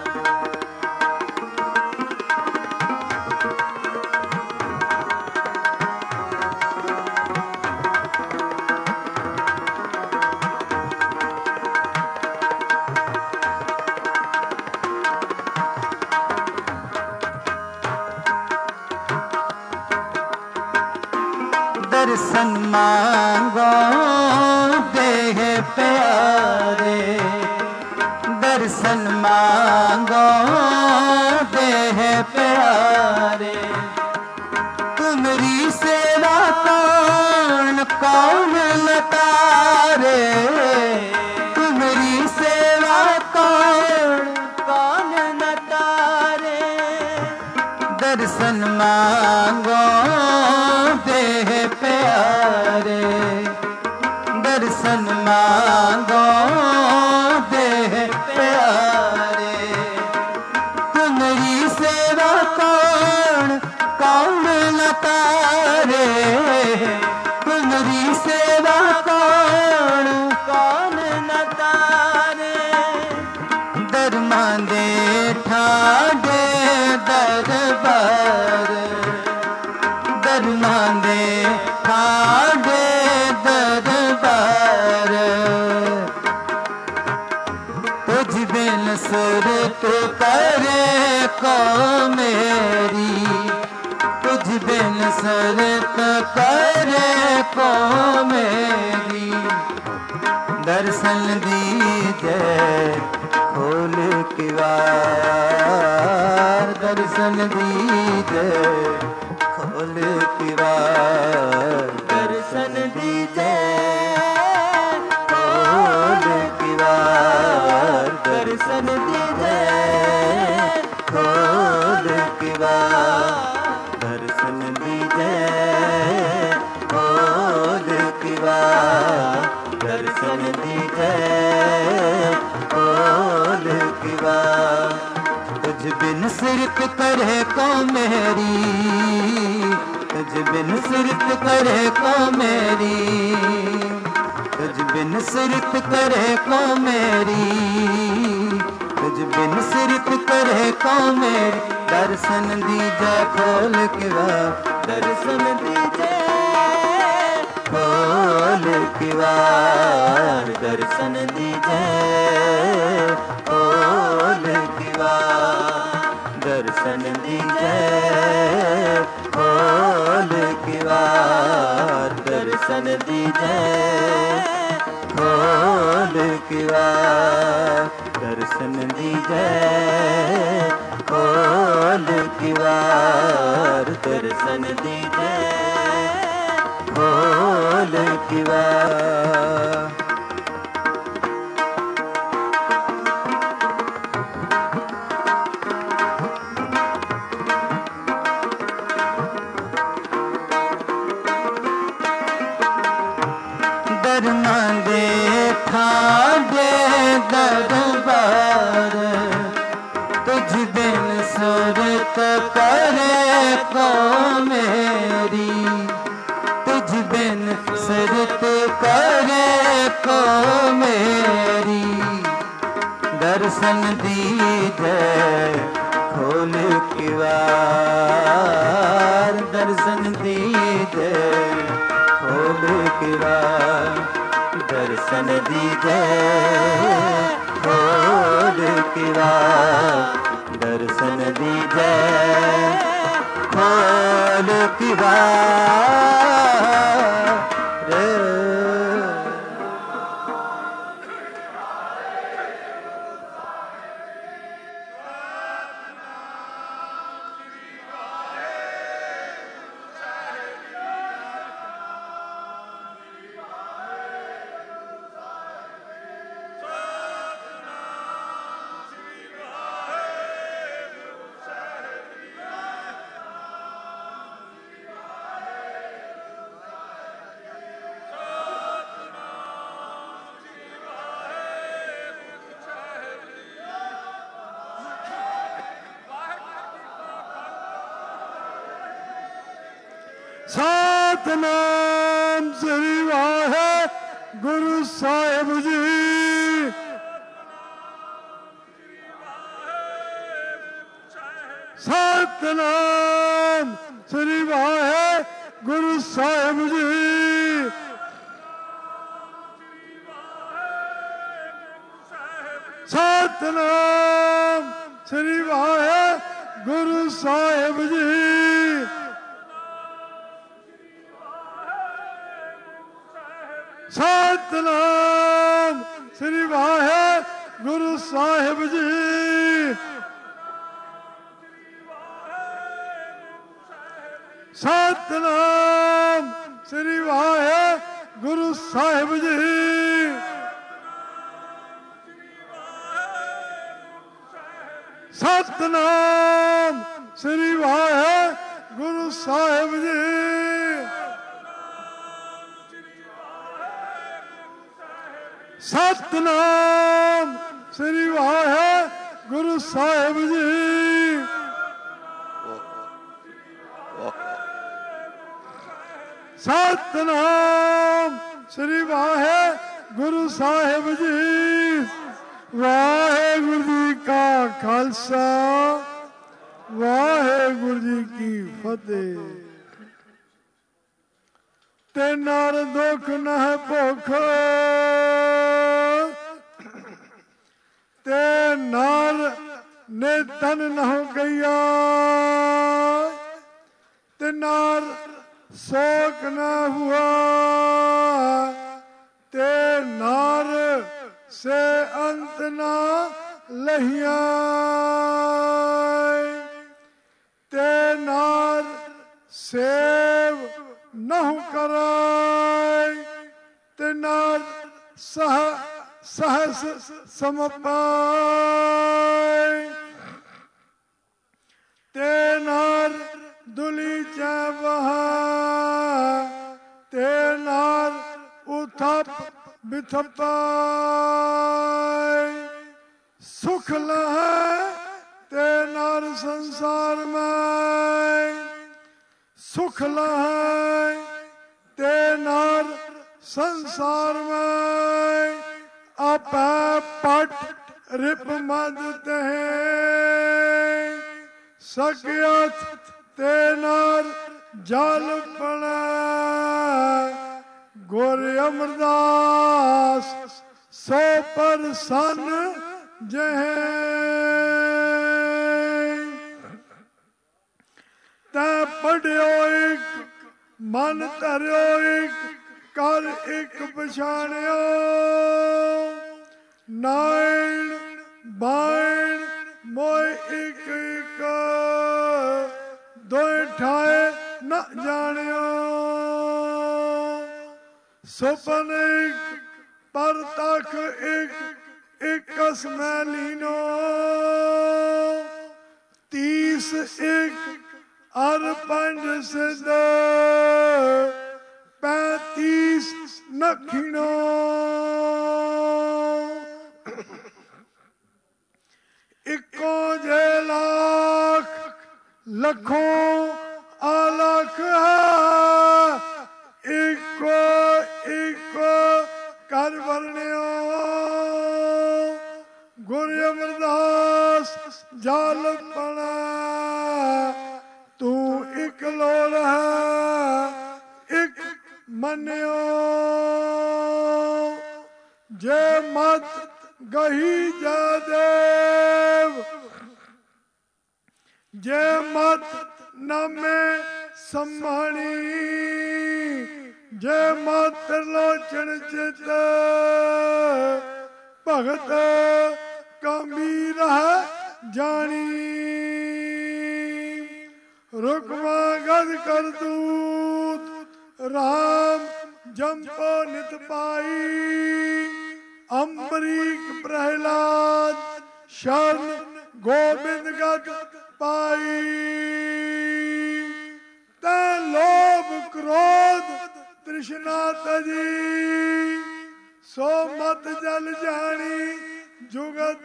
A: दर्शन मांगो देह प्यारे, दर्शन मांगो देह प्यारे। तुमरी सेवा कौन कौन लतारे, तुमरी सेवा कौन कौन लतारे। दर्शन मांगो देह प्यारे, दर्शन मांगो देह प्यारे। तुमरी सेवा कौन कौन लतारे, तुमरी सेवा कौन कौन लतारे। दरमांदे ठाडे दरबार, दरमांदे ठाडे दरबार। तुझ बिन सुरत करे को मेरी, तुझ बिन सुरत करे को मेरी। दर्शन दीजै खोल के बार, दर्शन दीजै खोल के बार, दर्शन दीजै खोल के बार, दर्शन दीजै खोल के बार, दर्शन दीजै खोल के बार, दर्शन दीजै बिन सिरत करे को मेरी, तुझ बिन सिरत करे को मेरी, तुझ बिन सिरत करे को मेरी, तुझ बिन सिरत करे को मेरी। दर्शन दीजे खोल किवा, दर्शन दीजे खोल किवार, दर्शन दीजे खोल किवार, दर्शन दीजे खोल किवार, दर्शन दीजे खोल किवार, दर्शन दीजे खोल किवार, दर्शन दीजे खोल किवार। दरमा दे ठाडे दरबार, तुझ बिन सुरत करे को मेरी, तुझ बिन सुरत करे को मेरी। दर्शन दीजे खोल किवार, दर्शन दीजे खोल किवार, दर्शन दीजे खोल किवार, दर्शन दीजे खोल किवार।
D: सतनाम श्री वाहेगुरु साहिब जी। सतनाम श्री वाहेगुरु साहिब जी। सतनाम श्री वाहेगुरु साहिब जी। सतनाम श्री वाहेगुरु साहिब जी। सतनाम श्री वाहेगुरु साहिब जी। सतनाम श्री वाहेगुरु साहिब जी। सतनाम श्री वाहेगुरु साहिब जी। सतनाम श्री वाहेगुरु साहिब जी। वाहेगुरु जी का खालसा, वाहेगुरु जी की फतेह। ते नार दुख न भुख, ते नार ने तन न हो गया, ते नार शोक न हुआ, ते नार से अंत न लहिया, ते नार सेव नहु कराय, ते नार सहस समपाय, ते नार दुली बहा, ते नार उथप बिथपाय, सुख लह ते नार संसार में सुख लहै ते नार संसार में अपै पट रिप मद ते सकियत ते नार जल पड़ै गुर अमरदास सो परसन जह तै पढ़ियो एक मन धरियो एक कर एक पछाणियो नाइन बाइन मोय एक एक दोए ठाए न जानियो सुपन एक पर तक एक में लीनो 30 एक अर पंज सिद्ध 35 नखिनो इको जे लाख लखों अलख है इको इको कर वर्ण्यो गुरु अमरदास जाल पड़ा तू एक लोल है एक मन्यो जे मत गही जदेव जे मत नमे सम्मानी जे मत लोचन चित भगत कमीर है जानी रुकमा गद कर दूत राम जंपो नित पाई अम्बरीक प्रहलाद शरण गोविंद गद पाई तै लोभ क्रोध तृष्णा तजी सो मत जल जानी जुगत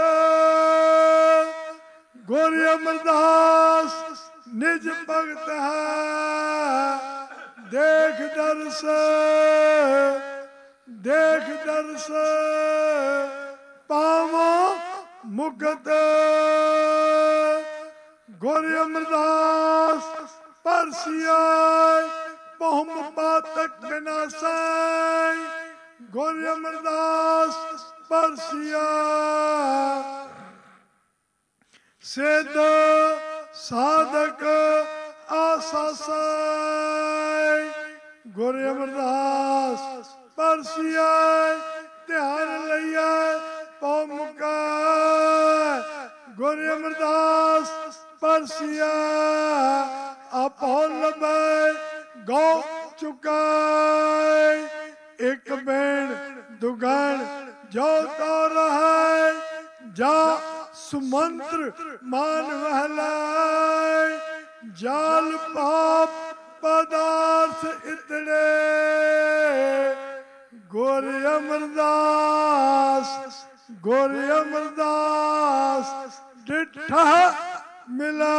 D: गुरु अमरदास निज भगत है देख दर्श पावो मुक्त गुरु अमरदास परसिया बहुम पातक विनाशाय गुरु अमरदास परसिया सिद्ध साधक आसासाय गुरु अमरदास परसिया ध्यान लिया पौमुका गुरु अमरदास परसिया अपोल गौ चुकाय एक बेण दुगण जो तो रहा जा सुमंत्र मान वहलाय जाल पाप पदार्थ इतने गोरे अमरदास डिठा मिला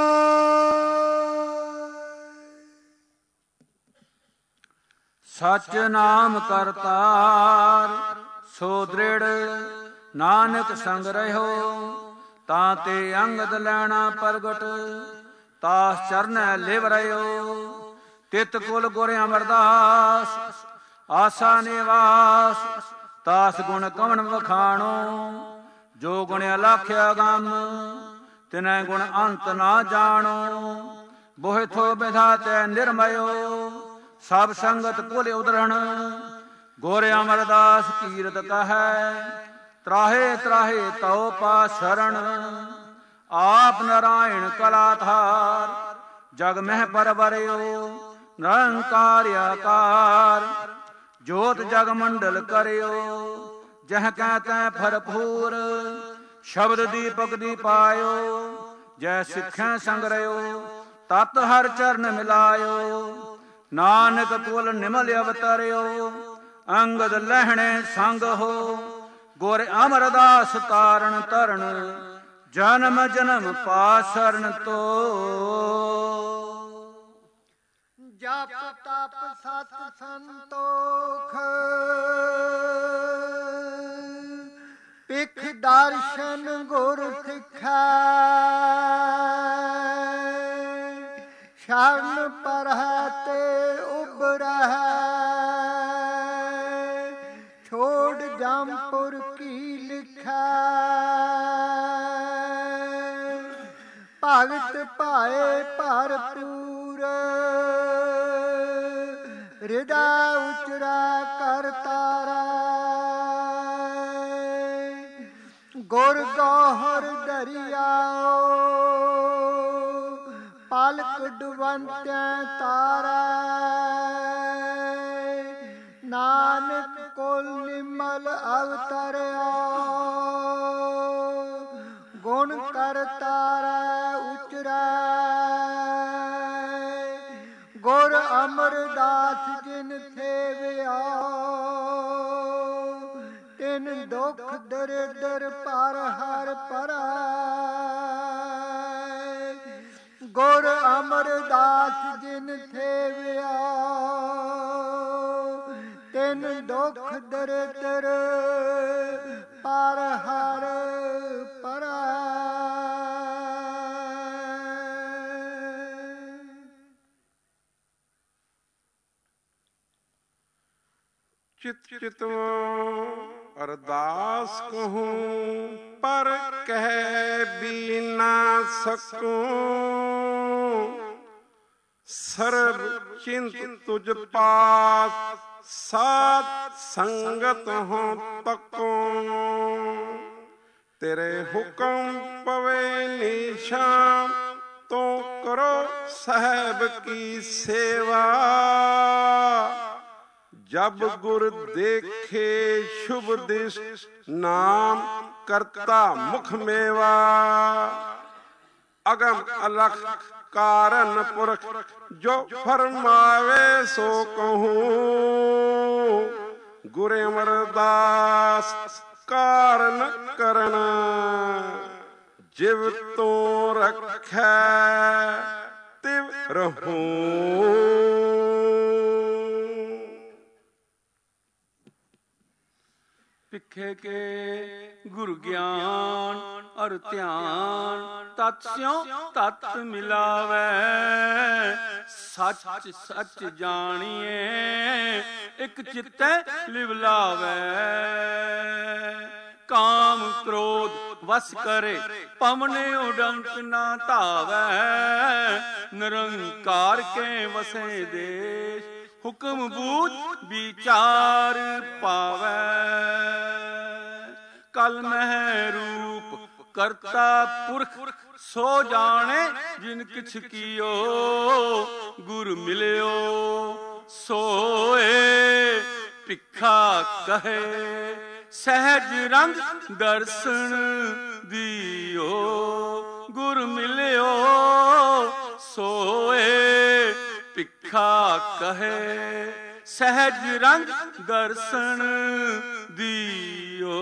E: सच नाम करतार सो दृढ़ नानक संग रहो ताते अंगद लैना प्रगट तास चरण लिव रहो तित कुल गुर अमरदास आसा निवास तास गुण कवन वखाणो जो गुण अलख्या गम तिनै गुण अंत ना जानो बोहि थो विधाते निर्मयो सब संगत कुल उदरण गोरे अमरदास कीरत कहे त्राहे त्राहे तौ पा शरण आप नारायण कलाधार जग मह परवरयो निरंकार आकार जोत जग मंडल करयो जह कहते भरपूर शब्द दीपक दीपायो जय सिक्खें संग रयो तत हर चरण मिलायो नानक कुल निमल अवतरियो अंगद लहणे संग हो गुर अमरदास तारण तरण ਜਨਮ ਜਨਮ ਪਾਸਰਨ ਤੋ
D: ਜਪ ਤਪ ਸਤ ਸੰਤੋਖ ਪਿਖ ਦਰਸ਼ਨ ਗੁਰ ਸਿੱਖੈ ਸ਼ਰਨ ਪਰਹਿ ਤੇ ਉਬਰਹਿ ਛੋੜ ਜਮਪੁਰ ਕੀ ਲਿਖੈ ਭਗਤ ਭਾਏ ਭਰਪੂਰ ਹਿਰਦਾ ਉਚਰਾ ਕਰ ਤਾਰਾ ਗੁਰ ਗੋਹਰ ਦਰਿਆਓ ਪਲਕ ਡੁਬੰਤਿਆਂ ਤਾਰਾ ਨਾਨਕ ਕੋਲ ਨਿਮਲ ਅਵਤਰਿਆ ਗੁਣ ਕਰ ਤਾਰਾ ਉਚਰਾ ਗੁਰ ਅਮਰਦਾਸ ਜਿਨ ਸੇਵਿਆ ਤਿਨ ਦੁਖ ਦਰਿਦਰ ਪਰ ਹਰ ਪਰੈ ਗੁਰ ਅਮਰਦਾਸ ਜਿਨ ਸੇਵਿਆ ਤਿਨ ਦੁਖ ਦਰਿਦਰ ਪਰ ਹਰ ਪਰੈ।
F: ਚਿਤ ਚਿਤਵਾਂ ਅਰਦਾਸ ਕਹੂੰ ਪਰ ਕਹਿ ਵੀ ਨਾ ਸਕੂੰ ਸਰਬ ਚਿੰਤ ਤੁਝ ਪਾਸ ਸਾਧ ਸੰਗਤ ਹੋਂ ਤਕੂੰ ਤੇਰੇ ਹੁਕਮ ਪਵੇ ਨਿਸ਼ਾਨ ਤੂੰ ਕਰੋ ਸਾਹਿਬ ਕੀ ਸੇਵਾ ਜਬ ਗੁਰ ਦੇਖੇ ਸ਼ੁਭ ਦਿਸ ਨਾਮ ਕਰਤਾ ਮੁਖ ਮੇਵਾ ਅਗਮ ਅਲਖ ਕਾਰਨ ਪੁਰਖ ਜੋ ਫਰਮਾਵੇ ਸੋ ਕਹੂੰ ਗੁਰ ਅਮਰਦਾਸ ਕਾਰਨ ਕਰਨ ਜਿਵ ਤੂੰ ਰੱਖੈ ਤਿਵ ਰਹੂੰ।
E: ਪਿੱਖੇ ਕੇ ਗੁਰ ਗਿਆਨ ਅਰ ਧਿਆਨ ਤਤ ਸਿਉ ਤਤ ਮਿਲਾਵੈ ਸੱਚ ਸੱਚ ਜਾਣੀਏ ਇਕ ਚਿੱਤੈ ਲਿਵ ਲਾਵੈ ਕਾਮ ਕ੍ਰੋਧ ਵਸ ਕਰੇ ਪਵਨੇ ਉਡੰਕ ਨਾ ਧਾਵੈ ਨਿਰੰਕਾਰ ਕੇ ਵਸੇ ਦੇਸ਼ ਹੁਕਮ ਬੂਝ ਵਿਚਾਰ ਪਾਵੈ ਕਲ ਮਹਿ ਰੂਪ ਕਰਤਾ ਪੁਰਖ ਸੋ ਜਾਣੇ ਜਿਨ ਕਿਛ ਕੀਓ ਗੁਰ ਮਿਲਿਓ ਸੋਏ ਭਿਖਾ ਕਹੇ ਸਹਿਜ ਰੰਗ ਦਰਸ਼ਨ ਦਿਓ ਗੁਰ ਮਿਲਿਓ ਸੋਏ ਭਿਖਾ ਕਹੇ ਸਹਿਜ ਰੰਗ ਦਰਸ਼ਨ ਦਿਓ।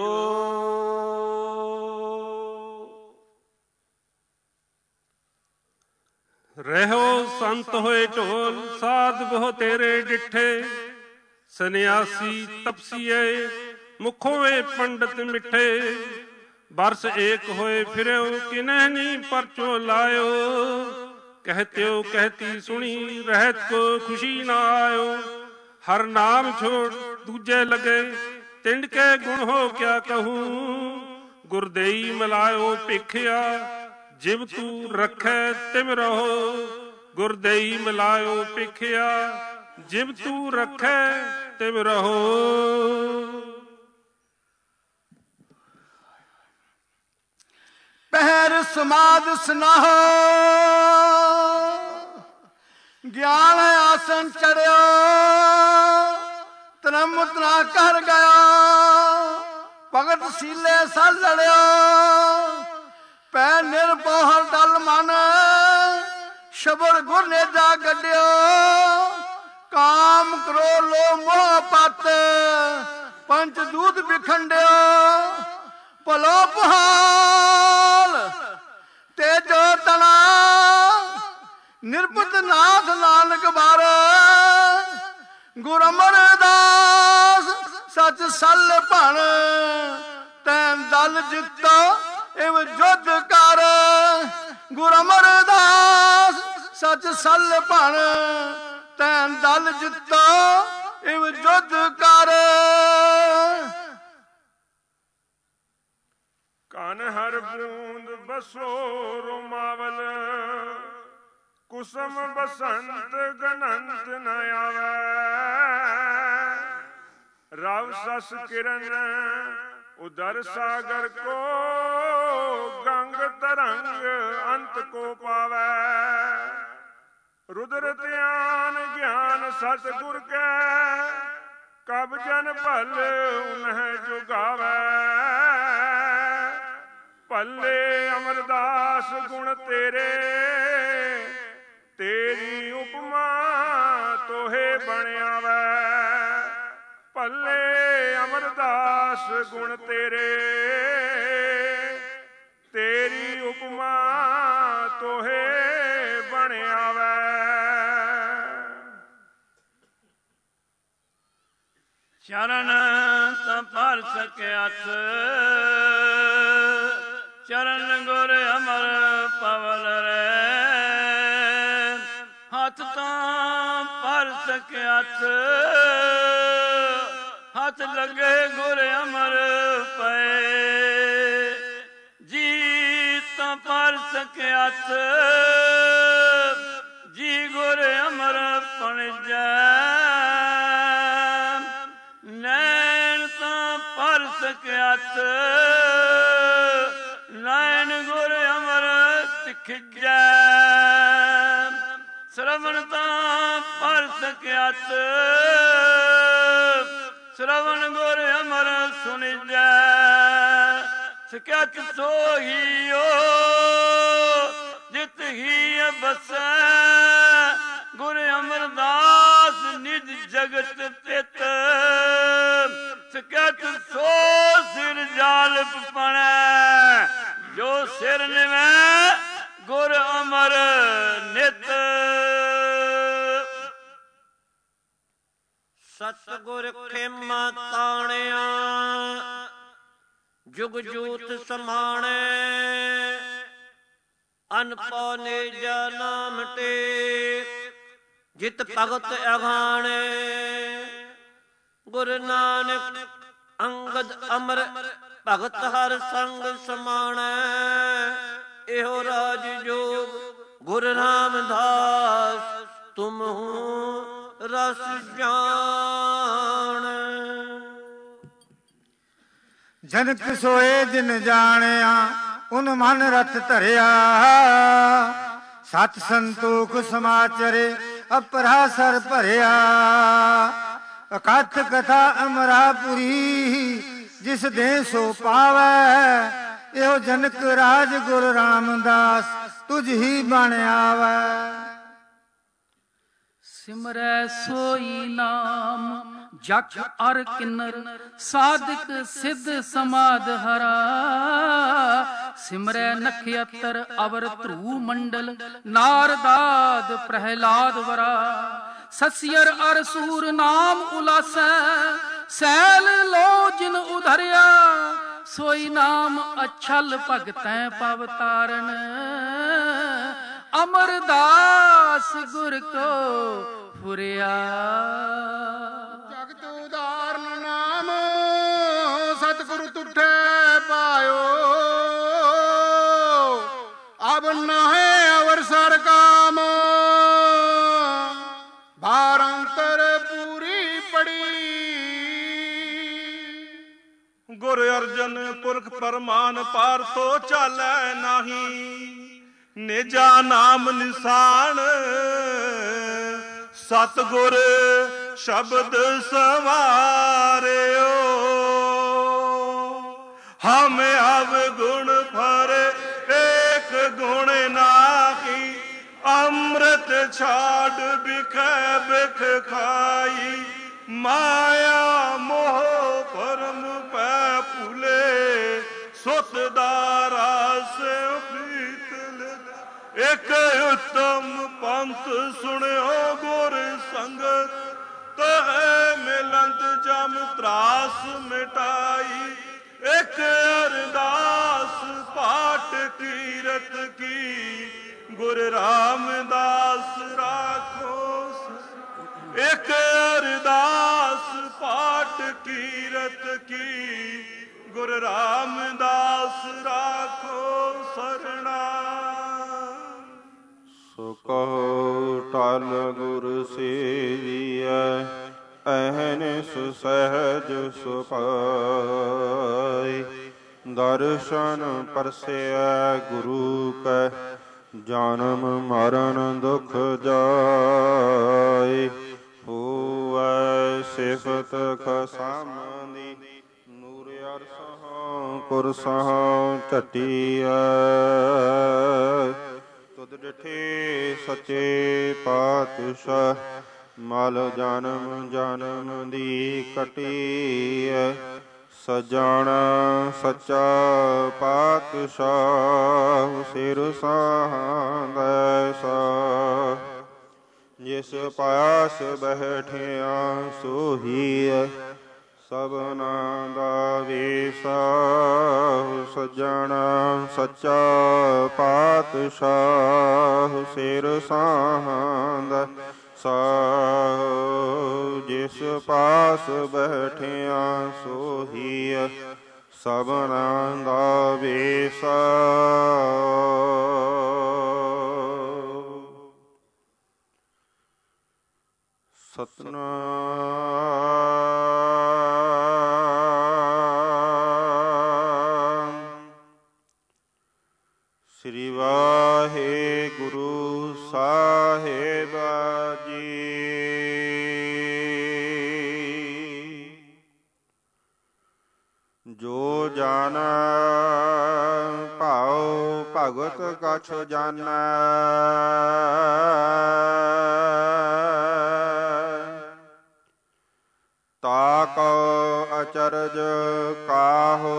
F: ਰਹਿਓ ਸੰਤ ਹੋਏ ਢੋਲ ਸਾਧ ਬਹੁ ਤੇਰੇ ਡਿੱਠੇ ਸੰਨਿਆਸੀ ਤਪਸੀਏ ਮੁਖੋਂ ਏ ਪੰਡਤ ਮਿੱਠੇ ਬਰਸ ਏਕ ਹੋਏ ਫਿਰਿਓ ਕਿਨਹਿ ਨੀ ਪਰਚੋ ਲਾਇਓ ਕਹਿਤਿਓ ਕਹਿਤੀ ਸੁਣੀ ਰਹਿਤ ਕੋ ਖੁਸ਼ੀ ਨਾ ਆਇਓ ਹਰ ਨਾਮ ਛੋੜ ਦੂਜੇ ਲਗੇ ਤਿੰਡ ਕੇ ਗੁਣ ਹੋ ਕਿਆ ਕਹੂੰ ਗੁਰਦੇਈ ਮਿਲਾਇਓ ਭਿਖਿਆ ਜਿਵ ਤੂੰ ਰੱਖੈ ਤਿਮ ਰਹੋ ਗੁਰਦੇਈ ਮਿਲਾਇਓ ਭਿਖਿਆ ਜਿਵ ਤੂੰ ਰੱਖੈ ਤਿਮ ਰਹੋ।
D: ਪਹਿਰ ਸਮਾਦ ਸਨਾਹੋ ਗਿਆਨ ਆਸਨ ਚੜਿਓ ਧਰਮ ਤਰਾ ਕਰ ਗਿਆ ਭਗਤ ਸੀਲੇ ਸਰ ਲੜਿਓ ਪੈ ਨਿਰਭਉ ਦਲ ਮਨ ਸ਼ਬਰ ਗੁਰ ਨੇ ਜਾ ਗੱਡਿਓ ਕਾਮ ਕਰੋ ਲੋ ਮੋਹ ਪਤ ਪੰਚ ਦੂਤ ਵਿਖੰਡਿਓ ਭਲੋ ਪਹਾਲ
A: ਨਿਰਪਤ ਨਾਥ ਨਾਨਕ ਬਾਰ ਗੁਰ ਅਮਰਦਾਸ ਸਚ ਸਲ ਭਣ ਤੈਂ ਦਲ ਜਿੱਤਾ ਇਵ ਜੁਧ ਕਰ ਗੁਰ ਅਮਰਦਾਸ ਸਚ ਸਲ ਭਣ ਤੈਂ ਦਲ ਜਿੱਤਾ ਇਵ ਜੁਧ ਕਰ
F: ਕਨ ਹਰ ਬੂੰਦ ਬਸੋ ਰੁਮਾਵਲ ਕੁਸਮ ਬਸੰਤ ਗਨੰਤ ਨ ਆਵੈ ਰਵ ਸਸ ਕਿਰਨ ਉਦਰ ਸਾਗਰ ਕੋ ਗੰਗ ਤਰੰਗ ਅੰਤ ਕੋ ਪਾਵੈ रुद्र ध्यान ज्ञान सतगुर के कब जन भल उन्हें जुगावै भले अमरदास गुण तेरे तेरी उपमा तोहे बणियावै भले अमरदास गुण तेरे तेरी उपमा तोहे बणियावै
E: ਚਰਨ ਤਾਂ ਭਰ ਸਕਿਆਥ ਚਰਨ ਗੁਰ ਅਮਰ ਪਵਨ ਰੇ ਹੱਥ ਤਾਂ ਭਰ ਸਕਿਆਥ ਹੱਥ ਲੱਗੇ ਗੁਰ ਅਮਰ ਪਏ ਜੀ ਤਾਂ ਭਰ ਸਕਿਆਥ ਜੀ ਗੁਰ ਅਮਰ ਪਣਜੈ ਸਕਿਆਥ ਨੈਣ ਗੁਰ ਅਮਰ ਤਿਖਜੈ ਸ਼ਰਵਣ ਤਾਂ ਭਰ ਸਕਿਆਥ ਸ਼ਰਵਣ ਗੁਰ ਅਮਰ ਸੁਣਿਜੈ ਸਕਿਆਥ ਸੋਹੀਓ ਜਿਤ ਹੀ ਬਸੈ ਗੁਰ ਅਮਰਦਾਸ ਨਿਜ ਜਗਤ ਤਿਤ ਸਕਿਆਥ ਸੋ ਸਿਰ ਜਾਲਪ ਪਣੈ ਜੋ ਸਿਰ ਨਿਵੈ ਗੁਰ ਅਮਰ ਨਿਤ
G: ਸਤਿਗੁਰ ਖੇਮਾ ਤਾਣਿਆ ਜੁਗ ਜੂਤ ਸਮਾਣੈ ਅਨਪਉ ਨਿਜ ਨਾਮ ਟੇਕ ਜਿਤ ਭਗਤ ਅਗਾਣੈ ਗੁਰ ਨਾਨਕ ਅੰਗਦ ਅਮਰ ਭਗਤ ਹਰ ਸੰਗ ਸਮਾਣੈ ਇਹੋ ਰਾਜ ਜੋਗ ਗੁਰ ਰਾਮਦਾਸ ਤੁਮਹੁ ਰਸ ਜਾਣੈ
D: ਜਨਕ ਸੋਏ ਜਿਨ ਜਾਣਿਆ ਉਨ ਮਨ ਰਥ ਧਰਿਆ ਸਤ ਸੰਤੋਖ ਸਮਾਚਰੇ ਅਪਰਾਸਰ ਭਰਿਆ ਅਕਥ ਕਥਾ ਅਮਰਾਪੁਰੀ ਜਿਸ ਦੇ ਸੋ ਪਾਵੈ ਇਹੋ ਜਨਕ ਰਾਜ ਗੁਰ ਰਾਮਦਾਸ ਤੁਝ ਹੀ ਬਣ ਆਵੈ
H: ਸਿਮਰੈ ਸੋਈ ਨਾਮ ਜਗ ਅਰ ਕਿੰਨਰ ਸਾਧਕ ਸਿੱਧ ਸਮਾਧ ਹਰਾ ਸਿਮਰੈ ਨਖਯਤਰ ਅਵਰ ਧਰੂ ਮੰਡਲ ਨਾਰਦਾਦ ਪ੍ਰਹਿਲਾਦ ਵਰਾ ਸਸਿਅਰ ਅਰ ਸੂਰ ਨਾਮ ਉਲਾਸੈ ਸੈਲ ਲੋ ਜਿਨ ਉਧਰਿਆ ਸੋਈ ਨਾਮ ਅਛਲ ਭਗਤੈ ਪਵ ਤਾਰਨ ਅਮਰਦਾਸ ਗੁਰ ਕੋ ਫੁਰਿਆ
A: ਜਗਤ ਉਦਾਰਨ ਨਾਮ ਸਤਿਗੁਰ ਤੁਠੇ ਪਾਇਓ ਅਬ ਨਾਹੇ ਅਵਰ ਸਰ ਕਾਮ ਭਾਰੰਤਰ ਪੂਰੀ ਪੜੀ
E: ਗੁਰ ਅਰਜਨ ਪੁਰਖ ਪਰਮਾਨ ਪਾਰ ਤੋ ਚਾਲੈ ਨਾਹੀ ਨਿਜਾ ਨਾਮ ਨਿਸ਼ਾਨ ਸਤਿਗੁਰ ਸ਼ਬਦ ਸਵਾਰਿਓ ਹਮ ਅਵ ਗੁਣ ਫਰੇ ਏਕ ਗੁਣ ਨਾਹੀ ਅੰਮ੍ਰਿਤ ਛਾੜ ਬਿਖੈ ਬਿਖ ਖਾਈ ਮਾਇਆ ਮੋਹ ਪਰਮ ਪੈ ਭੁਲੇ ਸੁਤ ਦਾ ਰਸ ਪ੍ਰੀਤ ਇੱਕ ਉਤਮ ਪੰਥ ਸੁਣਿਓ ਗੁਰ ਸੰਗਤ, ਤਹਿ ਮਿਲੰਤ ਜਮ ਤਰਾਸ ਮਿਟਾਈ। ਇੱਕ ਅਰਦਾਸ ਪਾਠ ਕੀਰਤ ਕੀ, ਗੁਰ ਰਾਮਦਾਸ ਰਾਖੋ। ਇੱਕ ਅਰਦਾਸ ਪਾਠ ਕੀਰਤ ਕੀ, ਗੁਰ ਰਾਮਦਾਸ ਰਾਖੋ ਸਰਣਾ।
I: ਸੋ ਕਹੋ ਟਲ ਗੁਰ ਸੇਵੀਐ, ਅਹਨਿਸ ਸਹਿਜ ਸੁਭਾਈ। ਦਰਸ਼ਨ ਪਰਸੈ ਗੁਰੂ ਕੈ, ਜਨਮ ਮਰਨ ਦੁਖ ਜਾਇ। ਹੋਵੈ ਸਿਫਤ ਖਸਮ ਦੀ, ਨੂਰ ਅਰਸਹੁ ਕੁਰਸਹੁ ਝਟੀਐ। ਤੁਧ ਡਿਠੇ ਸੱਚੇ ਪਾਤਸ਼ਾਹ, ਮਲ ਜਨਮ ਜਨਮ ਦੀ ਕਟੀਐ। ਸਜਣ ਸੱਚਾ ਪਾਤਸ਼ਾਹ, ਸਿਰ ਸਾਂਦੈ ਸਾ। ਜਿਸ ਪਾਸ ਬੈਠਿਆ ਸੋਹੀਐ, ਸਭਨਾ ਦਾ ਵੀਸਾ। ਸਜਣ ਸੱਚਾ ਪਾਤਸ਼ਾਹ, ਸਿਰ ਸਾਂਦੈ ਸਾ। ਜਿਸ ਪਾਸ ਬੈਠਿਆ ਸੋਹੀਐ, ਸਭਨਾ ਦਾ ਵੀਸਾ। ਸਤਨਾਮ ਸ੍ਰੀ ਵਾਹਿਗੁਰੂ ਸਾਹਿਬ ਜੀ। ਜੋ ਜਾਣੈ ਭਾਉ ਭਗਤ ਕਛ ਜਾਣੈ। ਤਾ ਕਉ ਅਚਰਜ ਕਾਹੋ।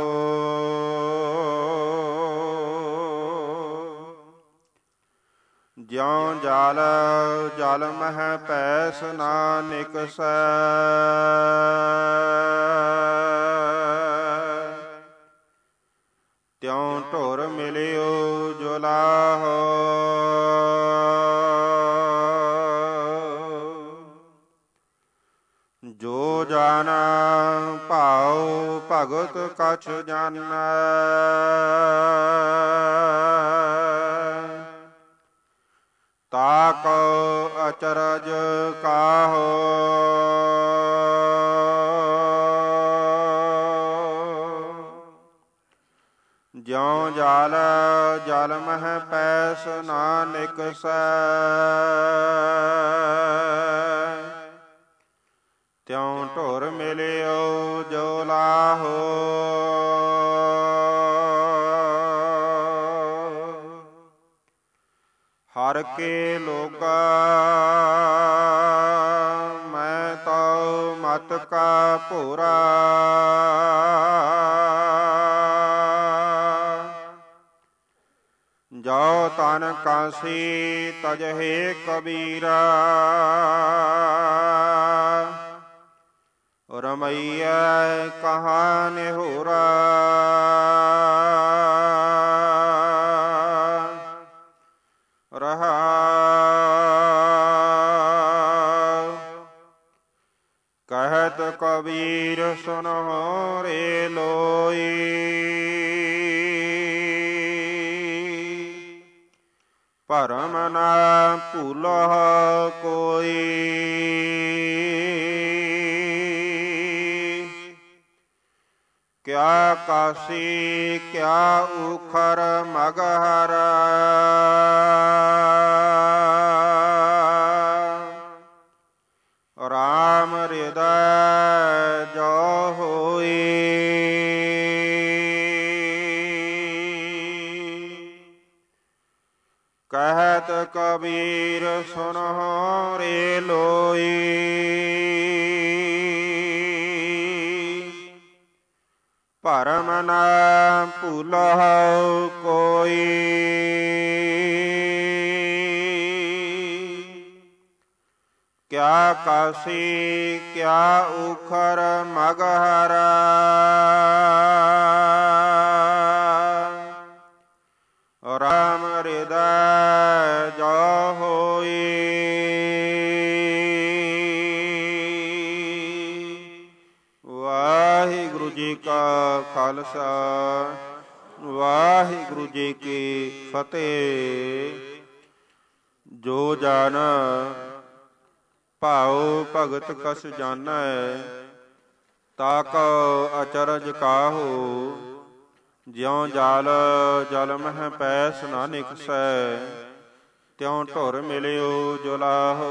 I: ਜਿਉ ਜਲ ਜਲ ਮਹਿ ਪੈਸ ਨਾ ਨਿਕਸੈ। ਤਿਉ ਢੁਰ ਮਿਲਿਓ ਜੁਲਾਹੋ। ਜੋ ਜਾਣੈ ਭਾਉ ਭਗਤ ਕਛ ਜਾਣੈ। ਤਾ ਕਉ ਅਚਰਜ ਕਾਹੋ। ਜਿਉ ਜਲ ਜਲ ਮਹਿ ਪੈਸ ਨਾ ਨਿਕਸੈ। ਤਿਉ ਢੁਰ ਮਿਲਿਓ ਜੋ ਲਾਹੋ। ਹਰ ਕੇ ਲੋਗਾ ਮੈਂ ਤਉ ਮਤ ਕਾ ਭੋਰਾ। ਜੋ ਤਨ ਕਾਸੀ ਤਜਹਿ ਕਬੀਰਾ। ਰਮਈਐ ਕਹਾ ਨਿਹੋਰਾ। ਰਹਾਉ ਕਹਿਤ ਕਬੀਰ ਸੁਨਹੁ ਰੇ ਲੋਈ। ਭਰਮ ਨਾ ਭੂਲਹੁ ਕੋਈ। ਕਿਆ ਕਾਸੀ ਕਿਆ ਊਖਰ ਮਗਹਰ। ਰਾਮ ਹਿਰਦੈ ਜੋ ਹੋਈ। ਕਹਿਤ ਕਬੀਰ ਸੁਨਹੁ ਰੇ ਲੋਈ। ਭਰਮ ਨਾ ਭੂਲਹੁ ਕੋਈ। ਕਾਸੀ ਕਿਆ ਊਖਰ ਮਗਹਰ ਰਾਮ ਹਿਰਦੈ ਜੋ ਹੋਈ ਵਾਹਿਗੁਰੂ ਜੀ ਕਾ ਖਾਲਸਾ ਵਾਹਿਗੁਰੂ ਜੀ ਕੀ ਫਤਿਹ। ਜੋ ਜਨ ਭਾਉ ਭਗਤ ਕਛ ਜਾਣੈ ਤਾ ਕਉ ਅਚਰਜ ਕਾਹੂ ਜਿਉ ਜਲ ਜਲ ਮਹਿ ਪੈਸ ਨਾ ਨਿਕਸੈ ਤਿਉ ਢੁਰ ਮਿਲਿਓ ਜੁਲਾਹੋ।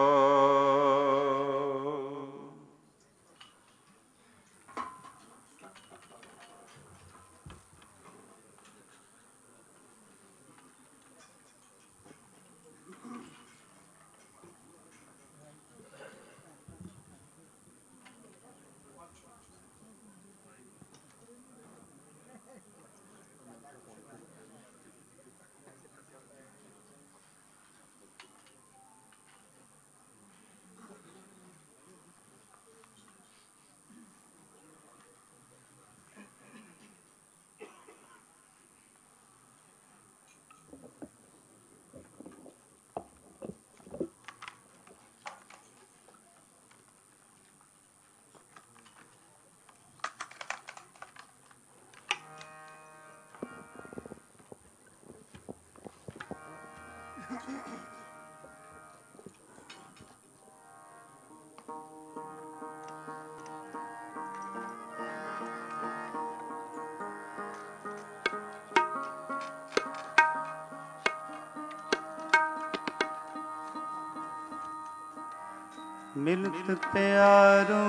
A: ਮਿਲਤ ਪਿਆਰੋ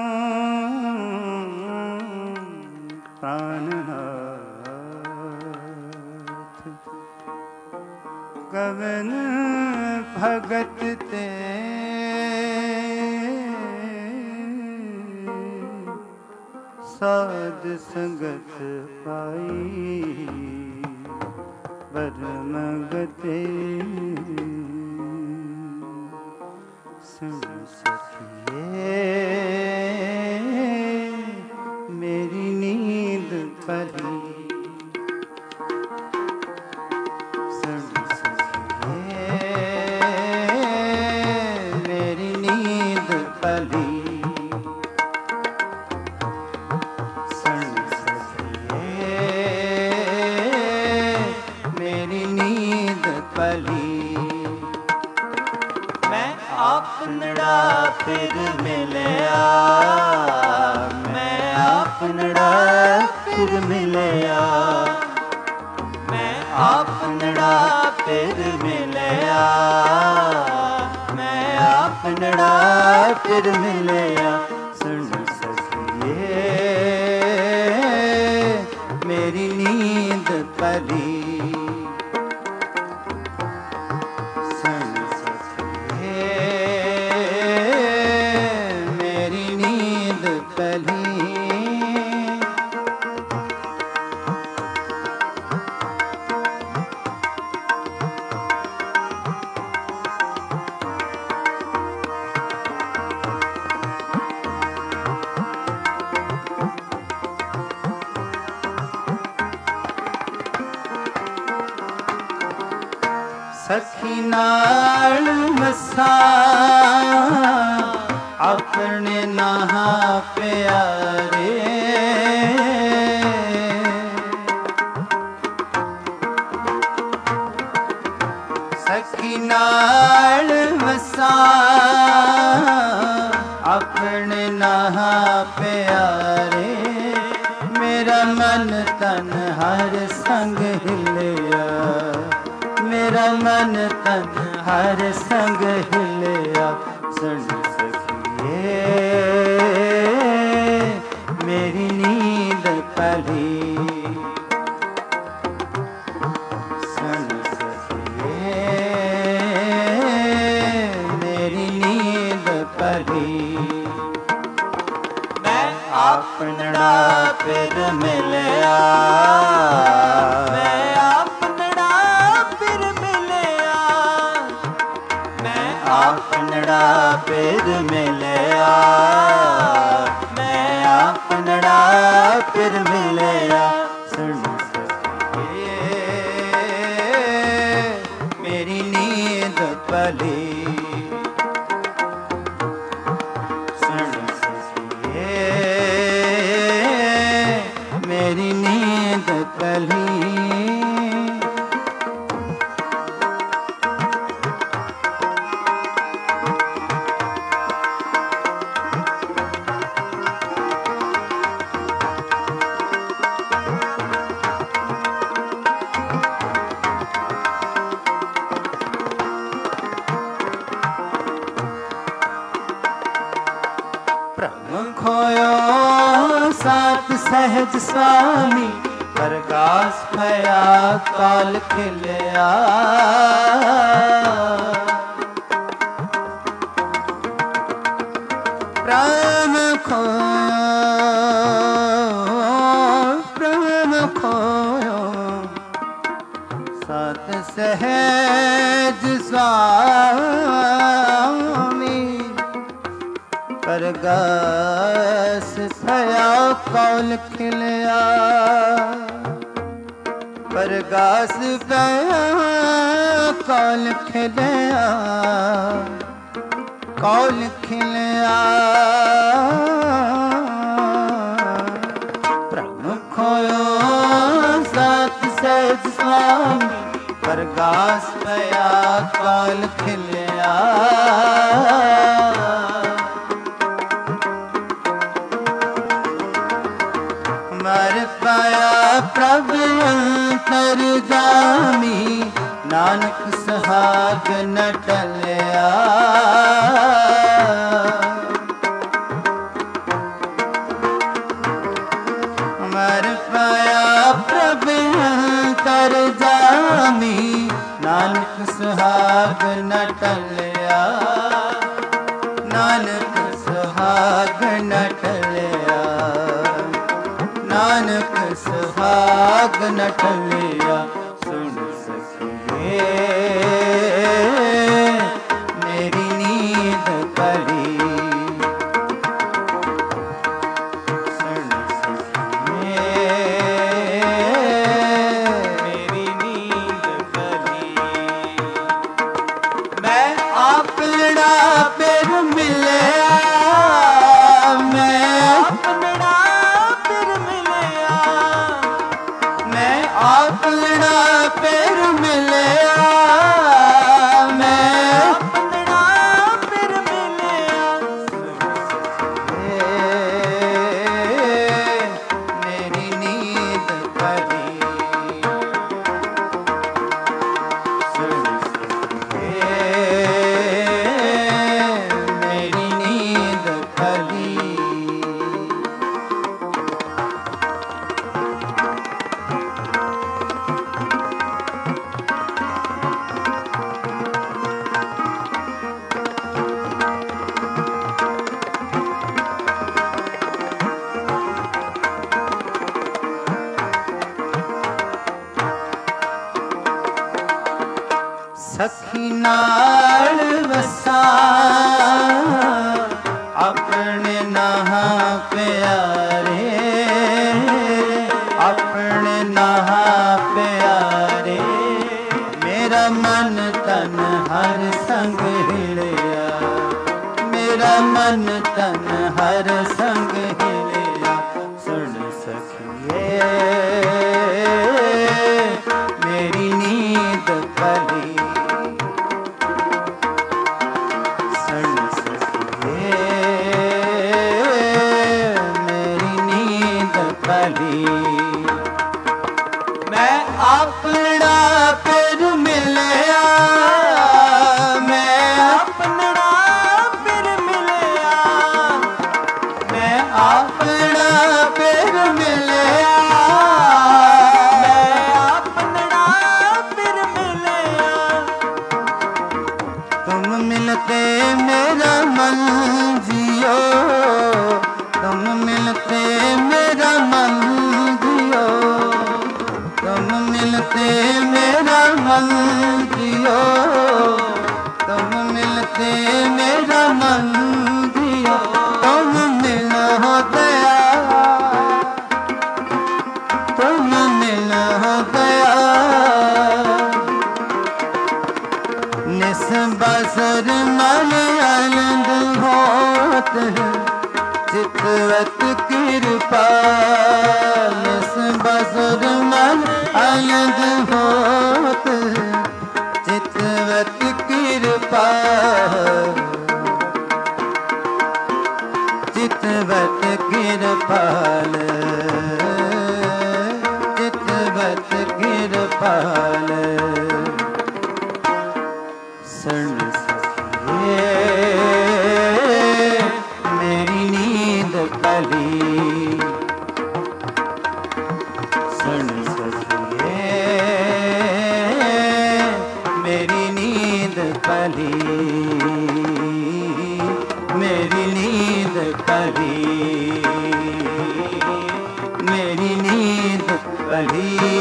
A: ਪ੍ਰਾਨਨਾਥ ਗਵਨ ਭਗਤ ਤੇ ਸਾਧ ਸੰਗਤ ਪਾਈ ਬਰਮ ਗਤੇ ਸੁਣ ਸਖੀਏ ਮੇਰੀ ਨੀਂਦ ਪਲੀ ਸੁਣ ਸਖੀਏ ਮੇਰੀ ਨੀਂਦ ਪਲੀ ਸੁਣ ਸਖੀਏ ਮੇਰੀ ਨੀਂਦ ਪਲੀ। ਮੈਂ ਆਪਨੜਾ ਫਿਰ ਮਿਲਿਆ ਮੈਂ ਆਪਨੜਾ ਫਿਰ ਮਿਲਿਆ ਮੈਂ ਆਪਨੜਾ ਫਿਰ ਮਿਲਿਆ ਮੈਂ ਆਪਨੜਾ ਫਿਰ ਮਿਲਿਆ। ਸੁਣ ਸਖੀਏ ਮੇਰੀ ਨੀਂਦ ਪਲੀ ਸਖੀ ਨਾਲ ਮਸਾਂ ਆਪਣੇ ਨਾਹ ਪਿਆਰੇ ਸਖੀ ਨਾਲ ਮਸਾਂ ਆਪਣੇ ਨਾਹ ਪਿਆਰੇ ਮੇਰਾ ਮਨ ਤਨ ਹਰ ਸੰਗ ਹਿਲਿਆ ਮੇਰਾ ਮਨ ਤਨ ਹਰ ਸੰਗ ਹਿਲਿਆ। ਸੁਣ ਸਖੀਏ ਮੇਰੀ ਨੀਂਦ ਪਲੀ ਸੁਣ ਸਖੀਏ ਮੇਰੀ ਨੀਂਦ ਪਲੀ। ਮੈਂ ਆਪਨੜਾ ਫਿਰ ਮਿਲਿਆ ਮੈਂ ਆਪਨੜਾ फिर मिलया, मैं आपनड़ा फिर मिलया। सुन सखिए मेरी नींद पली, सुन सखिए मेरी नींद पली। सहज स्वामी प्रकाश भया काल खिलया, प्राण खोयो सत सहज स्वामी प्रकाश भया कौल खिलया, प्रकाश भया कौल खिलया, कौल खिलया। प्रभु खोयो सत सहज स्वामी प्रकाश भया कौल खिलया, प्रभु अंतर्गामी नानक सुहाग न टलया, मर पाया प्रभु अंतर्गामी नानक सुहाग न टलया, नानक सुहाग न टलया, नानक सुहाग न टलया। सुन सखिए मेरी नींद पली, सुन सखिए मेरी नींद पली। मैं आपना फिर मिलया, मैं आपना फिर मिलया, मैं आपना फिर मिलया, मैं अपना फिर मिलया। मेरी नींद पली, सुन मेरी नींद पली। सखी नाल वसा अपने नहा प्यारे, अपने नहा प्यारे, मेरा मन तन हर संग हिलया, मेरा मन तन हर संग हिलया। सुन सखिए मेरी नींद पली, सुन सखिए मेरी नींद पली। मैं अपना फिर मिलया, मैं अपना फिर मिलया, मैं अपना फिर मिलया, मैं अपना फिर मिलया। तुम मिलते मेरा मन जियो, तुम मिलते मेरा मन जियो, तुम मिलते मेरा मन जियो, तुम मिलते मेरा मन दिया तुम मिल हो गया, तुम मिल हो गया। निस बसर मन आनंद होत चितवत कृपा, निस बसर मन आनंद होत चितवत कृपा, चितवत कृपाल, चितवत कृपाल। शरण सखिए मेरी नींद पली, शरण सखिए मेरी नींद पली, मेरी नींद पली, मेरी नींद पली।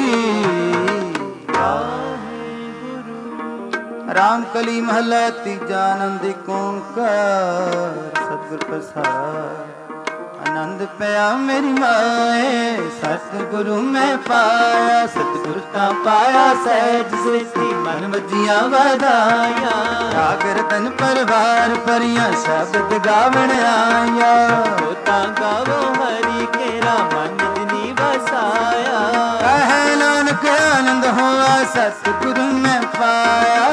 A: राम कली महला तीजा आनंद एक ओंकार सतगुर प्रसाद। आनंद पया मेरी माए सतगुरु मैं पाया, सतगुर ता पाया सहज सृष्टि मन वजिया वधाया। राग रतन परवार परिया शब्द गावण आया, होता गावो हरि केरा मन जिनी बसाया। कह नानक आनंद हुआ सतगुरु मैं पाया,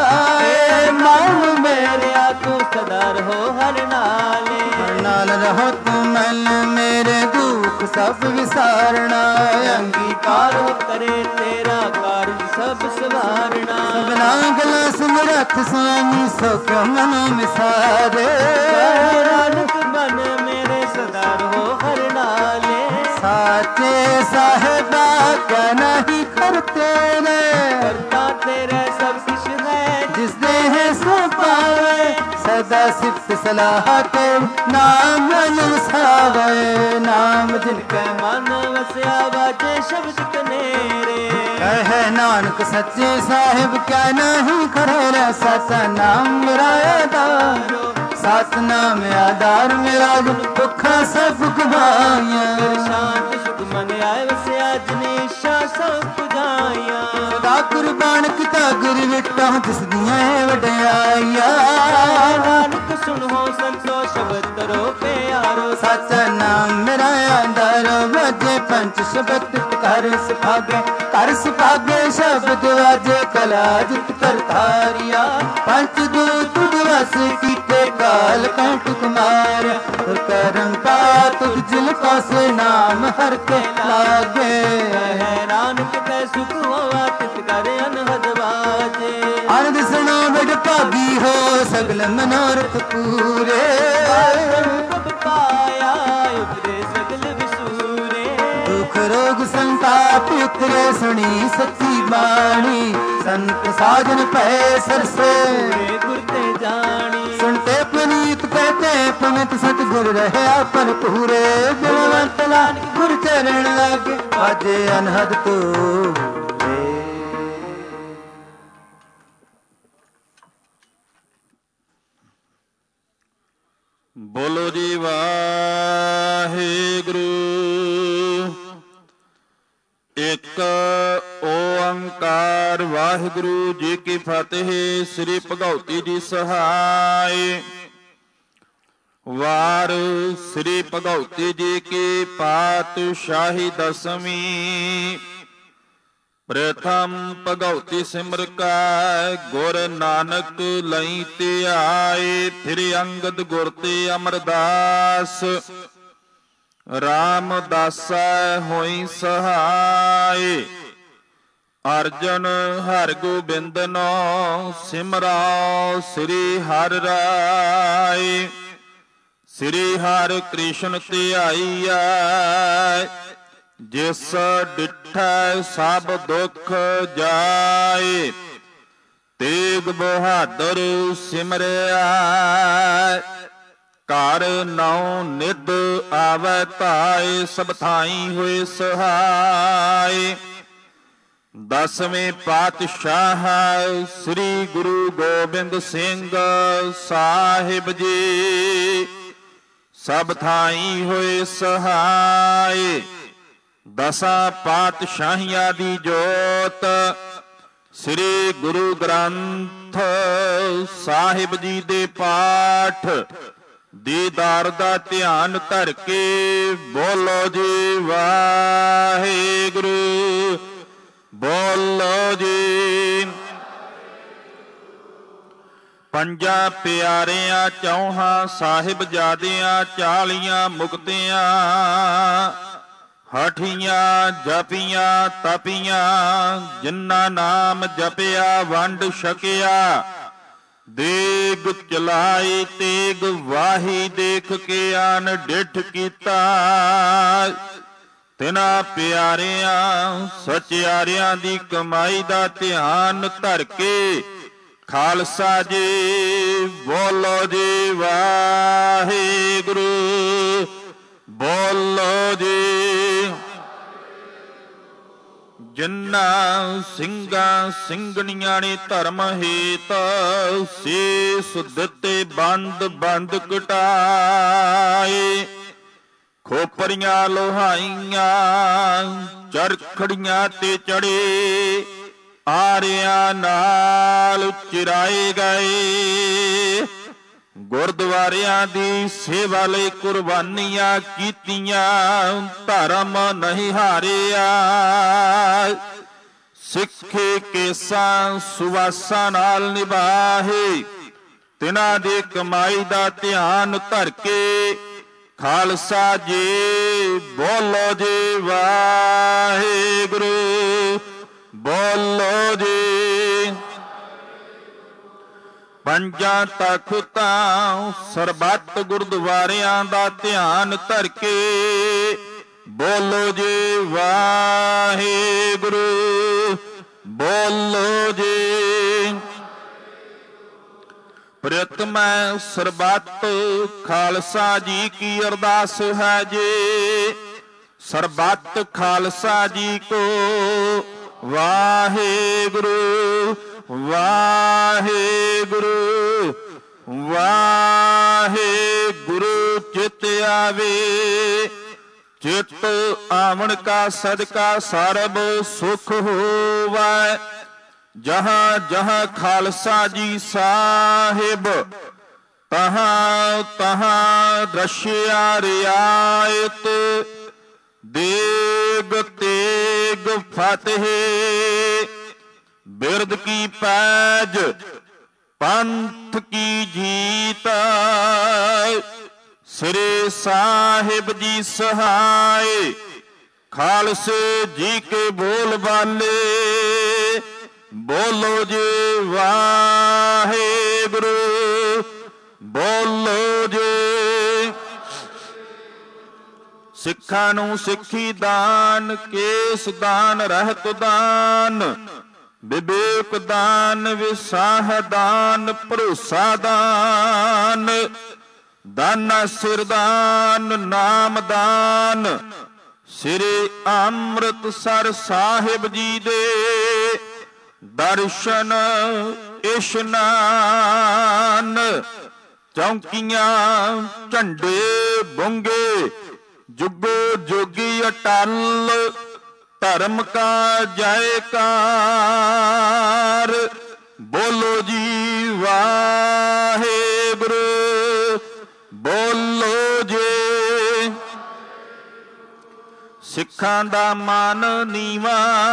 A: मन मेरे तू सदा रहो हर नाले, हर नाल रहो तू मन मेरे दुख सब विसारना। अंगीकार करे तेरा कार्य सब सवारना, सबना गला समरथ स्वामी सो क्यों मन मिसारे। नानक मन मेरे सदा रहो हर नाले, साचे साहेबा क्या नहीं करते रे, करता तेरे सब कुछ है जिस देह सो पावे। सदा सिफ्त सलाह के नाम अनुसावे, नाम जिनके मन वसया बाजे शब्द कनेरे। कह नानक सच्चे साहिब क्या नहीं करे रे, सचा नाम मेरा आधारो, सात नाम आधार मेरा दुखा सब गवाया। शांत सुख मन आए वसया जनेशा सब पुजाया। सदा कुर्बान किता गुर विटा जिस दिया वड्याइया। नानक सुनो संतो शब्द करो प्यारो, साचा नाम मेरा आधारो। बजे पंच शब्द कर सुभागे, कर सुभागे शब्द वाजे कला जित कर धारिया। पंच दूत दिवस कीते काल कंठ कुमार, करम का तुझ जिल पास नाम हर के लागे। नानक कै सुख होवा तित करे अनहद बाजे। आनंद सुनो बड़ भागी हो सगल मनोरथ पूरे, पाया उतरे सगल विसूरे। दुख रोग संताप उतरे सुनी सच्ची बाणी, संत साजन पै सरसे गुरते जानी। सुनते पुनीत कहते पवित सतगुर रहे अपन पूरे। गुणवंत नानक गुर चरण लागे बाजे अनहद तूरे।
E: बोलो जी वाहिगुरु। एक ओंकार वाहिगुरु जी की फतेह। श्री भगवती जी सहाय। वार श्री भगवती जी की पातशाही दसवीं। प्रथम भगवती सिमर का गुर नानक लई ते आए। फिर अंगद गुर ते अमरदास रामदासा होई सहाय। अर्जन हर गोबिंद नो सिमराओ श्री हर राय। श्री हर कृष्ण ध्याईया जिस डिठै सब दुख जाए। तेग बहादुर सिमरिया घर नौ निध आवै ताए। सब थाई हुए सहाय। ਦਸਵੇਂ ਪਾਤਸ਼ਾਹ ਸ੍ਰੀ ਗੁਰੂ ਗੋਬਿੰਦ ਸਿੰਘ ਸਾਹਿਬ ਜੀ ਸਭ ਥਾਈਂ ਹੋਏ ਸਹਾਏ। ਦਸਾਂ ਪਾਤਸ਼ਾਹੀਆਂ ਦੀ ਜੋਤ ਸ੍ਰੀ ਗੁਰੂ ਗ੍ਰੰਥ ਸਾਹਿਬ ਜੀ ਦੇ ਪਾਠ ਦੀਦਾਰ ਦਾ ਧਿਆਨ ਧਰ ਕੇ ਬੋਲੋ ਜੀ ਵਾਹਿਗੁਰੂ, ਬੋਲੋ ਜੀ। ਪੰਜਾਂ ਪਿਆਰਿਆਂ ਚੌਹਾਂ ਸਾਹਿਬਜ਼ਾਦਿਆਂ 40 ਮੁਕਤਿਆਂ ਹਠੀਆਂ ਜਪੀਆਂ ਤਪੀਆਂ ਜਿਨ੍ਹਾਂ ਨਾਮ ਜਪਿਆ ਵੰਡ ਛਕਿਆ। ਦੇਗ ਚਲਾਈ ਤੇਗ ਵਾਹੀ ਦੇਖ ਕੇ ਆਨ ਡਿਠ ਕੀਤਾ। ਤਿਨਾਂ ਪਿਆਰਿਆਂ ਸਚਿਆਰਿਆਂ ਦੀ ਕਮਾਈ ਦਾ ਧਿਆਨ ਧਰ ਕੇ ਖਾਲਸਾ ਜੀ ਬੋਲੋ ਜੀ ਵਾਹਿਗੁਰੂ, ਬੋਲੋ ਜੀ। ਜਿਨ੍ਹਾਂ ਸਿੰਘਾਂ ਸਿੰਘਣੀਆਂ ਨੇ ਧਰਮ ਹੇਤ ਸੀਸ ਦਿੱਤੇ ਬੰਦ ਬੰਦ ਕਟਾਏ। ਖੋਪਰੀਆਂ ਲੋਹਾਈਆਂ ਚਰਖੜੀਆਂ ਤੇ ਚੜੇ ਆਰਿਆਂ ਨਾਲ ਚਿਰਾਏ ਗਏ। ਗੁਰਦੁਆਰਿਆਂ ਦੀ ਸੇਵਾ ਲਈ ਕੁਰਬਾਨੀਆਂ ਕੀਤੀਆਂ ਧਰਮ ਨਹੀਂ ਹਾਰਿਆ। ਸਿੱਖੇ ਕੇਸਾਂ ਸੁਵਾਸਾਂ ਨਾਲ ਨਿਭਾਹੇ ਤਿਨਾਂ ਦੀ ਕਮਾਈ ਦਾ ਧਿਆਨ ਧਰ ਕੇ ਖਾਲਸਾ ਜੀ ਬੋਲੋ ਜੀ ਵਾਹਿਗੁਰੂ, ਬੋਲੋ ਜੀ। ਪੰਜਾਂ ਤਖਤਾਂ ਸਰਬੱਤ ਗੁਰਦੁਆਰਿਆਂ ਦਾ ਧਿਆਨ ਧਰ ਕੇ ਬੋਲੋ ਜੀ ਵਾਹਿਗੁਰੂ, ਬੋਲੋ ਜੀ। ਪ੍ਰਿਤਮੈ ਸਰਬੱਤ ਖਾਲਸਾ ਜੀ ਕੀ ਅਰਦਾਸ ਹੈ ਜੀ। ਸਰਬੱਤ ਖਾਲਸਾ ਜੀ ਕੋ ਵਾਹਿਗੁਰੂ, ਵਾਹਿਗੁਰੂ, ਵਾਹਿਗੁਰੂ। ਚਿਤ ਆਵੇ ਚਿਤ ਆਵਣ ਕਾ ਸਦਕਾ ਸਰਬ ਸੁਖ ਹੋਵੈ। ਜਹਾਂ ਜਹਾਂ ਖਾਲਸਾ ਜੀ ਸਾਹਿਬ ਤਹਾਂ ਤਹਾਂ ਰਸ਼ਿਆ ਰਿਆਇਤ। ਦੇਗ ਤੇਗ ਫਤਿਹ ਬਿਰਦ ਕੀ ਪੈਜ ਪੰਥ ਕੀ ਜੀਤ। ਸ੍ਰੀ ਸਾਹਿਬ ਜੀ ਸਹਾਏ ਖਾਲਸੇ ਜੀ ਕੇ ਬੋਲ ਬਾਲੇ ਬੋਲੋ ਜੀ ਵਾਹਿਗੁਰੂ, ਬੋਲੋ ਜੀ। ਸਿੱਖਾਂ ਨੂੰ ਸਿੱਖੀ ਦਾਨ, ਕੇਸ ਦਾਨ, ਰਹਿਤ ਦਾਨ, ਵਿਵੇਕ ਦਾਨ, ਵਿਸਾਹ ਦਾਨ, ਭਰੋਸਾ ਦਾਨ, ਦਾਨਾ ਸਿਰ ਦਾਨ, ਨਾਮ ਦਾਨ। ਸ੍ਰੀ ਅੰਮ੍ਰਿਤਸਰ ਸਾਹਿਬ ਜੀ ਦੇ ਦਰਸ਼ਨ ਇਸ਼ਨਾਨ। ਚੌਂਕੀਆਂ ਝੰਡੇ ਬੁੰਗੇ ਜੁਗੋ ਜੋਗੀ ਅਟਲ। ਧਰਮ ਕਾ ਜੈਕਾਰ ਬੋਲੋ ਜੀ ਵਾਹਿਗੁਰੂ, ਬੋਲੋ ਜੀ। ਸਿੱਖਾਂ ਦਾ ਮਨ ਨੀਵਾ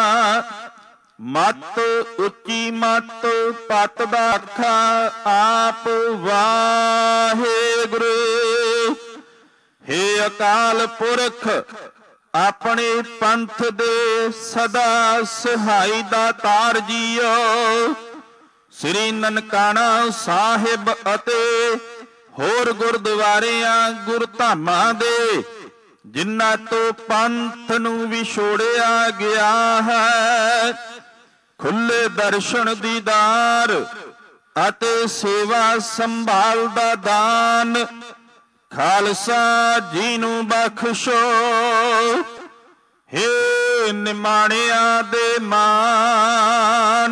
E: ਮਤ ਉੱਚੀ ਮਤ ਪਤ ਦਾ ਅੱਖਾ ਆਪ ਵਾਹਿਗੁਰੂ। ਹੇ ਅਕਾਲ ਪੁਰਖ ਆਪਣੇ ਪੰਥ ਦੇ ਸਦਾ ਸਹਾਈ ਦਾਤਾਰ ਜੀਓ। ਸ੍ਰੀ ਨਨਕਾਣਾ ਸਾਹਿਬ ਅਤੇ ਹੋਰ ਗੁਰਦੁਆਰਿਆਂ ਗੁਰਧਾਮਾਂ ਦੇ ਜਿਨ੍ਹਾਂ ਤੋਂ ਪੰਥ ਨੂੰ ਵਿਛੋੜਿਆ ਗਿਆ ਹੈ, ਖੁੱਲੇ ਦਰਸ਼ਨ ਦੀਦਾਰ ਅਤੇ ਸੇਵਾ ਸੰਭਾਲ ਦਾ ਦਾਨ ਖਾਲਸਾ ਜੀ ਨੂੰ ਬਖਸ਼ੋ। ਹੇ ਨਿਮਾਣਿਆਂ ਦੇ ਮਾਨ,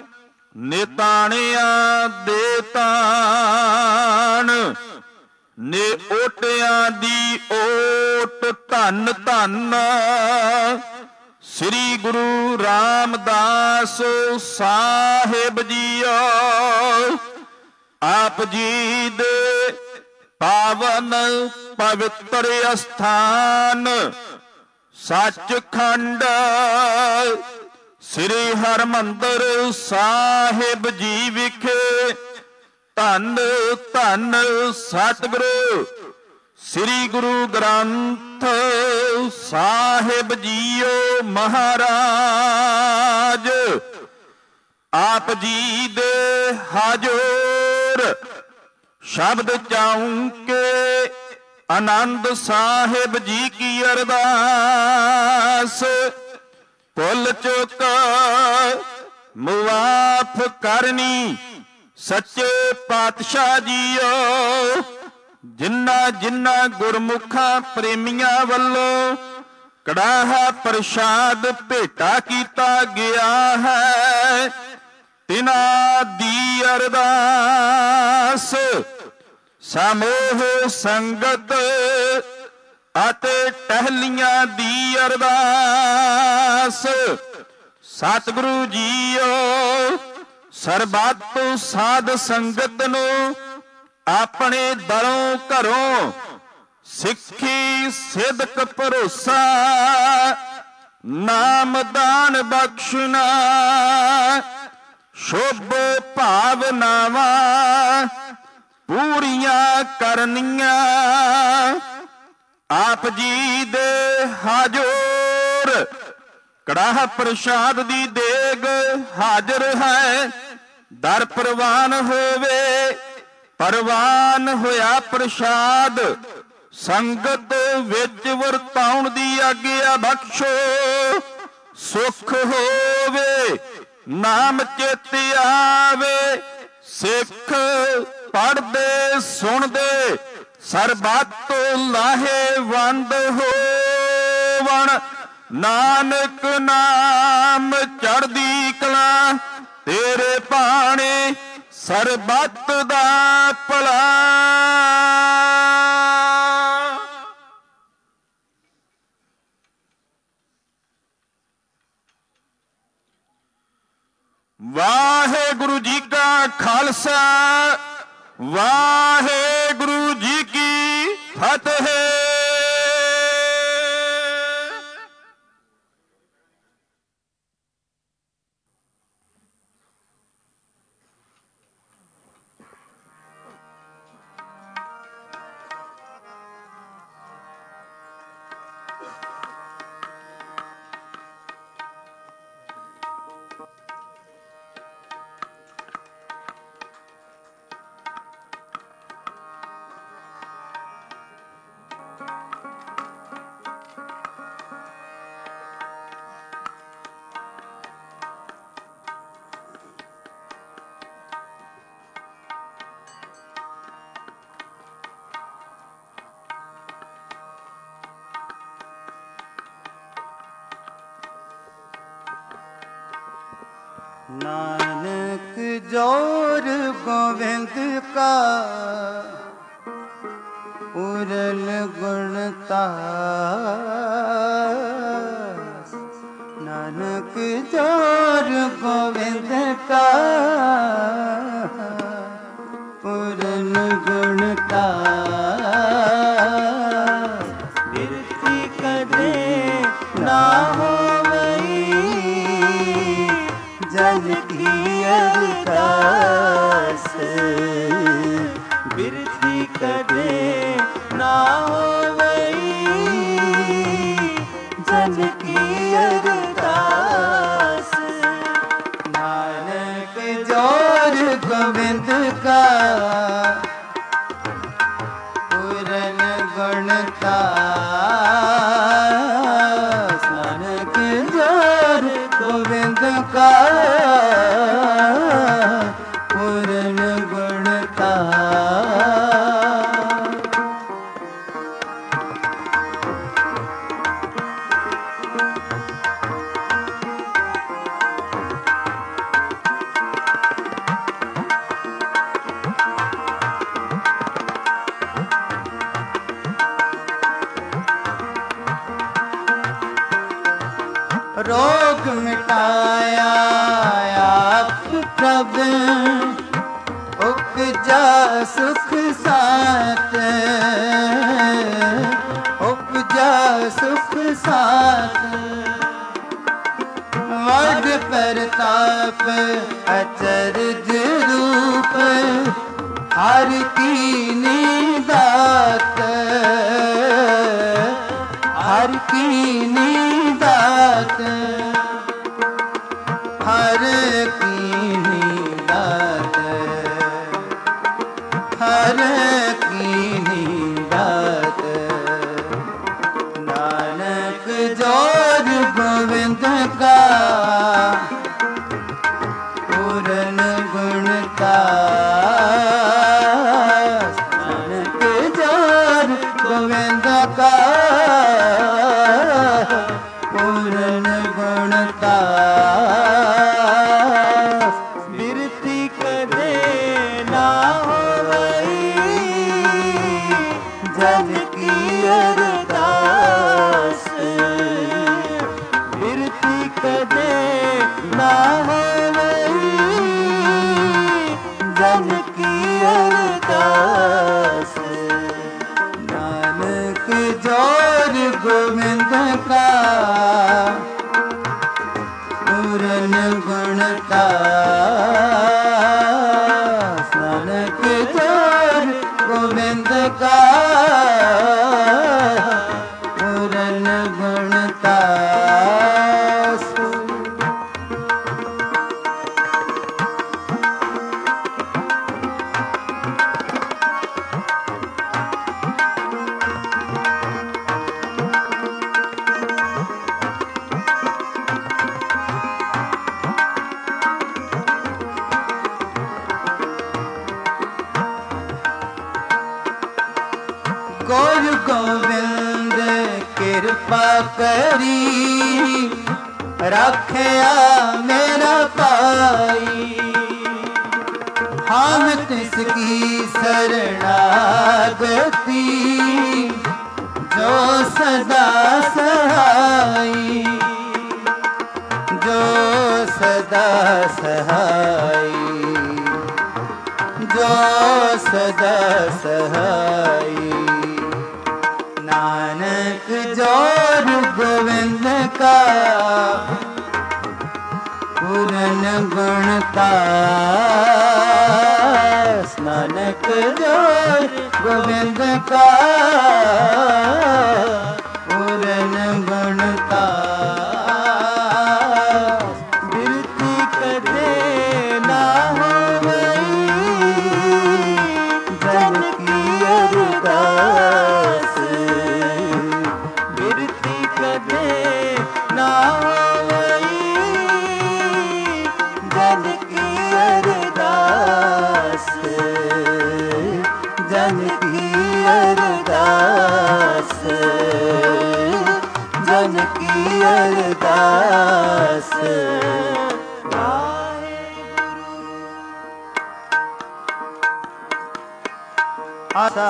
E: ਨਿਤਾਣਿਆਂ ਦੇ ਤਾਣ, ਨੇ ਓਟਿਆਂ ਦੀ ਓਟ ਧੰਨ ਧੰਨ ਸ੍ਰੀ ਗੁਰੂ ਰਾਮਦਾਸ ਸਾਹਿਬ ਜੀਓ। ਆਪ ਜੀ ਦੇ ਪਾਵਨ ਪਵਿੱਤਰ ਅਸਥਾਨ ਸੱਚਖੰਡ ਸ੍ਰੀ ਹਰਿਮੰਦਰ ਸਾਹਿਬ ਜੀ ਵਿਖੇ ਧੰਨ ਧੰਨ ਸਤਿਗੁਰੂ ਸ੍ਰੀ ਗੁਰੂ ਗ੍ਰੰਥ ਸਾਹਿਬ ਜੀਓ ਮਹਾਰਾਜ। ਆਪ ਜੀ ਦੇ ਹਾਜ਼ਰ ਸ਼ਬਦ ਚਾਉਂ ਕੇ ਆਨੰਦ ਸਾਹਿਬ ਜੀ ਕੀ ਅਰਦਾਸ। ਭੁੱਲ ਚੁੱਕ ਮੁਆਫ ਕਰਨੀ ਸੱਚੇ ਪਾਤਸ਼ਾਹ ਜੀਓ। ਜਿਨ੍ਹਾਂ ਜਿਨ੍ਹਾਂ ਗੁਰਮੁਖਾਂ ਪ੍ਰੇਮੀਆਂ ਵੱਲੋਂ ਕੜਾਹਾ ਪ੍ਰਸ਼ਾਦ ਭੇਟਾ ਕੀਤਾ ਗਿਆ ਹੈ, ਤਿਨਾਂ ਦੀ ਅਰਦਾਸ ਸਮੂਹ ਸੰਗਤ ਅਤੇ ਟਹਿਲੀਆਂ ਦੀ ਅਰਦਾਸ। ਸਤਿਗੁਰੂ ਜੀਓ ਸਰਬੱਤ ਸਾਧ ਸੰਗਤ ਨੂੰ ਆਪਣੇ ਦਰੋਂ ਘਰੋਂ ਸਿੱਖੀ ਸਿਦਕ ਭਰੋਸਾ ਨਾਮਦਾਨ ਬਖਸ਼ਣਾ ਸ਼ੁਭ ਭਾਵਨਾਵਾਂ ਪੂਰੀਆਂ ਕਰਨੀਆਂ। ਆਪ ਜੀ ਦੇ ਹਾਜ਼ਰ ਕੜਾਹ ਪ੍ਰਸ਼ਾਦ ਦੀ ਦੇਗ ਹਾਜ਼ਰ ਹੈ। ਦਰ ਪ੍ਰਵਾਨ ਹੋਵੇ, ਪ੍ਰਵਾਨ ਹੋਇਆ ਪ੍ਰਸ਼ਾਦ ਸੰਗਤ ਵਿੱਚ ਵਰਤਾਉਣ ਦੀ ਆਗਿਆ ਬਖਸ਼ੋ। ਸੁਖ ਹੋਵੇ ਨਾਮ ਚਿਤ ਆਵੇ, ਸਿੱਖ ਪੜ੍ਹਦੇ ਸੁਣਦੇ ਸਰਬੱਤ ਲਾਹੇਵੰਦ ਹੋਵਣ। ਨਾਨਕ ਨਾਮ ਚੜ੍ਹਦੀ ਕਲਾ ਤੇਰੇ ਭਾਣੇ ਸਰਬੱਤ ਦਾ ਭਲਾ। ਵਾਹਿਗੁਰੂ ਜੀ ਕਾ ਖਾਲਸਾ, ਵਾਹਿਗੁਰੂ ਜੀ ਕੀ ਫਤਿਹ।
A: नानक जोर गोविंद का उरल गुणतास। नानक जोर गोविंद का उरल गुणतास। बिरती कदे ना हो जन की अरदास। बिरती कदे ना होवई जन की अरदास। नानक जोर गोविंद का पूरन गुणतास। नानक जोर गोविंद का पूरन गुणतास। उपजा सुख साथ, उपजा सुख साथ। वड प्रताप अचरज रूप हर कीनी दात, हर कीनी दात, हर कीनी दात, हर कीनी दात। नानक जोर गोविंद का पूरन गुणता, नानक जोर गोविंद का पूरन गुणता। बिरती कदे ना होई जन की अरदास, बिरती कदे ना होई जन की अरदास। नानक जोर गोविंद का पूरन गुणता, नानक जोर गोविंद का पूरन गुणता। गुरु गोविंद कृपा करी रखया मेरा पाई। हम तिसकी शरणागति जो सदा सहाई, जो सदा सहाई, जो सदा सहाई। नानक जोर गोविंद का पूरन गुणता, नानक जोर गोविंद का पूरन गुणता। बिरती कदे ना होई जन की अरदास, बिरती कदे ना होई जन की अरदास, जन की अरदास, जन की अरदास। आसा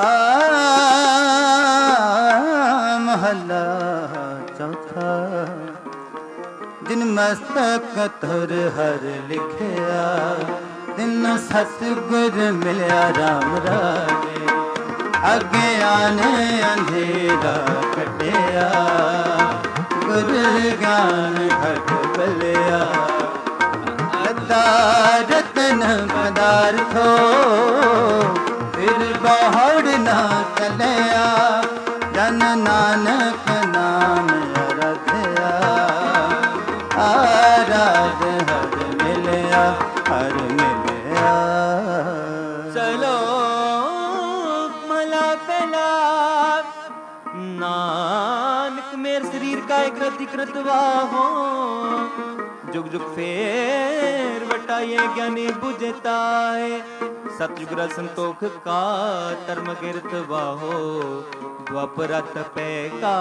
A: महला चौथा। जिन मस्तक थुर हर लिखिया, दिन सतगुर मिलिया राम राजे। अज्ञान अंधेरा कटिया, गुर ज्ञान घट बलिया। रतन पदार्थो फिर बहुड़ ना चलिया, जन नानक नाम अरध्या। आराध हर मिलिया, हर मिलिया।
B: चलो मला पहला नानक मेर शरीर का एक रति कृतवा हो। जुग जुग फेर बटाइए ज्ञानी बुझता है, सतयुग संतोख का धर्म गिरत वाहो। द्वापरत पे का,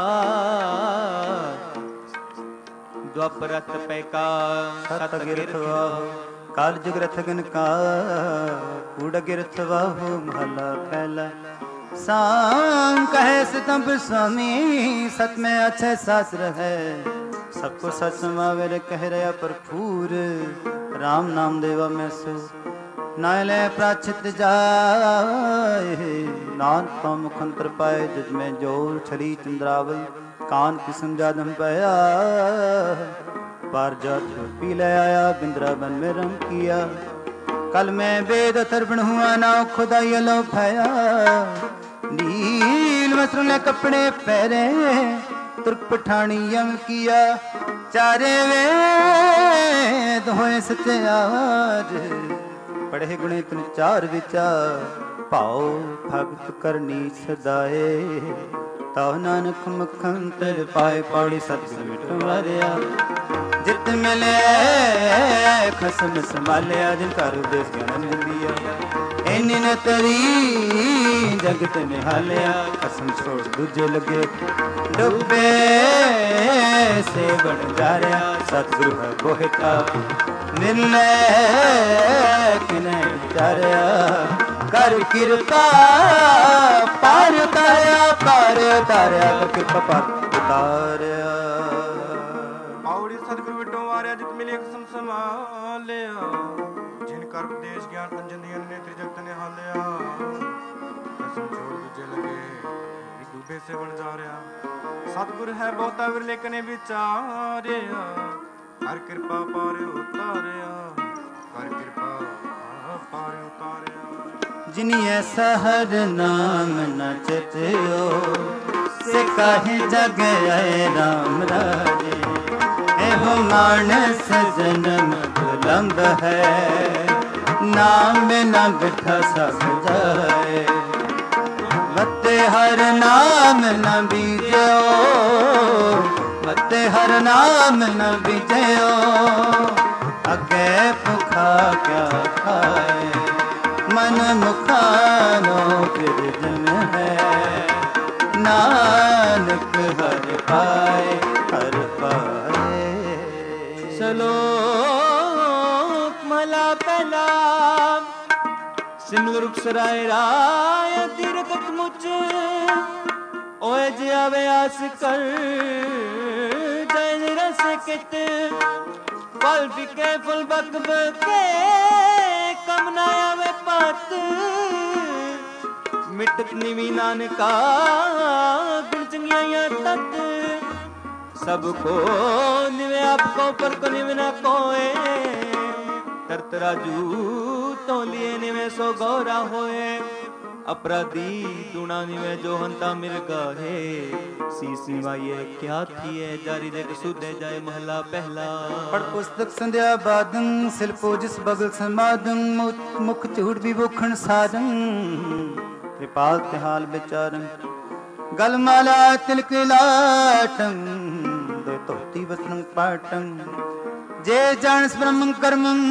B: द्वापरत पे का सत गिरत वाहो।
A: काल जुग रथगन का कूड़ गिरत वाहो। महला पहला। सांग कहे सितंब स्वामी, सत में अच्छे शास्त्र है। सबको सच समावेर कह रहा पर फूर। राम नाम देवा मैं सो नाय प्राचित जाए। नानक तो मुखंतर पाए जज में जोर छड़ी चंद्रावल कान किस्म जादम पाया। पार जात पी ले आया बिंद्रा बन में रंग किया। कल मैं वेद अथर्वण हुआ ना खुदाई लो फया। नील वस्त्र ने कपड़े पहरे तुर्क पठानी यम किया। चारे वेद होए सत्यार पढ़े गुणे तुन चार विचार। भाओ भगत करनी सदाए ताव नानक मुखंतर पाए। पौड़ी सतगुर मिटवारिया जित मिले खसम संभालिया। जिन कर उपदेश ज्ञान दिया इन्हीं ने तरी जगत निहालिया। कसम छोड़ दूजे लगे डुबे से बन जा रहा। सतगुरु है बोहिता मिलने किने जा रहा। कर कृपा पार उतारिया पार उतारिया कर कृपा पार उतारिया।
C: पौड़ी सतगुरु विटों वारिया जित मिले कसम संभालिया। जिन कर उपदेश ज्ञान अंजन दियन ने त्रिजगत ने हालिया। कसम छोड़ दूजे लगे डूबे से बन जा रहा। सतगुर है बहुता विरले कने विचारिया। कर कृपा पार उतारिया कर कृपा पार उतारिया।
A: जिनिए सहर नाम न चचयो से काहे जग आए राम राजे। एहो मानस जन्म दुलंब है नाम न बिठा सब जाए। मते हर नाम न बीजो मते हर नाम न बीजो। अगे भुखा क्या खाए मन मुखानो गिरजन है। नानक हर पाए हर पाए।
B: सलोक मला पहला सिमल रुख सराय राय दीर्घत मुच। ओए जे आवे आस कर जैन रस कित। फल बिके फल बक बके कम ना आवे पात। मिटत निवी नानका गुण चंगियां तत। सबको निवे आपको पर को निवे ना कोए। तरत राजू तो लिए निवे सो गौरा होए। अपराधी टूणा निवे जो हंता मिर्गा है। सीस निवाइए क्या थी है जारी देख सुधे जाए महला पहला।
A: पढ़ पुस्तक संध्या बादं सिलपो जिस बगल समादं। मुख चूड़ विभूखण सारं कृपाल तिहाल विचारं। गलमाला तिलक लाटं दो धोती वस्त्रं पाटं। जे जानस ब्रह्मं कर्मं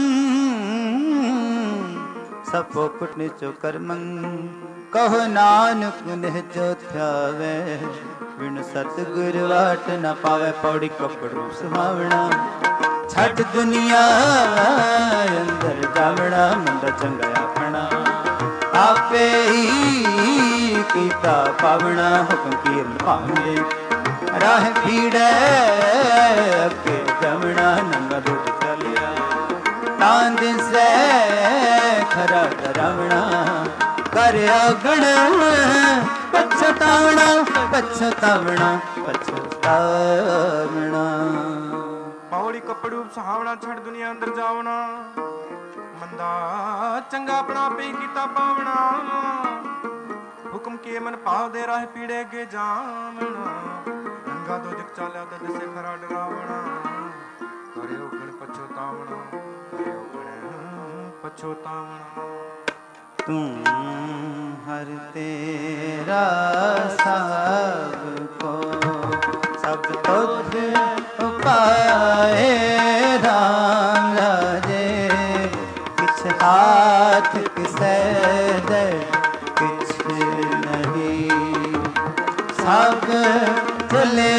A: सब पोपट निचो कर्मं। कहो नानक निज ध्यावे बिन सतगुर वाट न पावे। पौड़ी कपड़ू सुहावना छठ दुनिया अंदर जावना। मंदा चंगा अपना आपे ही कीता पावना। हुक्म कीर्न पावे राह भीड़े अगे जमना। नंगा दुख चलिया तांद से खरा डरावना। कर अगण पछतावना पछतावना पछतावना।
C: पौड़ी कपड़ू सुहावना छड़ दुनिया अंदर जावना। मंदा चंगा अपना पे कीता पावना। हुक्म के मन पाव दे राह पीड़े के जावना। रंगा दो जग चाल्या तद से खरा डरावना। करे उगण पछतावना करे उगण पछतावना।
A: तू हर तेरा सबको सब तुझ पाए राम राजे। किछ हाथ किसे दे किछ नहीं। सब चले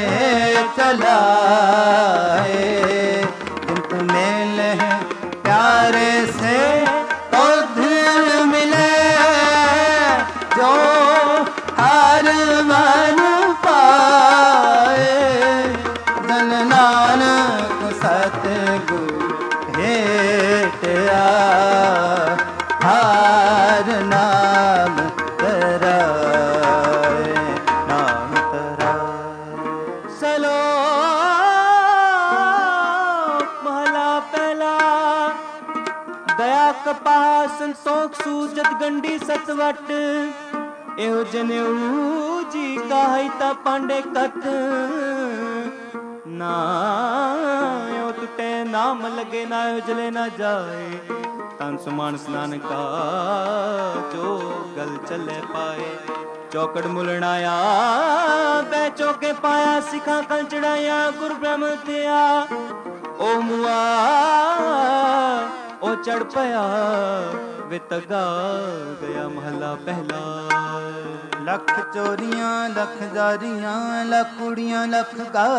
A: चलाए जिन तू मेले प्यारे से जो हर मन पाए। जन नानक सतगुर हे
B: ਦਇਆ ਕਪਾਹ ਸੰਤੋਖ ਸੂਜਤ ਗੰਢੀ ਸਤਵਟ ਇਹੋ ਜਨੇਊ ਜੀ ਕਾਹੀ ਤਾ ਪਾਂਡੇ ਕਤ ਨਾ ਇਹੋ ਟੁੱਟੇ ਨਾਮ ਲਗੇ ਨਾ ਇਹੋ ਜਲੇ ਨਾ ਜਾਏ ਤਨ ਸਮਾਨ ਸਨਾਨ ਕਾ ਜੋ ਗਲ ਚੱਲੇ ਪਾਏ ਚੌਕੜ ਮੁਲਣਾਇਆ ਬੈ ਚੌਕੇ ਪਾਇਆ ਸਿੱਖਾਂ ਕਲ ਚੜਾਇਆ ਗੁਰ ਬ੍ਰਹਮ ਤਿਆ ਓ ਮੁਆ ਉਹ ਚੜ ਪਿਆ ਵੇ ਤਗਾ ਗਿਆ ਮਹੱਲਾ ਪਹਿਲਾ
A: ਲੱਖ ਚੋਰੀਆਂ ਲੱਖ ਜਾਰੀਆਂ ਲੱਖ ਕੁੜੀਆਂ ਲੱਖ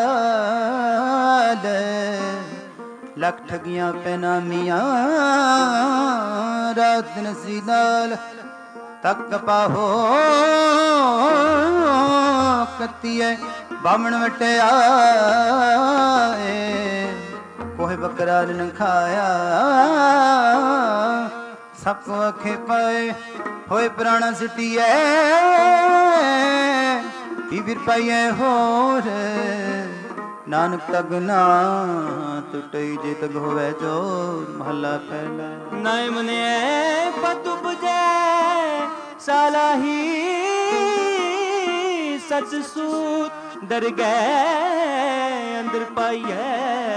A: ਗਾਲ ਲੱਖ ਠਗੀਆਂ ਪੈਨਾਮੀਆਂ ਰਾਤ ਦਿਨ ਸੀ ਨਾਲ ਤੱਕ ਪਾਹੋ ਕੱਤੀਏ ਬਾਮਣ ਵਟਿਆ ਕੋਹ ਬੱਕਰਾ ਨ ਖਾਇਆ ਸਭ ਕੋ ਅੱਖੇ ਪਾਏ ਹੋਏ ਪ੍ਰਾਣਾ ਸਿਟੀਏ ਬੀਬੀਰ ਪਾਈਏ ਹੋਰ ਨਾਨਕ ਤਗਨਾ ਟੁੱਟਈ ਜੇ ਤਗ ਹੋਵੇ ਚੋਰ ਮਹੱਲਾ ਪਹਿਲਾ
B: ਨਾਇ ਮਨੇ ਪਤੁ 부ਜੈ ਸਾਲਾਹੀ ਸਚ ਸੂਤ ਦਰ ਗਏ ਅੰਦਰ ਪਾਈਐ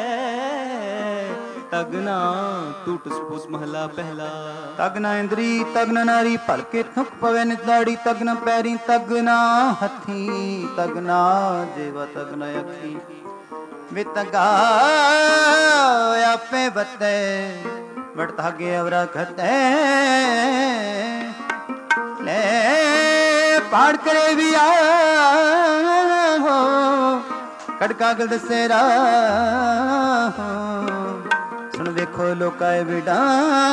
B: ਤਗਨਾ ਟੂਟ ਸਪੂਸ ਮਹਲਾ ਪਹਿਲਾ
A: ਤਗਨਾ ਇੰਦਰੀ ਤਗਨਾ ਨਾਰੀ ਭਲਕੇ ਥੁੱਕ ਪਵੇ ਨਿਤਾੜੀ ਤਗਨਾ ਪੈਰੀ ਤਗਨਾ ਹੱਥੀ ਤਗਨਾ ਜੀਵਾ ਤਗਨਾ ਅੱਖੀ ਵੇ ਤਗਾ ਆਪੇ ਬਤੇ ਵਟ ਧਾਗੇ ਅਵਰਾ ਖਤੇ ਲੈ ਪਾੜ ਕਰੇ ਵੀ ਆ ਹੋ ਕੜਕਾ ਗਲ ਦਸੇਰਾ ਸੁਣ ਵੇਖੋ ਲੋਕਾਏ ਵਿਡਾਨ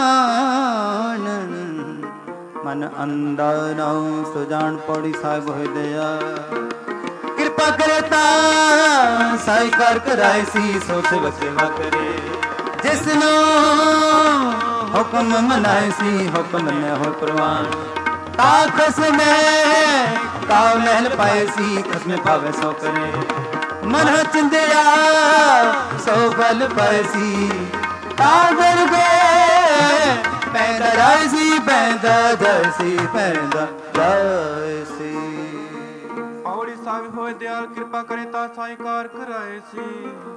A: ਮਨ ਅੰਦਾ ਨਾ ਸੁਜਾਨ ਪੌੜੀ ਸਾਹਿਬ ਹੋਇ ਦਇਆ ਕਿਰਪਾ ਕਰੇ ਤਾਂ ਸਾਈ ਕਰ ਕਰਾਏ ਸੀ ਸੋਚ ਵਸੇਵਾ ਕਰੇ ਜਿਸ ਨੂੰ ਹੁਕਮ ਮਨਾਏ ਸੀ ਹੁਕਮ ਨੇ ਹੋ ਪ੍ਰਵਾਨ ਤਾ ਖਸਮੇ ਤਾ ਮਹਿਲ ਪਾਏ ਸੀ ਖਸਮੇ ਪਾਵੇ ਸੋ ਕਰੇ ਮਨ ਚਿੰਦਿਆ ਸੋ ਬਲ ਪਾਏ ਸੀ ਤਾ ਦਰਗੇ ਪੈਂਦਾ ਜਾਏ ਸੀ ਪੈਂਦਾ ਜਾਏ ਸੀ ਪੈਂਦਾ ਜਾਏ ਸੀ
C: ਪੌੜੀ ਸਾਹਿਬ ਹੋਏ ਦਿਆਲ ਕਿਰਪਾ ਕਰੇ ਤਾਂ ਸਾਈਕਾਰ ਕਰਾਏ ਸੀ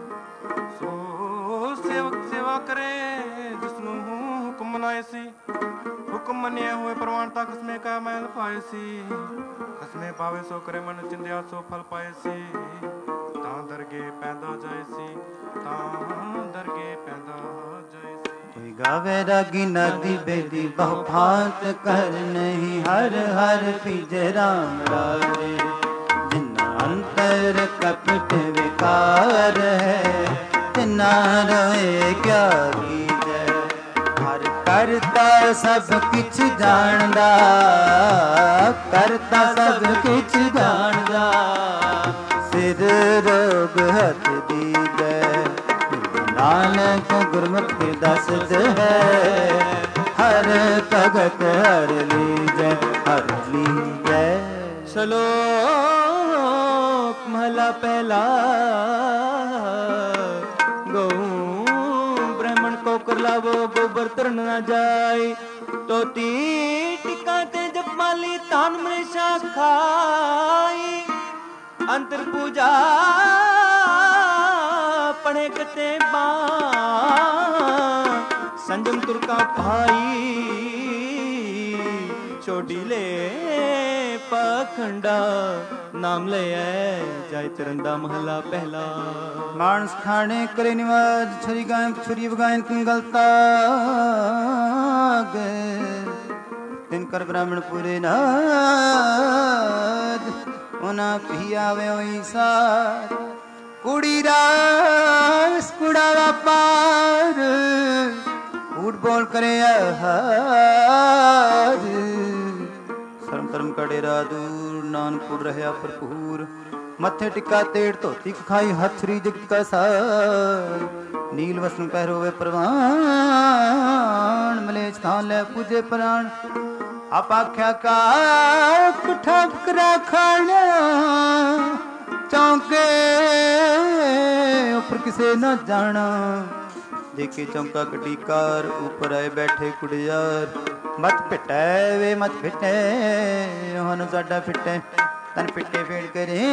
C: ਸੋ ਸੇਵਕ ਸੇਵਾ ਕਰੇ ਜਿਸਨੂੰ ਹੁਕਮ ਮਨਾਏ ਸੀ ਹੁਕਮ ਮੰਨਿਆ ਹੋਏ ਪ੍ਰਵਾਨਤਾ ਖਸਮੇ ਕਾ ਮਹਿਲ ਪਾਏ ਸੀ ਖਸਮੇ ਪਾਵੇ ਸੋ ਕਰੇ ਮਨ ਚਿੰਦਿਆ ਸੋ ਫਲ ਪਾਏ ਸੀ ਤਾਂ ਦਰਗੇ ਪੈਂਦਾ ਜਾਏ ਸੀ ਤਾਂ ਦਰਗੇ ਪੈਂਦਾ ਜਾਏ ਸੀ
A: ਕੋਈ ਗਾਵੇ ਰਾਗੀ ਨਦੀ ਬੇਦੀ ਬਹੁ ਭਾਂਤ ਕਰ ਨਹੀਂ ਹਰ ਹਰ ਪੀਜੇ ਰਾਮ ਰਾਜੇ ਜਿਨਾ ਅੰਤਰ ਕਪਟ ਵਿਕਾਰ ਹੈ ਤਿਨਾ ਰੋਏ ਕਿਆ ਕੀਜੈ ਹਰ ਕਰਤਾ ਸਭ ਕਿਛ ਜਾਣਦਾ ਕਰਤਾ ਸਭ ਕਿਛ ਜਾਣਦਾ ਸਿਰ ਰੋਗ ਹੱਥ ਦੀਜੈ ਨਾਨਕ ਗੁਰਮੁਖਿ ਦਸਤ ਹੈ ਹਰ ਭਗਤ ਹਰ ਲੀਜੈ ਹਰ ਲੀਜੈ
B: ਸ਼ਲੋਕ ਮਹਲਾ ਪਹਿਲਾ ਗਊ ਬ੍ਰਾਹਮਣ ਕੋ ਕਰ ਲਾਵੋ ਗੋਬਰ ਤਰਨ ਨਾ ਜਾਏ ਤੋਤੀ ਟਿਕਾ ਤੇ ਜਪਮਾਲੀ ਧਨ ਮਰੇਸ਼ਾ ਖਾਈ ਅੰਤਰ ਪੂਜਾ ਪੜੇ ਕਤੇ ਬਾ ਸੰਜਮ ਤੁਰਕਾ ਭਾਈ ਛੋਟੀ ਲੈ ਪਖੰਡਾ ਨਾਮ ਲਿਐ ਜਾਇ ਤਰੰਦਾ ਮਹਲਾ ਪਹਿਲਾ
A: ਮਾਨਸ ਖਾਣੇ ਕਰੇ ਨਿਵਾਜ ਛਰੀ ਗਾਇਨ ਛੁਰੀ ਵਗਾਇਨ ਕੰਗਲਤਾ ਤਿਨ ਕਰ ਬ੍ਰਾਹਮਣ ਪੂਰੇ ਨਾਦ ਉਹਨਾਂ ਪੀ ਆਵੇ ਹੋਈ ਸਾਰ ਕੁੜੀ ਰਾਸ ਕੁੜਾ ਵਪਾਰ ਊਟ ਬੋਲ ਕਰੇ ਆਹਾਰ ਸ਼ਰਮ ਧਰਮ ਕਾ ਡੇਰਾ ਦੂਰ ਨਾਨਕਪੁਰ ਰਹਿਆ ਭਰਪੂਰ ਮੱਥੇ ਟਿੱਕਾ ਤੇੜ ਧੋਤੀ ਖਾਈ ਹੱਥਰੀ ਜਗਤ ਕਾ ਸਾਰ ਨੀਲ ਵਸਨ ਪਹਿਰੋਵੇ ਪ੍ਰਵਾਨ ਮਲੇ ਸਥਾਨ ਲੈ ਪੂਜੇ ਪ੍ਰਾਣ ਆਪ ਆਖਿਆ ਕਾ ਕੁਠਕ ਰੱਖਣਾ ਚੌਂਕੇ ਉਪਰ ਕਿਸੇ ਨਾ ਜਾਣਾ देखे चौंका कटीकार, ऊपर आए बैठे कुड़ियार। मत पिटै वे मत पिटै, हन साडा पिटै तन पिटे फेड़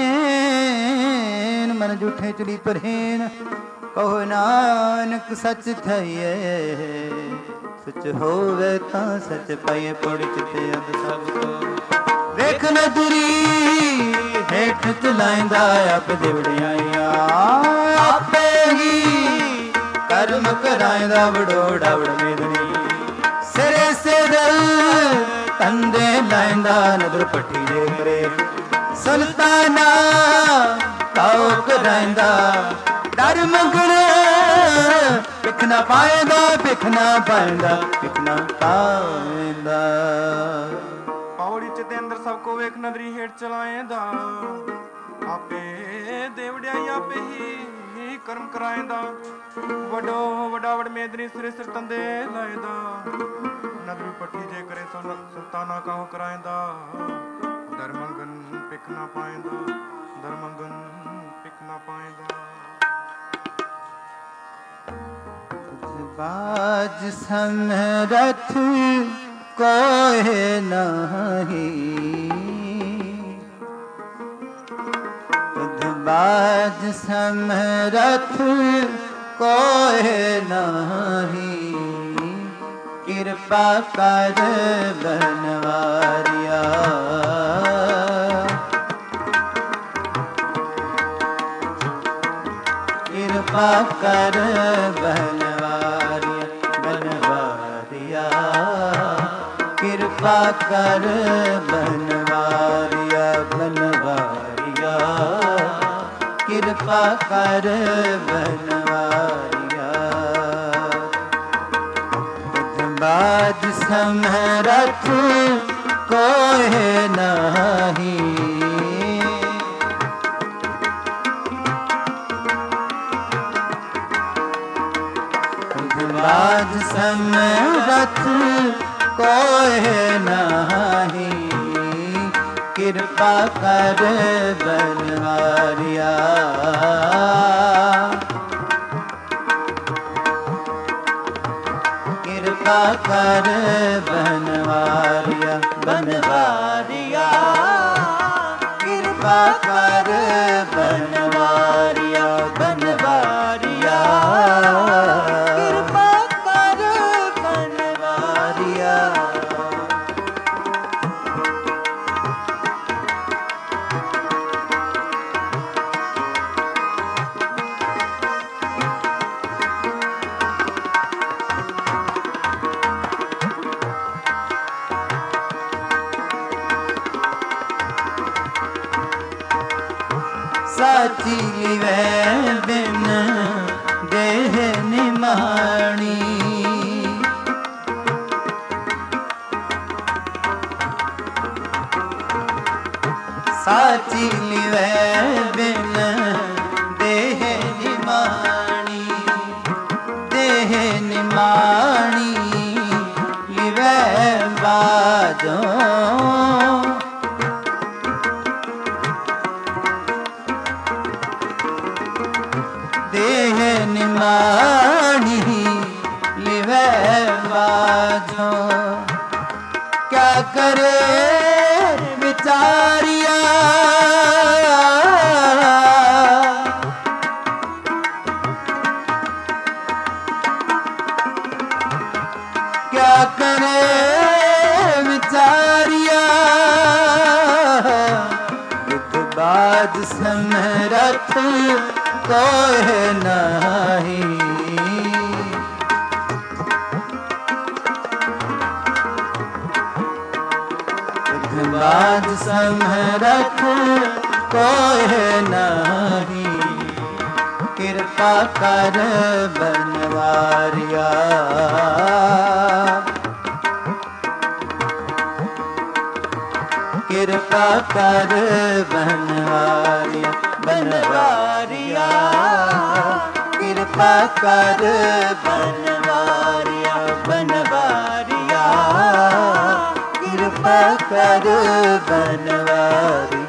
A: करेन, मन जूठे चुली परहेन। कहो नानक सच थइए, सच होवे तां सच पाइए। पौड़ी चिते अंद सब को वेख नदरी हेठ चलाइंदा, आप देवड़ियाइया आपे ही कर्म कराइंदा। बड़ोड़ा बड़ मेदनी सिरे सिर तंदे लाइंदा, नदर पट्टी दे करे सुल्ताना काओ कराइंदा। डर मंगण भिख ना पाइंदा, भिख ना पाइंदा, भिख ना पाइंदा।
C: पौड़ी च ते अंदर सबको वेख नदरी हेठ चलाएंदा, आपे देवड़ियाई आपे ही कर्म कराएंदा। वडो वडा वड मेदनी सिरे सिर तंदे लाएंदा, नदरी पट्टी जे करे सुल्ताना काहो कराएंदा। धर्मंगन पिक ना पाएंदा, धर्मंगन पिक ना पाएंदा।
A: बाज समरथ कोई नहीं, बाज समरथ कोई नहीं। कृपा कर बनवारिया, कृपा कर बनवारिया, बनवारिया। कृपा कर बनवारिया, बनवारिया। कृपा कर बनवारिया। बाज समरथ कोई नहीं, बाज समरथ कोई नहीं। कृपा कर बनवारिया, कृपा कर बनवारिया, बनवारिया। कृपा कर बनवारिया, बनवारिया। कृपा कर बनवारिया। साची लिवै बिन देह निमाणी, साची लिवै बिन देह निमाणी। देह निमाणी लिवै बाजो, देह निमाणी लिवै बाजो। क्या करे विचारिया, क्या करे विचारिया। बाज समरथ कोई नहीं, बाज समरथ कोई नहीं। कृपा कर बनवारिया, कृपा कर बनवारिया, बनवारिया। कृपा कर बनवारिया, बनवारिया। कृपा कर बनवारिया।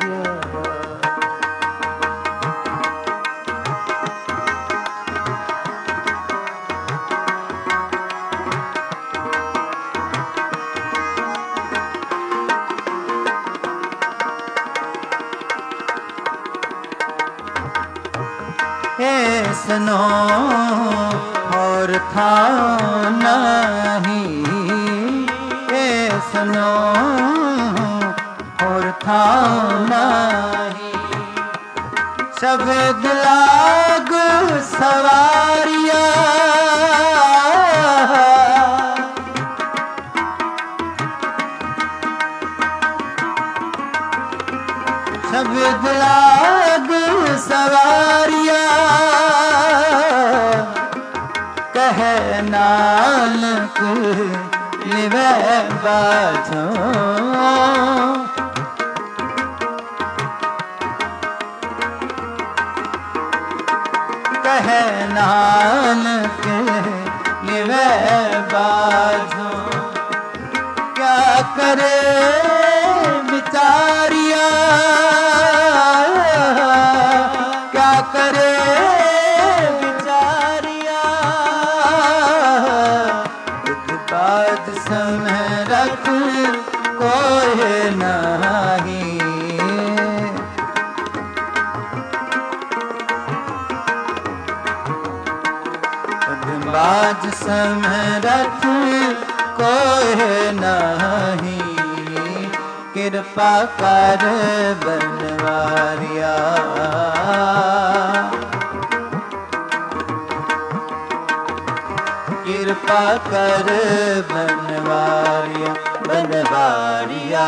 A: ऐसनो और था नहीं, ऐसनो और था नहीं। शब्द लाग सवारिया, शब्द लाग सवारिया, कह नानक लिवे बाझो। कह नानक लिवे बाझो। क्या करे बिचारिया, क्या करे बिचारिया। दुख बाज समय रख कोई नहीं, बाज समरथ कोई नहीं। कृपा कर बनवारिया, कृपा कर बनवारिया, बनवारिया।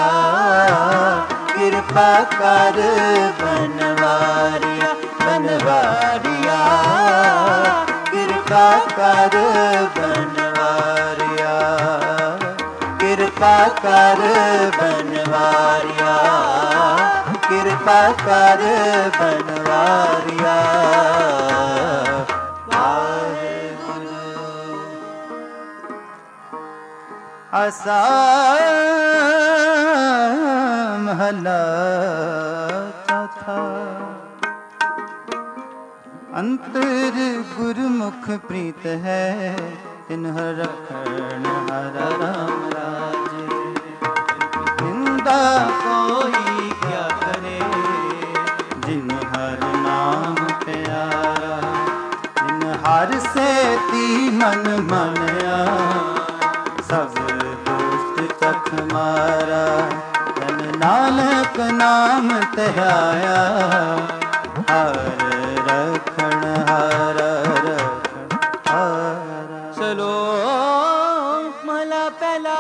A: कृपा कर बनवारिया, बनवारिया। कृपा कर बनवारिया, कृपा कर बनवारिया। कृपा कर बनवारिया। आसा महला चौथा। अंतर गुरमुख प्रीत है, तिन्ह रखण हर राम राज। निंदा कोई क्या करे, जिन हर नाम प्यारा। जिन हर से ती मन मनया, सब दुष्ट चख मारा। जन नानक नाम त्याया, हर रखण हर रखण हर।
B: चलो महला पहला।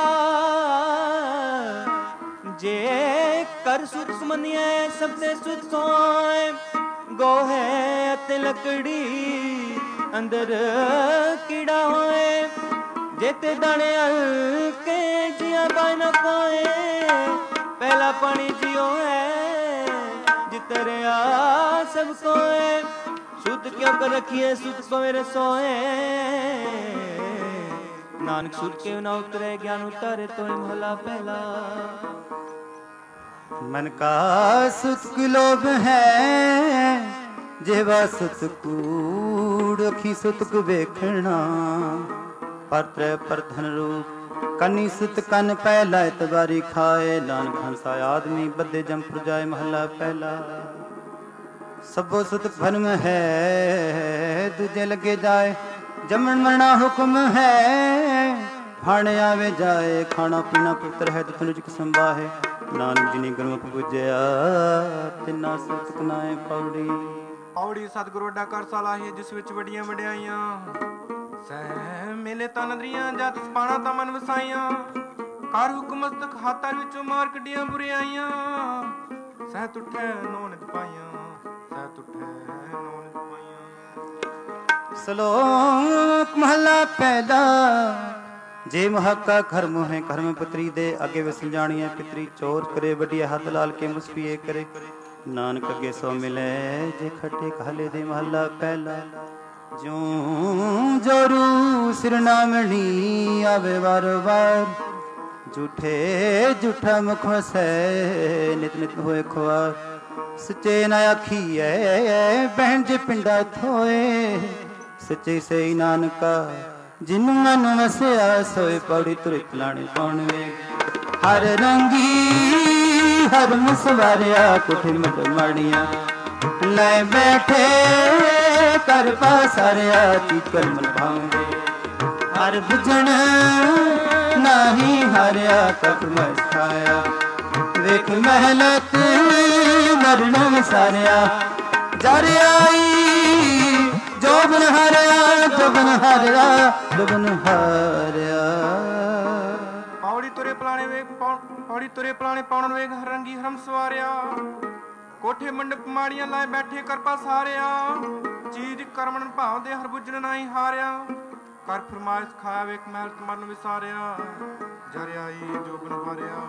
B: जे कर सुख सुमनिया सबसे सुख सोए। गो है अत लकड़ी अंदर कीड़ा होए। जेते दाने हल्के जिया बन कोए। पहला पानी जियो है जितरिया सबको है। सुत क्यों कर रखिए सुत सवेरे सोए। नानक सुत के न उतरे ज्ञान उतारे तो महला पहला।
A: मन का सुत लोभ है, जेवा सुत कूड़ अखी सुत को देखना। पर पर धन रूप कनी सुत कन पहला इतबारी खाए। नानक हंसा आदमी बदे जम जाए महला पहला। सबो सुत भरम है दूजे लगे जाए। जमन मरना हुक्म है भाणे आवे जाए। खाना पीना पुत्र है तनुज कसंबा है। नानक जी ने गुरमुख पूजया तिना सुत कनाए पौड़ी।
C: ਪੌੜੀ ਸਤਿਗੁਰੂ ਵੱਡਾ ਕਰ ਸਲਾਹੀਏ ਜਿਸ ਵਿੱਚ ਵੱਡੀਆਂ ਵਡਿਆਈਆਂ। ਸਹਿ ਮੇਲੇ ਤਾਂ ਨਦਰੀਆਂ ਜਤ ਪਾਣਾ ਤਾਂ ਮਨ ਵਸਾਈਆਂ। ਕਰ ਹੁਕਮ ਮਸਤਕ ਹਾਤਾਂ ਵਿੱਚੋਂ ਮਾਰ ਕੱਢੀਆਂ ਬੁਰਿਆਈਆਂ। ਸਹਿ ਤੁਠੈ ਨੋ ਨਿਤ ਪਾਈਆਂ, ਸਹਿ ਤੁਠੈ ਨੋ ਨਿਤ ਪਾਈਆਂ।
A: ਸ਼ਲੋਕ ਮਹਲਾ ਪਹਿਲਾ। ਜੇ ਮਹਾਕਾ ਘਰ ਮੋਹੇ ਘਰ ਮੈਂ ਪੁੱਤਰੀ ਦੇ ਅੱਗੇ ਵਸ ਜਾਣੀਆਂ। ਪਿਤਰੀ ਚੋਰ ਕਰੇ ਵੱਡੀ ਹੱਥ ਲਾਲ ਕੇ ਮੁਸਫੀਏ ਕਰੇ। ਨਾਨਕ ਅੱਗੇ ਸੋ ਮਿਲੇ ਜੇ ਖੱਟੇ ਖਾਲੇ ਦੇ ਮਹੱਲਾ ਪਹਿਲਾ। ਜਿਉ ਜੋਰੂ ਸਿਰਨਾਮਣੀ ਆਵੇ ਵਾਰ ਵਾਰ। ਝੂਠੇ ਝੂਠਾ ਮੁਖ ਵਸੈ ਨਿਤ ਨਿਤ ਹੋਏ ਖੁਆਰ। ਸੱਚੇ ਨਾ ਆਖੀਐ ਬਹਿਣ ਜੇ ਪਿੰਡਾ ਥੋਏ। ਸੱਚੇ ਸਈ ਨਾਨਕਾ ਜਿਨ ਮਨ ਵਸਿਆ ਸੋਏ। ਪੌੜੀ ਤੁਰਿਤ ਲਾਣੇ ਕੌਣ ਵੇ। ਹਰ ਰੰਗੀ ਹਰ ਮੁਸਵਾਰਿਆ ਕੋਠੇ ਮਟ ਮਾੜੀਆਂ। ਲੈ ਬੈਠੇ ਕਰ ਪਾਸਰਿਆ ਚੀਕਰ ਮਨ ਭਾਉਂਦੇ ਹਰ ਬੁਝਣ ਨਾਹੀ ਹਰਿਆ ਕਪ ਮਸਾਇਆ ਵੇਖ ਮਹਿਲਤ ਮਰਨ ਵਿਸਾਰਿਆ ਜਰ ਆਈ ਜੋਬਨ ਹਾਰਿਆ ਜੋਬਨ ਹਾਰਿਆ ਜੋਬਨ ਹਾਰਿਆ
C: ਪੌੜੀ ਤੁਰੇ ਪਲਾਣੇ ਵੇਖ ਪੌੜੀ ਤੁਰੇ ਪਲਾਣੇ ਪਾਉਣ ਵੇਖ ਹਰੰਗੀ ਹਰਮ ਸਵਾਰਿਆ ਕੋਠੇ ਮੰਡਪ ਮਾੜੀਆਂ ਲਾਏ ਬੈਠੇ ਕਰਪਾ ਸਾਰਿਆ ਚੀਜ਼ ਕਰਮਨ ਭਾਵਦੇ ਹਰ ਬੁੱਝਣ ਨਾਹੀ ਹਾਰਿਆ ਕਰ ਫਰਮਾਇਸ਼ ਖਾਇਆ ਵੇਖ ਮਹਿਲ ਮਰਨ ਵਿਸਾਰਿਆ ਜਰ ਆਈ ਜੋਬਨ ਹਾਰਿਆ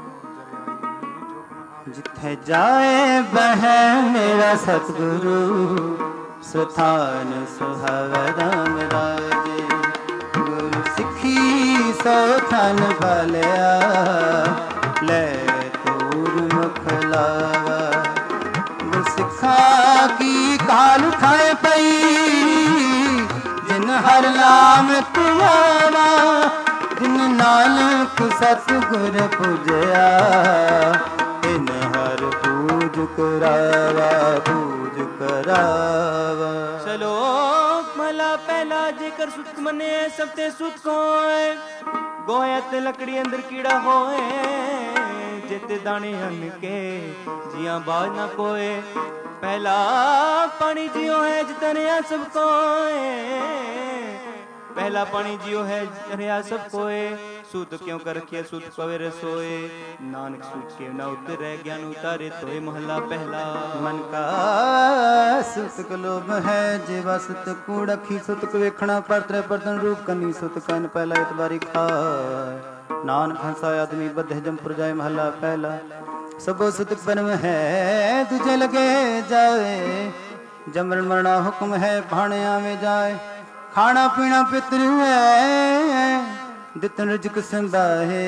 A: ਜਿੱਥੇ ਜਾਏ ਬਹਿ ਮੇਰਾ ਸਤਿਗੁਰੂ ਸੁਥਾਨ ਸੁਹਾਵੇ ਰਾਮ ਰਾਜੇ ਗੁਰੂ ਸਿੱਖੀ ਸੋਥਾਨ ਭਾਲਿਆ ਲੈ ਤੂਰ ਮੁਖ ਲਾਵਾ ਗੁਰ ਸਿੱਖਾ ਕੀ ਕਾਲ ਖਾਏ ਪਈ ਜਿਨ ਹਰ ਨਾਮ ਧਿਆਵਾ ਜਿਨ ਨਾਨਕ ਸਤਿਗੁਰ ਪੂਜਿਆ ਤਿਨ ਹਰ ਪੂਜ ਕਰਾਵਾ ਪੂਜ ਕਰਾਵਾ।
B: ਸ਼ਲੋਕ ਮਹਲਾ ਪਹਿਲਾ ਜੇਕਰ ਸੁਤ ਮੰਨੇ ਸਭ ਤੇ ਸੁਤ ਕੋਏ ਗੋਇਆ ਤੇ ਲੱਕੜੀ ਅੰਦਰ ਕੀੜਾ ਹੋਏ ਜਿਤ ਦਾਣੇ ਹਨ ਕੇ ਜੀਆਂ ਬਾਜ ਨਾ ਕੋਏ ਪਹਿਲਾ ਪਾਣੀ ਜਿਉ ਹੈ ਜਿਤਨਿਆ ਸਭ ਕੋਏ ਪਹਿਲਾ ਪਾਣੀ ਜਿਉ ਹੈ ਜਿਤਨਿਆ ਸਭ ਕੋਏ ਸੂਤ ਕਿਉਂ ਕਰ ਰਖਿਆ ਸੂਤ ਪਵੇ ਰਸੋਏ ਨਾਨਕ ਸੂਤ ਕੇ ਨਾ ਉਤਰੈ ਗਿਆਨ ਉਤਾਰੇ ਤੋਏ ਮਹਲਾ ਪਹਿਲਾ
A: ਮਨ ਕਾ ਸੁਤਕ ਲੋਭ ਹੈ ਜਿਵਾ ਸੁਤ ਕੂੜ ਅੱਖੀ ਸੁਤਕ ਵੇਖਣਾ ਪਰਤਰੇ ਪਰਤਨ ਰੂਪ ਕੰਨੀ ਸੁਤ ਕੰਨ ਪਹਿਲਾ ਇਤਬਾਰੀ ਖਾਏ ਨਾਨਕ ਹੰਸਾ ਆਦਮੀ ਬੱਧੇ ਜੰਪੁਰ ਜਾਏ ਮਹਲਾ ਪਹਿਲਾ ਸਭੋ ਸੁਤਕ ਪਰਮ ਹੈ ਤੁਝੇ ਲਗੇ ਜਾਏ ਜਮਰਨ ਮਰਣਾ ਹੁਕਮ ਹੈ ਭਾਣੇ ਆਵੇ ਜਾਏ ਖਾਣਾ ਪੀਣਾ ਪਿਤਰ ਹੈ ਦਿੱਤਨ ਰਜਕ ਸੰਭਾਹੇ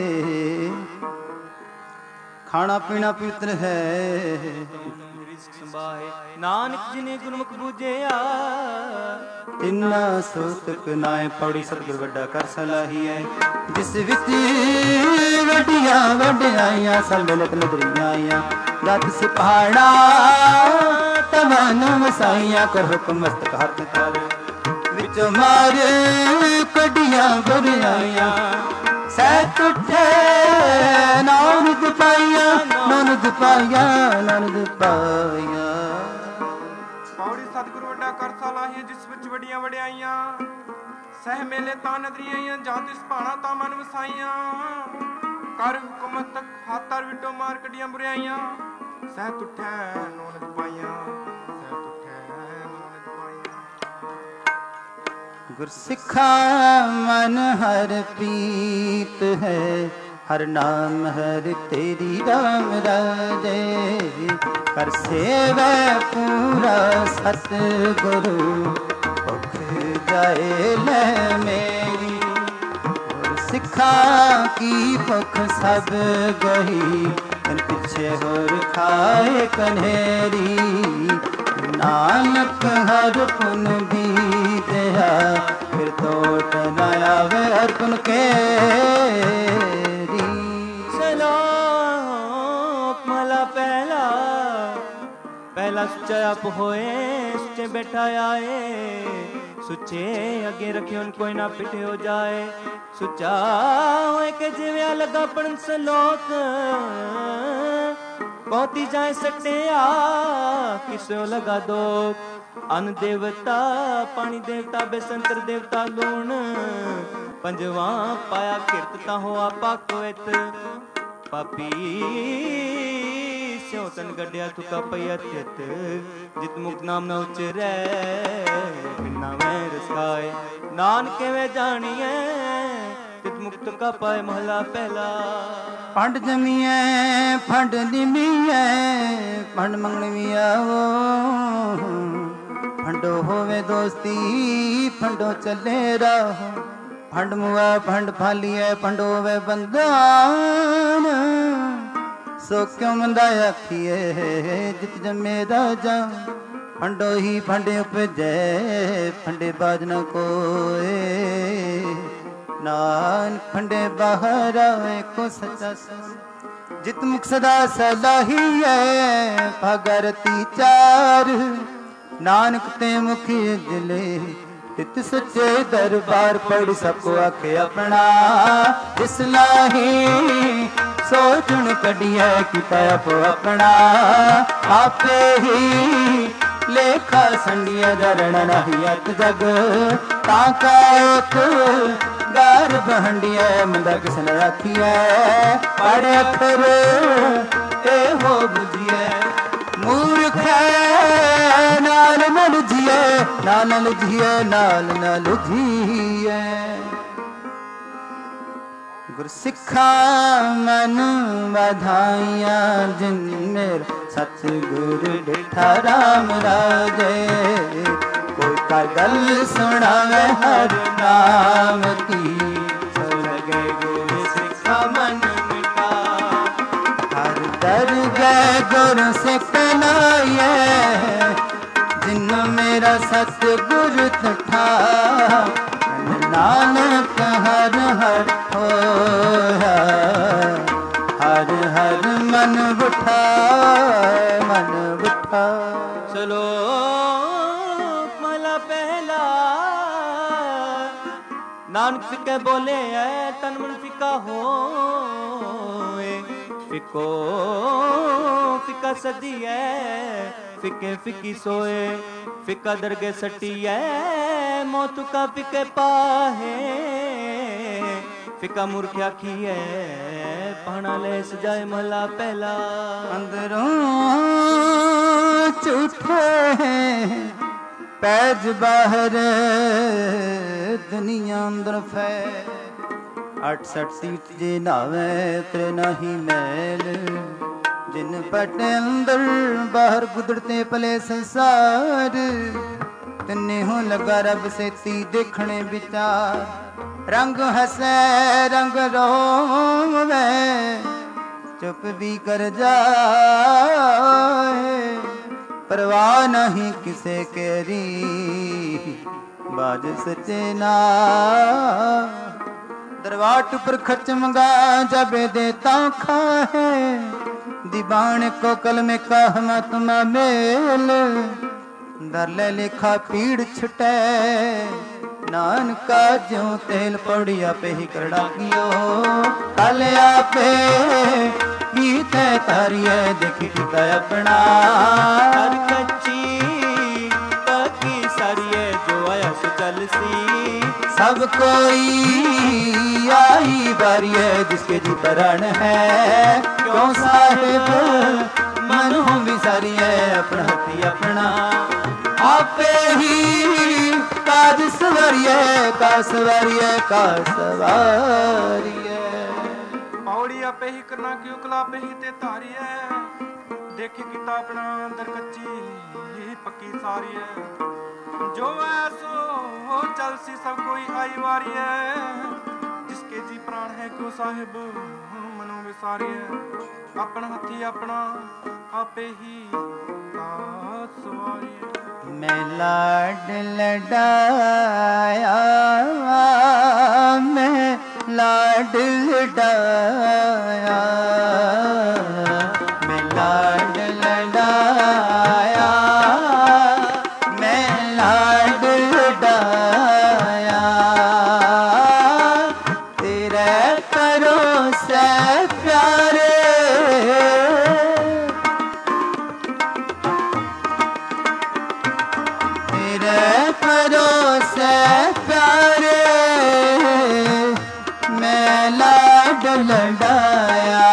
A: ਖਾਣਾ ਪੀਣਾ ਪਵਿੱਤਰ ਹੈ
B: ਸੰਭਾਹੇ ਨਾਨਕ ਜਿਨੇ ਗੁਰਮੁਖ ਬੂਝਿਆ
A: ਤਿੰਨਾ ਸੋਤਕ ਨਾਏ ਪੌੜੀ ਸਤਿਗੁਰ ਵੱਡਾ ਕਰ ਸਲਾਹੀਐ ਜਿਸ ਵਿੱਚ ਵੱਡੀਆਂ ਵਡਿਆਈਆਂ ਸੰਗਲਤ ਨਦਰੀਆਂ ਆਈਆਂ ਰੱਤ ਸਿਪਾੜਾ ਤਵਨ ਵਸਾਈਆਂ ਕਰ ਹੁਕਮ ਮਸਤਕ ਹੱਥ ਕਰ ਵਿੱਚ ਮਾਰ ਕੱਢੀਆਂ ਬੁਰਾਈਆਂ ਸਹਿਤ ਉੱਠੇ ਨਾਨਕ ਪਾਈਆਂ ਨਾਨਕ ਪਾਈਆਂ ਨਾਨਕ ਪਾਈਆਂ
C: ਪੌੜੀ ਸਤਿਗੁਰੂ ਵੱਡਾ ਕਰ ਸਲਾਹੀਐ ਜਿਸ ਵਿੱਚ ਵੱਡੀਆਂ ਵਡਿਆਈਆਂ ਸਹਿ ਮੇਲੇ ਤਾਂ ਨਦਰੀਆਂ ਜਾਂ ਤਿਸ ਭਾਣਾ ਤਾਂ ਮਨ ਵਸਾਈਆਂ ਕਰ ਹੁਕਮ ਤੱਕ ਹਾਤਰ ਵਿਟੋ ਮਾਰ ਕੱਢੀਆਂ ਬੁਰਾਈਆਂ ਸਹਿਤ ਉੱਠੇ ਨਾਨਕ ਪਾਈਆਂ
A: ਗੁਰਸਿੱਖਾ ਮਨ ਹਰ ਪ੍ਰੀਤ ਹੈ ਹਰ ਨਾਮ ਹਰ ਤੇਰੀ ਰਾਮ ਰਾਜੇ ਕਰ ਸੇਵੈ ਪੂਰਾ ਸਤ ਗੁਰੂ ਭੁਖ ਜਾਏ ਲੈ ਮੇਰੀ ਗੁਰਸਿੱਖਾ ਕੀ ਭੁਖ ਸਭ ਗਈ ਤਨ ਪਿੱਛੇ ਹੋਰ ਖਾਏ ਕਨੇਰੀ ਨਾਨਕ ਹਰ ਪੁਨ ਬੀਤਿਆ ਫਿਰ ਤੋਟ ਨਾ ਆਵੇ ਹਰ ਪੁਨ ਕੇਰੀ
B: ਸ਼ਲੋਕ ਮਹਲਾ ਪਹਿਲਾ ਪਹਿਲਾ ਸੁੱਚਾ ਆਪ ਹੋਏ ਸੁੱਚੇ ਬੈਠਾ ਆਏ ਸੁੱਚੇ ਅੱਗੇ ਰੱਖਿਓ ਕੋਈ ਨਾ ਪਿੱਠੇ ਹੋ ਜਾਏ ਸੁੱਚਾ ਹੋਏ ਕਿ ਜਿਵੇਂ ਲੱਗਾ ਪੜਨ ਸਲੋਕ ਬਹੁਤੀ ਜਾਏ ਸਟਿਆ ਕਿਸੋ ਲਗਾ ਦੋ ਅਨ ਦੇਵਤਾ ਪਾਣੀ ਦੇਵਤਾ ਬੇਸੰਤਰ ਦੇਵਤਾ ਲੂਣ ਪੰਜਵਾ ਪਾਇਆ ਕਿਰਤ ਤਾਂ ਹੋ ਆਪਾ ਕੋਇਤ ਪਾਪੀ ਸਿਉ ਤਨ ਗੱਡਿਆ ਤੁਕਾ ਪਈਆ ਤਿਤ ਜਿਤ ਮੁਕਤ ਨਾਮ ਨਾ ਉਚਰੈ ਬਿਨਾ ਮੈਂ ਰਸਾਏ ਨਾਨਕ ਕਿਵੇਂ ਜਾਣੀਐ ਤਿਤ ਮੁਕਤ ਕਾ ਪਾਏ ਮਹਲਾ ਪਹਿਲਾ
A: ਫੰਡ ਜਮੀਐ ਫੰਡ ਨਿਮੀਐ ਫੰਡ ਮੰਗਣੀ ਆਵੋ ਫੰਡੋ ਹੋਵੇ ਦੋਸਤੀ ਫੰਡੋ ਚੱਲੇ ਰਾਹ ਫੰਡ ਮੁਆ ਫੰਡ ਫਾਲੀਐ ਫੰਡੋ ਹੋਵੇ ਬੰਦਾਨ ਸੋ ਕਿਉ ਮੰਦਾ ਆਖੀਏ ਜਿਤ ਜਮੇ ਰਾਜਾ ਫੰਡੋ ਹੀ ਫੰਡੇ ਉਪਜੈ ਫੰਡੇ ਬਾਜ ਨ ਕੋਏ ਨਾਨਕ ਫੰਡੇ ਬਾਹਰ ਆਵੇ ਕੋ ਸੱਚਾ ਜਿਤ ਮੁਖ ਸਦਾ ਸਲਾਹੀਐ ਭਗਰਤੀ ਚਾਰ ਨਾਨਕ ਤੇ ਮੁਖੀ ਜਲੇ ਤਿਤ ਸੱਚੇ ਦਰਬਾਰ ਪੜ ਸਕੋ ਆਖੇ ਆਪਣਾ ਜਿਸ ਲਾਹੀ ਸੋਚਣ ਕਢੀਐ ਕੀਤਾ ਆਪੋ ਆਪਣਾ ਆਪੇ ਹੀ ਲੇਖਾ ਸੰਡੀਐ ਦਰਣ ਨਹੀਂ ਅਤ ਜਗ ਤਾਂ ਕਾ ਇੱਕ ਗਾਰ ਬਹੰਡੀਐ ਮੰਦਾ ਕਿਸ ਨੇ ਆਖੀਐ ਪੜ ਅਖਰ ਇਹੋ ਬੁਝੀਐ ਮੂਰਖ ਨਾਲ ਨ ਲੁਝੀਐ ਨਾਲ ਨ ਲੁਝੀਐ ਨਾਲ ਨ ਲੁਝੀਐ ਗੁਰਸਿੱਖਾਂ ਮਨ ਵਧਾਈਆਂ ਜਿਨ ਮੇਰ ਸਤਿਗੁਰ ਡਿਠਾ ਰਾਮ ਰਾਜੇ ਕੋਈ ਕਰ ਗੱਲ ਸੁਣਾਵੇ ਹਰ ਨਾਮ ਕੀ ਸੋ ਲਗੇ ਗੁਰ ਸਿੱਖਾ ਮਨ ਮਿਟਾ ਹਰ ਦਰਗਹਿ ਗੁਰ ਸਿੱਖ ਨਾਈਐ ਜਿਨ ਮੇਰਾ ਸਤਿਗੁਰ ਤਠਾ ਨਾਨਕ ਹਰ ਹਰ ਹੋਇਆ ਹਰ ਹਰ ਮਨ ਬਿਠਾ ਮਨ ਬਿਠਾ
B: ਚਲੋ ਮਹਲਾ ਪਹਿਲਾ ਨਾਨਕ ਫਿੱਕੇ ਬੋਲੇ ਐ ਤਨ ਮਨ ਫਿੱਕਾ ਹੋਏ ਫਿੱਕੋ ਫਿੱਕਾ ਸਦੀਐ ਫਿੱਕੇ ਫਿੱਕੀ ਸੋਏ ਫਿੱਕਾ ਦਰਗੇ ਸੱਟੀਐ ਮੌਤ ਕਾ ਫਿੱਕੇ ਪਾਹੇ ਫਿੱਕਾ ਮੂਰਖ ਆਖੀਐ ਪਾਣਾ ਲੈ ਸਜਾਏ ਮਹਲਾ ਪਹਿਲਾ
A: ਅੰਦਰੋਂ ਝੂਠੇ ਪੈਜ ਬਾਹਰ ਦੁਨੀਆ ਅੰਦਰ ਫੈ 68 ਸੀਤ ਜੇ ਨਾਵੇਂ ਉਤਰੇ ਨਹੀਂ ਮੈਲ ਜਿਨ ਪਟ ਅੰਦਰ ਬਾਹਰ ਗੁਦੜਤੇ ਪਲੇ ਸੰਸਾਰ ਤਨੇ ਹੋ ਲਗਾ ਰਬ ਸੇਤੀ ਦੇਖਣੇ ਵਿਚਾਰ ਰੰਗ ਹਸੈ ਰੰਗ ਰੋਵੇ ਚੁੱਪ ਵੀ ਕਰ ਜਾਏ ਪਰਵਾਹ ਨਹੀਂ ਕਿਸੇ ਕੇਰੀ ਬਾਜ ਸੱਚੇ ਨਾ दरवाट पर खर्च मंगा जब देता खाए दीवान को कल में कहमा तुमा मेल दर ले लिखा पीड़ छुटे नानका ज्यों तेल पौड़िया पे ही करड़ा कियो कल आपे गीते तारिये देखी किता अपना
B: हर कच्ची ताकी सारिये जो आया सो चल सी
A: सब कोई आई बारिये जिसके जी प्राण है क्यों साहिब मन हो विसारिये अपना हथी अपना आपे ही काज सवारिये का सवारिये का सवारिये
C: पौड़ी आपे ही करना क्यों कला पे ही ते तारिये देखे किता अपना अंदर कच्ची पक्की सारी है जो ऐसो हो चल सी सब कोई आई वारी है जिसके जी प्राण है क्यों साहिब मनो विसारी है अपना हथी अपना आपे ही सवारी है
A: मैं लाड लडाया मैं लाड लडाया मैं लाड लडाया मैं लाड लडाया तेरे भरोसे प्यारे भरोसे प्यारे मैं लाड लडाया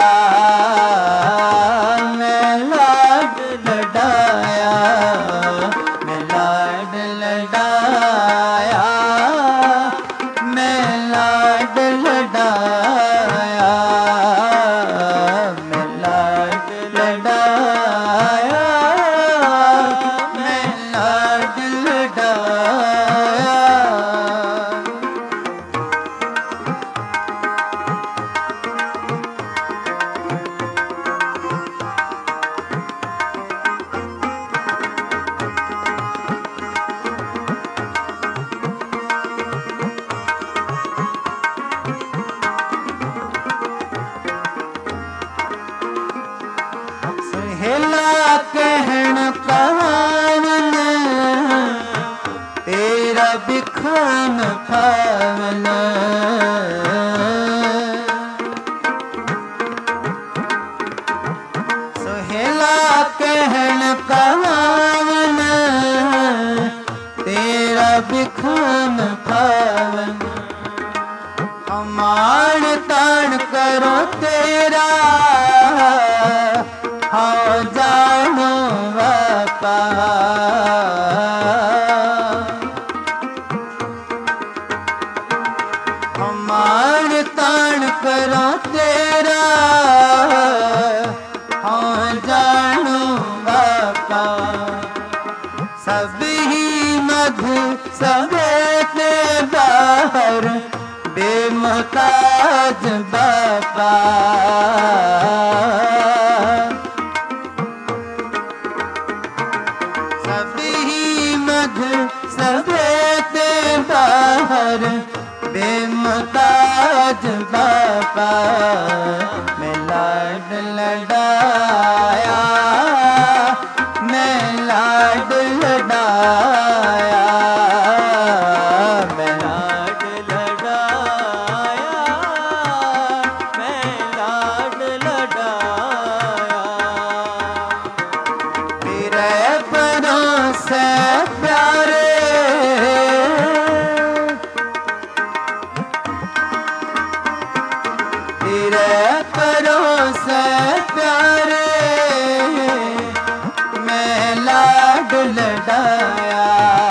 A: मैं लाड लडाया मैं लाड लडाया मैं लाड लडाया मैं लाड लडाया मैं लाड लडाया मान तान करो तेरा हाँ जानो मान तान करो तेरा हाँ जानो बापा सब ही मधु सवेते बाहर बेमुहताज बापा सब ही मधु सवेते बाहर बेमुहताज बापा मैं लाड लडाया मैं लाड लडाया मैं लाड लडाया मैं लाड लडाया तेरे परों से प्यारे तेरे परों से प्यारे मैं लाड लडाया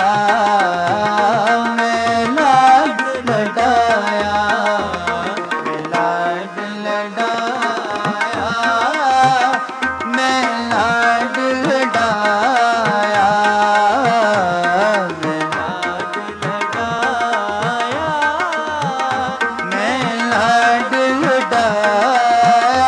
A: मैं लाड लडाया मैं लाड लडाया मैं लाड लडाया मैं लाड लडाया मैं लाड लडाया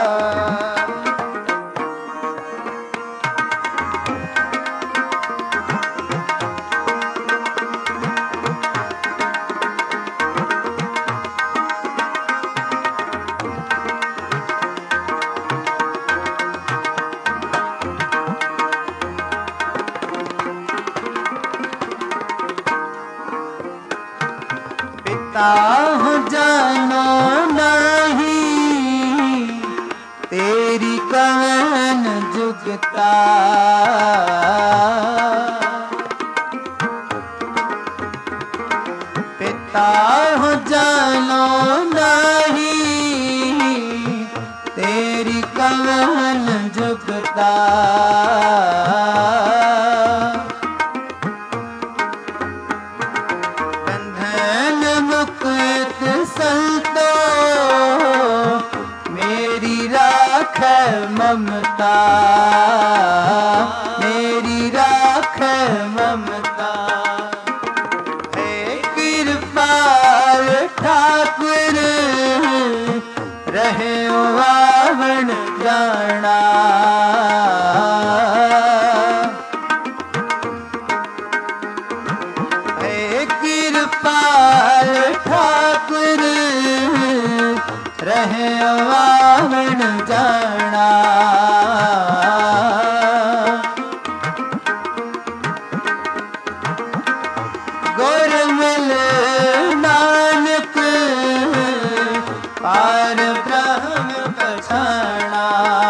A: पिता हूँ जानो नहीं तेरी कवन जुगता पिता हूँ जानो नहीं तेरी कवन जुगता बंधन मुक्त संतो मेरी राख ममता मेरी राख ममता हे कृपाल ठाकुर रहे वावण जाना हे कृपाल ठाकुर रहे वावण जाना गुर मिल नानक पार ब्रह्म पछाना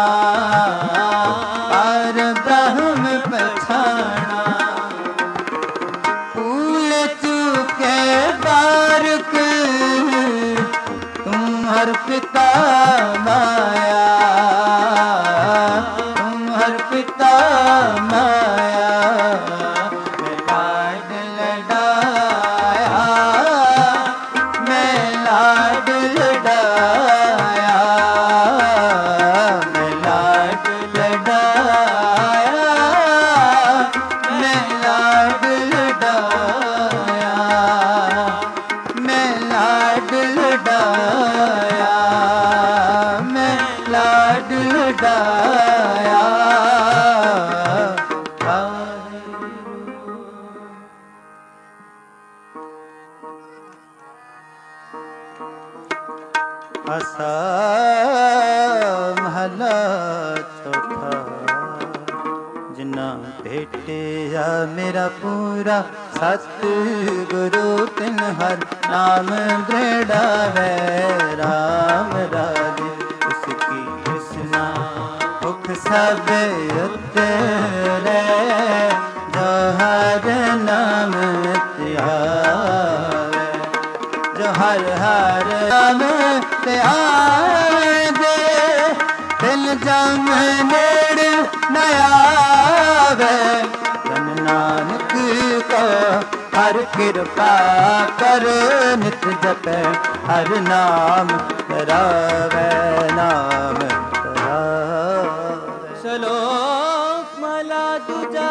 A: पार ब्रह्म पछाना फूल चूके बारक तुम हर पिता माया तुम हर पिता माया मैं लाड लडाया मैं लाड लडाया मैं लाड लडाया मैं लाड लडाया मैं लाड लडाया मैं लाड लडाया आसा महला चौथा जिन्ना भेटिया मेरा पूरा सतगुरु तिन हर नाम दृढ़ावे राम राजे उसकी कृष्णा भुख सब उतरे जो हर नाम त्यावे जो हर हर ਨਾਮ ਤੇ ਆਵੇ ਦਿਲ ਜਮ ਨੇੜ ਨ ਆਵੇ ਧਨ ਨਾਨਕ ਕਾ ਹਰ ਕਿਰਪਾ ਕਰ ਨਿਤ ਜਪੈ ਹਰ ਨਾਮ ਧਰਾਵੇ ਨਾਮ ਧਰਾਵੇ।
B: ਸ਼ਲੋਕ ਮਹਲਾ ਦੂਜਾ।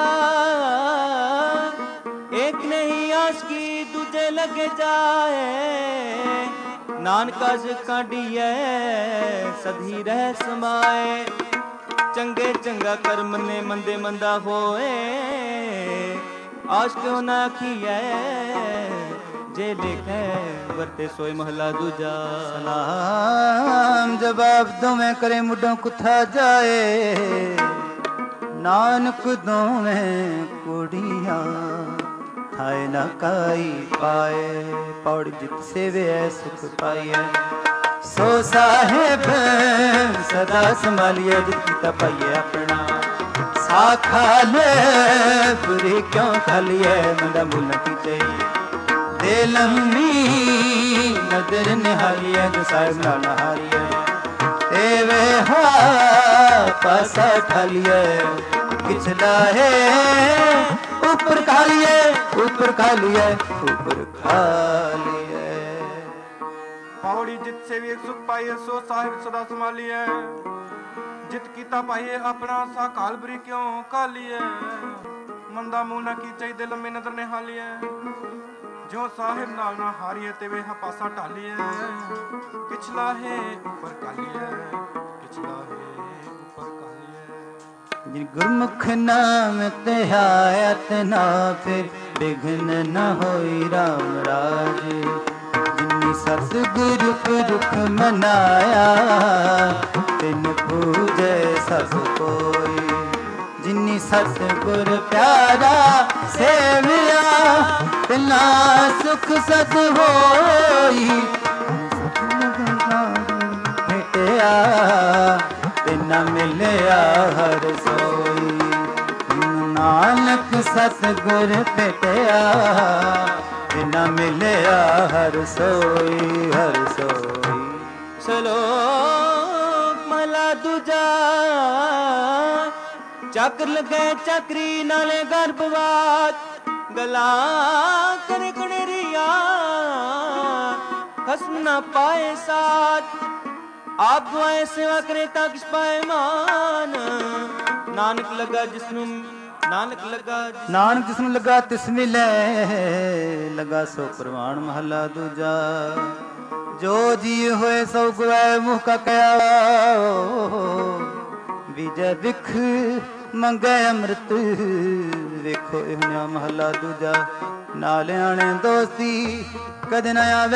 B: एक नहीं आसकी दूजे लग जाए नानका काढ़िए सधी रह समाए चंगे चंगा कर्म ने मंदे मंदा होए आश क्यों ना आखिए जे लिखे वरते सोए महला दूजा।
A: सलाम जवाब दोवें करे मुडों कुथा जाए नानक दोवें कुड़िया थाए न काई पाए पौड़ जित सेवे सुख पाइए सो साहेब सदा संभालिए जित किता पाइए अपना सा खा ले बुरी क्यों खालिए मंदा मुल की चाहिए दे लम्मी नजर निहालिए जो साहेब ना नहारिए तेवे हा पासा ठालिए किछला है ऊपर खा लिए ऊपर खा लिए ऊपर खा लिए।
C: पौड़ी जित से भी सुख पाइए सो साहिब सदा संभालिए जित कीता पाइए अपना सा काल बुरी क्यों कालिए मंदा मुंह न की चाहिए लंबी नजर ने हालिए जो साहिब नाल ना हारिए ते वे हा पासा ढालिए पिछला है ऊपर कालिए पिछला है ऊपर कालिए।
A: जिन गुरमुख नाम ते आयत ना फिर विघ्न न होई राम राज जिन्नी सतगुरु पुरख मनाया तिन पूजे सब कोई जिन्नी सतगुर प्यारा सेविया तिना सुख सत होई भेटिया तिना मिलिया हर सोई नानक सतगुर भेटिया तिना मिलिया हर सोई हर सोई।
B: शलोक महला दूजा। ਚੱਕਰ ਲਗੇ ਚੱਕਰੀ ਨਾਲੇ ਗਰਭਵਾਤ ਗਲਾ ਕਰੇ ਕੁਣਰੀਆ ਖਸਮ ਨਾ ਪਾਏ ਸਾਥ ਆਪ ਦੁਆਏ ਸੇਵਾ ਕਰੇ ਤਾਂ ਕਿਸ ਪਾਏ ਮਾਨ ਨਾਨਕ ਲੱਗਾ ਜਿਸਨੂੰ ਨਾਨਕ ਜਿਸਨੂੰ ਲੱਗਾ ਤਿਸ ਮਿਲੇ ਲੱਗਾ ਸੋ ਪ੍ਰਵਾਨ ਮਹਲਾ ਦੂਜਾ। ਜੋ ਜੀ ਹੋਏ ਸੋ ਗਵਾਏ ਮੁਖ ਕਾ ਕਹਿਆ ਵਿਜੈ ਵਿਖ ਮੰਗੇ ਅੰਮ੍ਰਿਤ ਵੇਖੋ ਇਹ ਮਹਲਾ ਦੂਜਾ। ਨਾਲਿਆਣੇ ਦੋਸਤੀ ਕਦੇ ਨਾ ਆਵੇ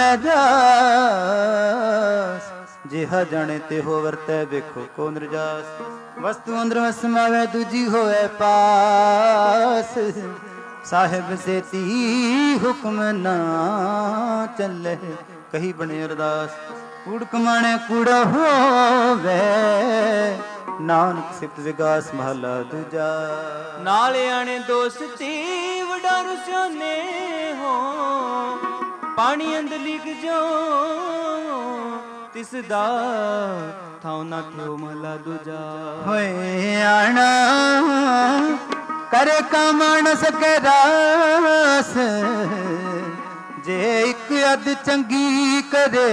B: ਜਾਸ ਜਿਹਾ ਜਾਣੇ ਤੇ ਹੋ ਵਰਤੈ ਵੇਖੋ ਕੋ ਨਿਰਜਾਸ। ਵਸਤੂ ਅੰਦਰ ਵਸਮਾਵੇ ਦੂਜੀ ਹੋਏ ਪਾਸ ਸਾਹਿਬ ਸੇਤੀ ਹੁਕਮ ਨਾ ਚੱਲੇ ਕਹੀ ਬਣੇ ਅਰਦਾਸ। ਕੂੜ ਕਮਾਣੇ ਕੂੜਾ ਹੋਵੇ ਨਾਨਕ ਸਿਫਤ ਵਿਗਾਸ ਮਹਲਾ ਦੂਜਾ। ਨਾਲੇ ਆਣੇ ਦੋਸਤੀ ਵਡਾ ਰੁਸਿਆਨੇ ਹੋ ਪਾਣੀ ਅੰਦਰ ਲਿਖ ਜੋ ਤਿਸ ਦਾ ਥਾਉ ਨਾ ਥਿਓ ਮਹਲਾ ਦੂਜਾ। ਹੋਏ ਆਣਾ ਕਰੇ ਕਮਣ ਸਕੇ ਰਾਸ ਜੇ ਇੱਕ ਅੱਧ ਚੰਗੀ ਕਰੇ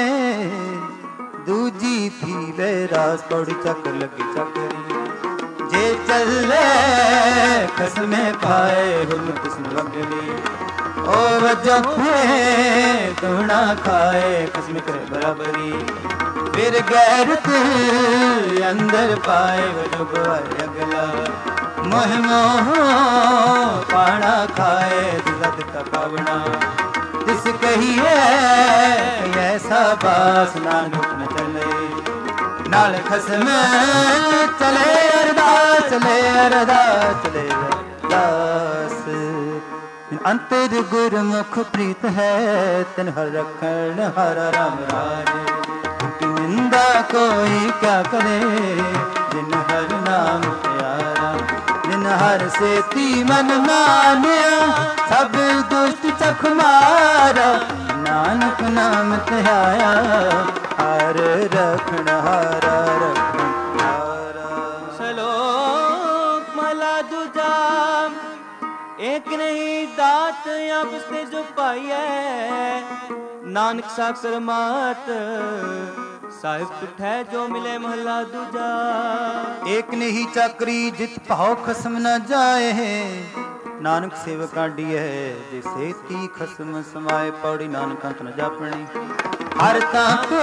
B: ਦੂਜੀ ਥੀਵੇ ਰਾਸ ਪੌੜੀ ਚੱਕਰ ਲੱਗੀ ਚੱਕਰੀ ਜੇ ਚੱਲੇ ਖਸਮੇ ਪਾਏ ਹੁਨ ਕਿਸਮ ਲੱਗਦੀ ਓ ਵਜੇ ਤੁਣਾ ਖਾਏ ਖਸਮੇ ਕਰੇ ਬਰਾਬਰੀ ਫਿਰ ਗੈਰਤ ਅੰਦਰ ਪਾਏ ਵਜੋ ਗਵਾਏ ਅਗਲਾ ਮੋਹ ਮੋਹ ਪਾਣਾ ਖਾਏ ਦਿਲਤ ਕਾ ਪਾਵਣਾ ਤਿਸ ਕਹੀਏ ਐਸਾ ਬਾਸ ਨਾਨਕ ਨ ਚਲੇ ਨਾਲ ਖਸਮ ਚਲੇ ਅਰਦਾਸ ਚਲੇ ਅਰਦਾਸ ਚਲੇ ਅਰਦਾਸ। ਅੰਤਰ ਗੁਰਮੁਖ ਪ੍ਰੀਤ ਹੈ ਤਨ ਹਰ ਰਖਣ ਹਰ ਰਾਮ ਰਾਜ ਨਿੰਦਾ ਕੋਈ ਕਿਆ ਕਰੇ ਜਿਨ ਹਰ ਨਾਮ ਪਿਆਰਾ ਜਿਨ ਹਰ ਸੇਤੀ ਮਨ ਮਾਨਿਆ ਸਭ ਦੁਸ਼ਟ ਚਖ ਮਾਰਾ
A: ਨਾਨਕ ਨਾਮ ਧਿਆਇਆ ਹਰ ਰਖਣ ਹਾਰਾ ਰਖਣ ਹਾਰਾ।
B: ਸ਼ਲੋਕ ਮਹਲਾ ਦੂਜਾ। ਏਕ ਨਹੀਂ ਦਾਤ ਆਪਸ ਤੇ ਜੋ ਪਾਈਐ, ਨਾਨਕ ਸਾਕਰ ਮਾਤ ਸਾਹਿਬ ਤੁਠੈ ਜੋ ਮਿਲੇ। ਮਹਲਾ ਦੂਜਾ।
A: ਏਕ ਨਹੀਂ ਚਾਕਰੀ ਜਿਤ ਭਾਉ ਖਸਮ ਨ ਜਾਏ, ਨਾਨਕ ਸੇਵਕ ਆਡੀਐ ਜੇ ਸੇਤੀ ਖਸਮ ਸਮਾਏ। ਪੌੜੀ ਨਾਨਕ ਅੰਤ ਨ ਜਾਪਣੀ ਹਰ ਤਾਪੇ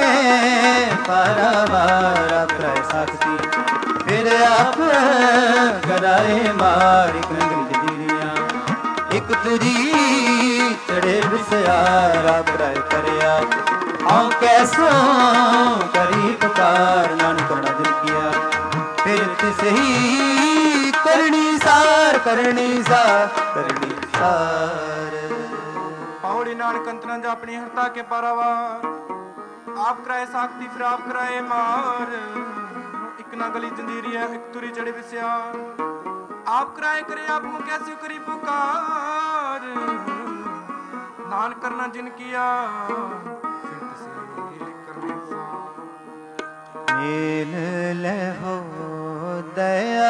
A: ਪਰਵਾਰਾ ਪ੍ਰੈ ਸਾਖਤੀ, ਫਿਰ ਆਪ ਕਰਾਏ ਮਾਰ ਇਕ ਨੰਗਰੀ ਜਦੀਰੀਆਂ। ਇਕ ਤੁਰੀ ਚੜੇ ਵਿਸਿਆਰਾ ਪ੍ਰੈ ਕਰਿਆ, ਹਉ ਕੈਸੋ ਕਰੀ ਪੁਕਾਰ। ਨਾਨਕ ਕਰਣਾ ਦਿਲ ਕੀਆ ਫਿਰ ਤਿਸਹੀ ਕਰਨੀ ਸਾਰ, ਕਰਨੀ ਸਾਰ, ਕਰਨੀ ਸਾਰ।
C: ਪੌੜੀ ਨਾਨਕ ਅੰਤ ਨ ਜਾਪਣੀ ਹਰਤਾ ਕੇ ਪਾਰਾਵਾਰ, ਆਪ ਕਰਾਏ ਸਾਖਤੀ ਫਿਰ ਆਪ ਕਰਾਏ ਮਾਰ। ਇੱਕ ਨਾ ਗਲੀ ਜੰਜੀਰੀ ਹੈ ਇੱਕ ਤੁਰੀ ਚੜੇ ਵਿਸਿਆ, ਆਪ ਕਰਾਏ ਕਰੇ ਆਪ ਨੂੰ ਕੈਸੇ ਕਰੀ ਪੁਕਾਰ। ਨਾਨਕ ਕਰਨਾ ਜਿਨ ਕੀਆ ਫਿਰ ਤਿਸੇ ਕਰਨੇ ਸਾਰ।
A: ਮੇਲ ਲਹੋ ਦਇਆ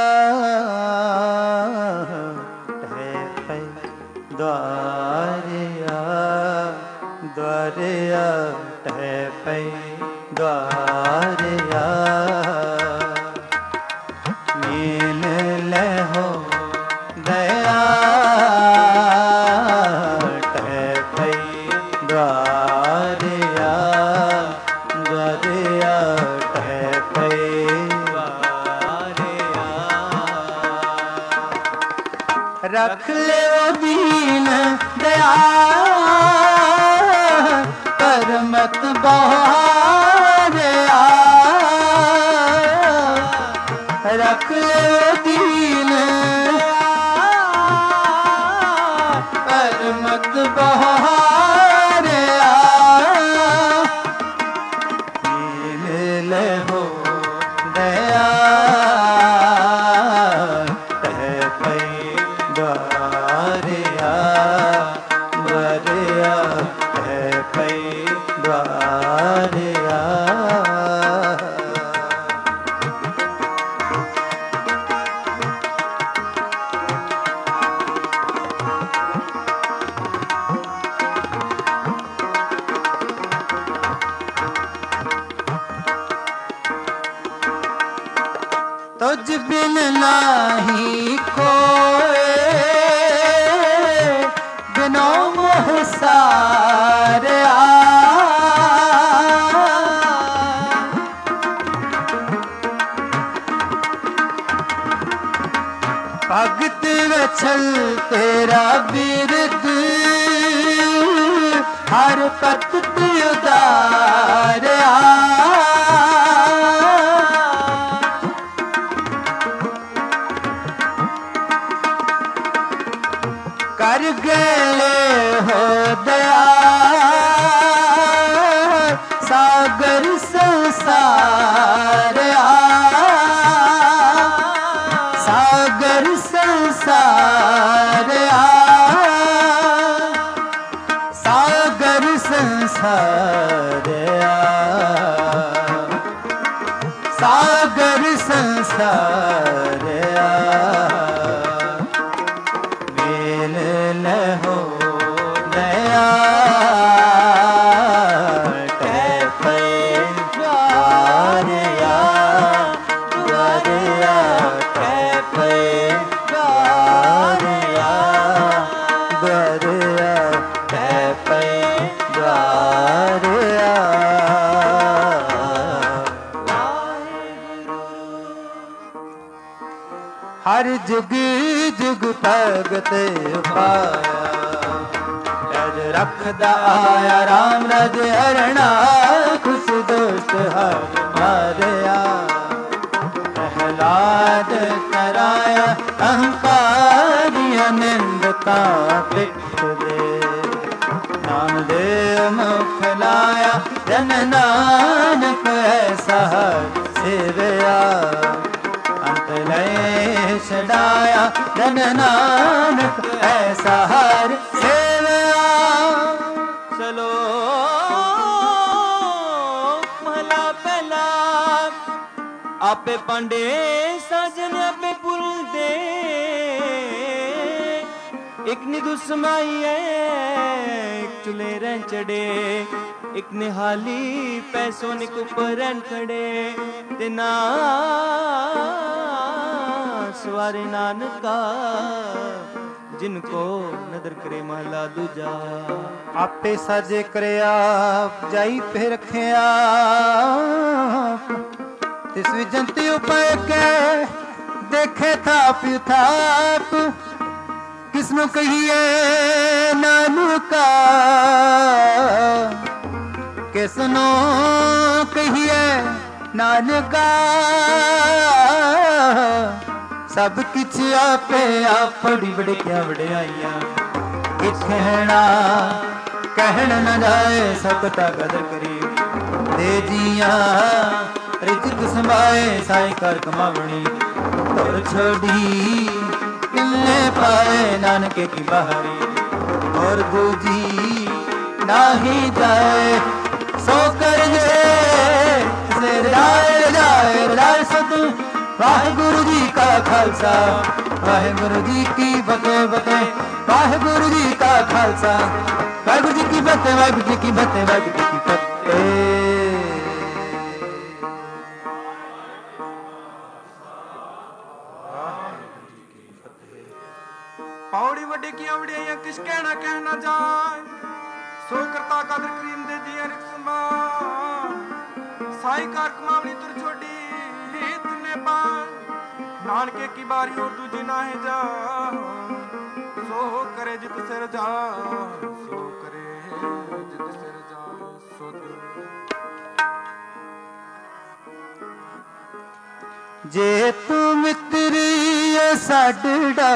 A: ਟਹਿ ਪੈ ਦੁਆਰਿਆ, ਦੁਆਰਿਆ ਟਹਿ ਪੈ ਦੁਆਰਿਆ। ਮੇਲ ਲਹੋ ਦਇਆ ਟਹਿ ਪੈ ਦੁਆਰਿਆ, ਦੁਆਰਿਆ ਟਹਿ ਪੈ ਦੁਆਰਿਆ। ਰਖ ਲਿਓ ਦੀਨ ਦਇਆ ਕਰਮਤ ਬਹਾਰਿਆ। ਰਖ ਲਿਓ ਦੀਨ ਕਰਮਤ ਬਹਾਰਿਆ। ਮਿਲ ਹੋ ਦਇਆ ਤਹਿ ਪੈ ਦੁਆਰਿਆ, ਦੁਆਰਿਆ ਤਹਿ ਪੈ ਦੁਆਰਿਆ। ਤੁਝ ਬਿਨ ਨਾਹੀ ਕੋਏ, ਬਿਨੋ ਮੋਹ ਸਾਰਿਆ। ਭਗਤ ਵਛਲ ਤੇਰਾ ਬਿਰਦ, ਹਰ ਪਤ ਉਦਾਰਿਆ। ਕਰ ਗਏ ਹੋ ਦਇਆ ਸਾਗਰ ਸੰਸਾਰਿਆ। ਸਾਗਰ ਸੰਸਾਰਿਆ, ਸਾਗਰ ਸੰਸਾਰਿਆ, ਸਾਗਰ ਸੰਸਾਰਿਆ। ਮੇਲ ਲਹੋ ਦਇਆ ਟਹਿ ਪੈ ਦੁਆਰਿਆ, ਦੁਆਰਿਆ ਟਹਿ ਪੈ ਦੁਆਰਿਆ, ਦੁਆਰਿਆ ਟਹਿ ਪੈ ਦੁਆਰਿਆ। ਹਰ ਜੁਗ ਜੁਗ ਭਗਤ ਪਾਇਆ, ਰਜ ਰਖਦਾ ਆਇਆ ਰਾਮ ਰਜ ਹਰਣਾ। ਖੁਸ਼ ਦੁਸ਼ਟ ਹਰ ਮਾਰਿਆ, ਪ੍ਰਹਲਾਦ ਕਰਾਇਆ ਅਹੰਕਾਰੀਆਂ ਨਿੰਦਕਾਂ ਪਿੱਠ ਦੇ। ਨਾਮਦੇਵ ਮੁਖ ਲਾਇਆ ਜਨ ਨਾਨਕ ਐਸਾ ਸੇਵਿਆ। ਅੰਤ ਲੈ ਛਡਾਇਆ ਜਨ ਨਾਨਕ ਐਸਾ ਹਰ ਸੇਵਿਆ।
B: ਚਲੋ ਆਪੇ ਪਾਂਡੇ ਸਾਜਨ ਆਪੇ ਭੁੱਲਦੇ ਇੱਕ ਨਿਦੁ ਸਮਾਈਏ ਇੱਕ ਚੁਲੇ ਰਹਿ ਚੜੇ ਇੱਕ ਨਿਹਾਲੀ ਪੈਸੋਂ ਨਿਕ ਉੱਪਰ ਰਹਿਣ ਖੜੇ ਤੇ ਨਾ ਸਵਾਰੇ ਨਾਨਕਾ ਜਿਨ ਕੋ ਨਦਰ ਕਰੇ ਮਹਲਾ ਦੂਜਾ
A: ਆਪੇ ਸਾਜੇ ਕਰਿਆ ਜਾਈ ਫੇ ਰੱਖਿਆ ਤਿਸ ਵਿਜੰਤੀ ਉਪਾਇ ਕੇ ਦੇਖੇ ਥਾਪ ਥਾਪ ਕਿਸ ਨੂੰ ਕਹੀਏ ਨਾਨਕਾ ਕਿਸ ਨੂੰ ਕਹੀਏ ਨਾਨਕਾ ਸਭ ਕਿਛ ਆਪੇ ਆਪ ਬੜੀ ਵਡਿਆ ਵਡਿਆਈਆਂ ਕਿਛ ਕਹਿਣ ਨਾ ਜਾਏ ਸਕਤਾ ਕਦਰ ਕਰੀ ਦੇ ਜੀਆਂ ਰਿਜਕ ਸਮਾਏ ਸਾਈ ਕਰ ਕਮਾਵਣੀ ਧੁਰ ਛੋੜੀ ਕਿੰਨੇ ਪਾਏ ਨਾਨਕੇ ਕੀ ਬਹਾਰੀ ਔਰ ਦੂਜੀ ਨਾਹੀ ਜਾਏ ਸੋ ਕਰਿਏ ਸੇ ਰਾਏ ਸਤ ਵਾਹਿਗੁਰੂ ਜੀ ਕਾ ਖਾਲਸਾ ਵਾਹਿਗੁਰੂ ਜੀ ਕੀ ਫਤਿਹ ਵਾਹਿਗੁਰੂ ਜੀ ਕਾ ਖਾਲਸਾ ਵਾਹਿਗੁਰੂ ਜੀ ਕੀ ਫਤਿਹ ਵਾਹਿਗੁਰੂ ਜੀ ਕੀ ਫਤਿਹ ਵਾਹਿਗੁਰੂ ਜੀ ਕੀ ਫਤਿਹ।
C: ਪੌੜੀ ਵੱਡੀ ਕੀਆਂ ਵਡਿਆਈਆਂ ਕਿਸ ਕਹਿਣਾ ਕਹਿ ਨਾ ਜਾਏ ਸੋ ਕਰਤਾ ਕਦਰ ਕਰੀਮ ਦੇ ਜੀ ਰਿਕ ਸਮਾਨ ਸਾਈ ਕਾਰ ਕਮਾਵਣੀ ਤੁਰ ਛੋਡੀ ਤਨੇ ਪਾ ਨਾਨਕੇ ਕੀ ਬਾਰੀ ਹੋਰ ਦੂਜੀ ਨਾ ਹੈ ਜਾ ਸੋ ਕਰੇ ਜਿਤ ਸਿਰ ਜਾ ਸੋ ਕਰੇ ਜਿਤ ਸਿਰ ਜਾ ਸੋ
A: ਜੇ ਤੂੰ ਮਿੱਤਰੀ ਸਾਡਾ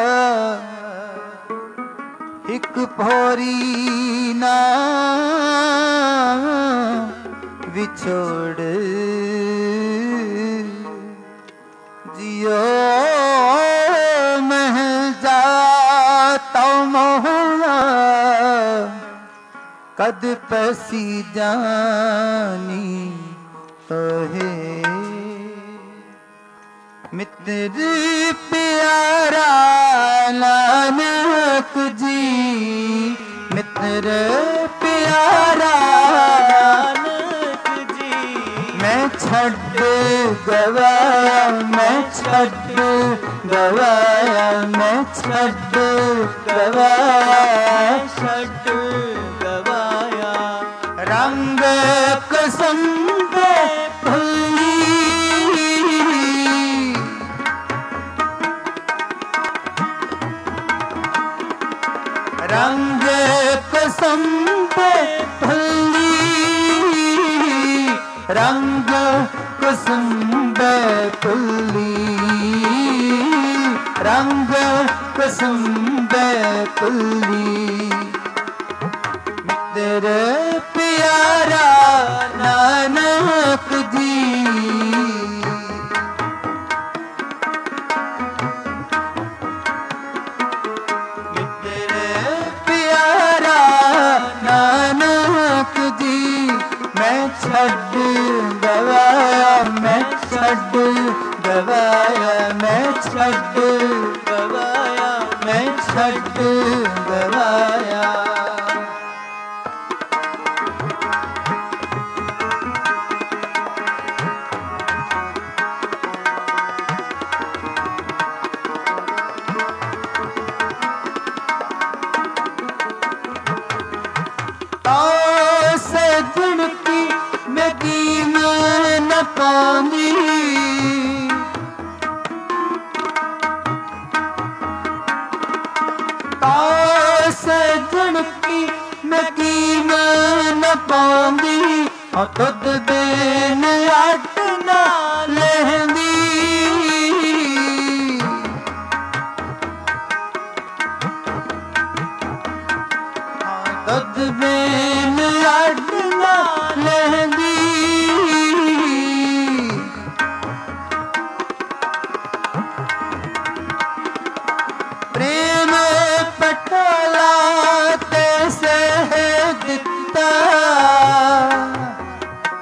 A: ਇੱਕ ਭੋਰੀ ਨਾ ਵਿਛੋੜ ਜਿਓ ਮਹਿ ਜਾਤਾ ਮੋਹਣਾ ਕਦ ਪੈਸੀ ਜਾਨੀ ਤੋਹੇ ਮਿੱਤਰ ਪਿਆਰਾ ਨਾਨਕ ਜੀ ਮਿੱਤਰ ਪਿਆਰਾ ਨਾਨਕ ਜੀ ਮੈਂ ਛੱਡ ਗਵਾਇਆ ਮੈਂ ਛੱਡ ਗਵਾਇਆ ਮੈਂ ਛੱਡ ਗਵਾਇਆ ਛੱਡ ਗਵਾਇਆ ਰੰਗ ਕਸਮ ਦੇ ਭੁੱਲੀ ਰੰਗ ਕਸਮ ਦੇ ਭੁੱਲੀ ਰੰਗ ਕਸਮ ਦੇ ਭੁੱਲੀ ਰੰਗ ਕਸਮ ਦੇ ਭੁੱਲੀ ਤੇਰੇ ਪਿਆਰਾ ਨਾਨਕ ਜੀ ਨਾਨਕ ਜੀ ਮੈਂ ਛੱਡ ਗਵਾਇਆ ਮੈਂ ਛੱਡ ਗਵਾਇਆ ਮੈਂ ਛੱਡ ਗਵਾਇਆ ਮੈਂ ਛੱਡ ਗਵਾਇਆ ਸਜਣ ਕੀ ਨਦੀ ਮੈਂ ਨ ਪਾਉਂਦੀ ਤਾ ਸਜਣ ਕੀ ਨਦੀ ਮੈਂ ਨ ਪਾਉਂਦੀ ਆ ਤੁਧ ਦੇਨ ਅੱਟ ਨਾ ਲਹਿੰਦੀ ਤੁਧ ਦੇਨ ਅੱਟ ਨਾ ਲਹਿੰਦੀ ਪ੍ਰੇਮ ਪਟੋਲਾ ਤੇ ਸਹਿ ਦਿੱਤਾ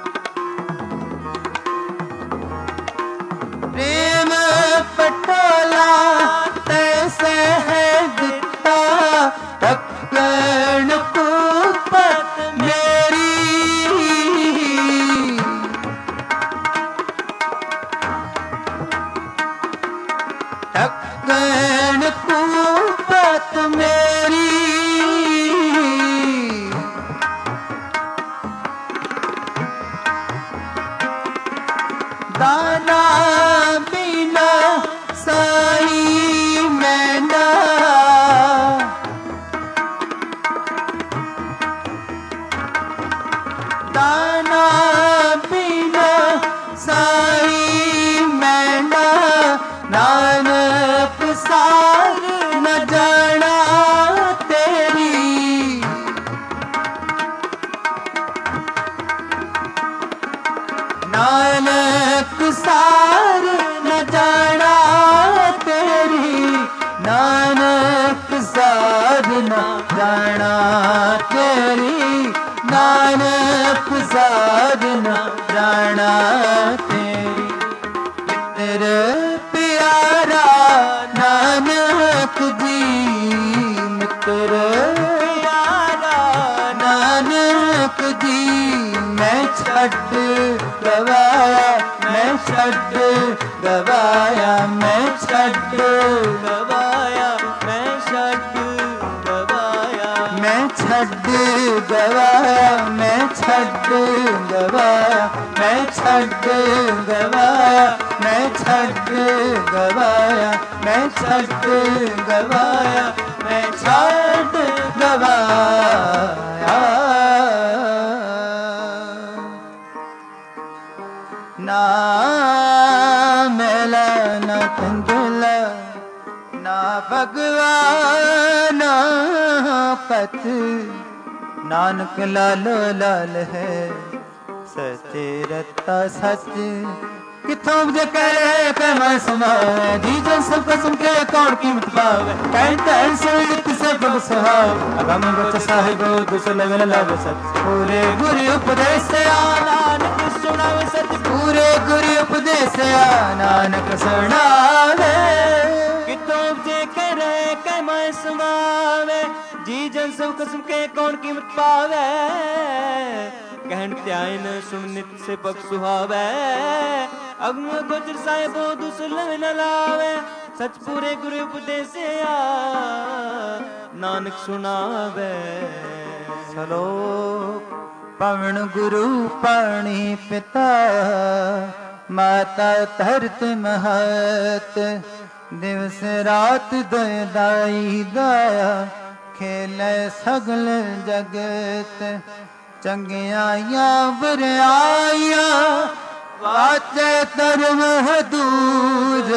B: दाना बिना साई मैना दाना बिना साई मैना नानक सार न जाना तेरी नानक सार न जाना तेरी नानक सार न जाना तेरी नानक सार न जाना तेरी तेरे प्यारा नानक जी मित्र प्यारा नानक जी मैं छड़ गवाया मैं छड़ गवाया मैं छड़ गवाया मैं छड़ गवाया मैं छड़ गवाया मैं छड़ गवाया मैं छड़ गवाया मैं छड़ गवाया मैं छड़ गवाया मैं छड़ गवाया ना मेला ना कंजला ना भगवान पत नानक लालो लाल है सचे रत्ता सच किथों जे करे पैमा समावे जी जन सब कसम के कौन कीमत पावे कहते ऐसे किसे पग सुहाव अगम गच साहिब दुसल वेल लावे सच पूरे गुरु उपदेश नानक सुनावे सच पूरे गुरु उपदेश नानक सुनावे किथों जे करे पैमा समावे जी जन सब कसम के कौन कीमत पावे कहन त्यायन सुन नित से पग सुहावे अगम गोचर साहिबो दुसल न लावे सच पूरे गुरु उपदेश नानक सुनावे सलोक पवन गुरु पाणी पिता माता धरत महत दिवस रात दय दाई दया खेले सगल जगत चंगियाइयां बुराइयां वाचे धर्म दूर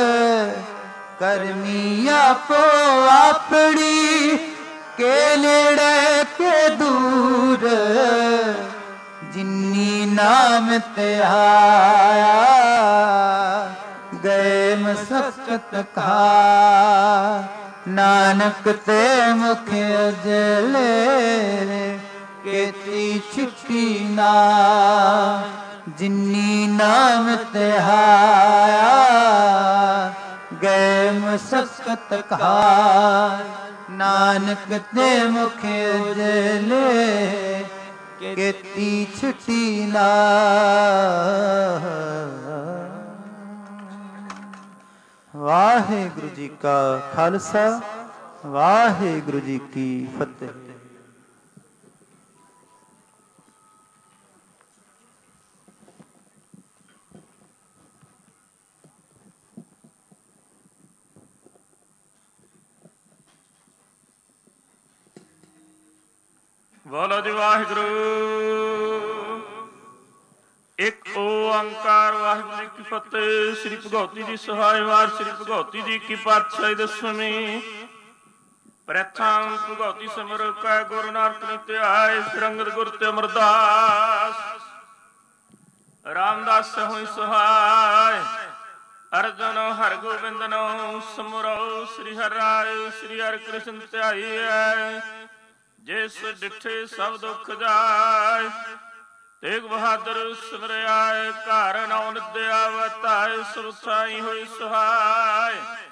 B: करमिया पो अपनी के नेड़े के दूर जिन्नी नाम ते आया गए मसकत खा नानक ते मुख जले केती छुट्टी ना जिन्नी नाम ते आया गए मसकत खा नानक ते मुख जले केती छुट्टी ना वाहिगुरु जी का खालसा वाहिगुरु जी की फतेह।
E: ਬੋਲੋ ਜੀ ਵਾਹਿਗੁਰੂ। ਇੱਕ ਓੰਕਾਰ ਵਾਹਿਗੁਰੂ ਜੀ ਕੀ ਫਤਿਹ। ਸ੍ਰੀ ਭਗਉਤੀ ਜੀ ਸਹਾਇ ਵਾਰ ਸ੍ਰੀ ਭਗਉਤੀ ਜੀ ਕੀ ਪਾਤਸ਼ਾਹੀ ਦਸਵੀਂ। ਪ੍ਰਥਮ ਭਗਉਤੀ ਸਿਮਰ ਕੈ ਗੁਰੂ ਨਾਨਕ ਨੇ ਧਿਆਏ ਫਿਰ ਅੰਗਦ ਗੁਰ ਤੇ ਅਮਰਦਾਸ ਰਾਮਦਾਸ ਹੋਈ ਸਹਾਇ ਅਰਜਨ ਹਰਿ ਗੋਬਿੰਦਨੋ ਸਿਮਰੋ ਸ੍ਰੀ ਹਰਿ ਰਾਇ ਸ੍ਰੀ ਹਰਿ ਕ੍ਰਿਸ਼ਨ ਧਿਆਈਐ ਜਿਸ ਡਿਠੇ ਸਭ ਦੁੱਖ ਜਾਏ ਤੇਗ ਬਹਾਦਰ ਸਿਮਰਿਆਏ ਘਰ ਨੌ ਨਿਦਿਆ ਵਤਾਏ ਸੁਰਸਾਈ ਹੋਈ ਸਹਾਇ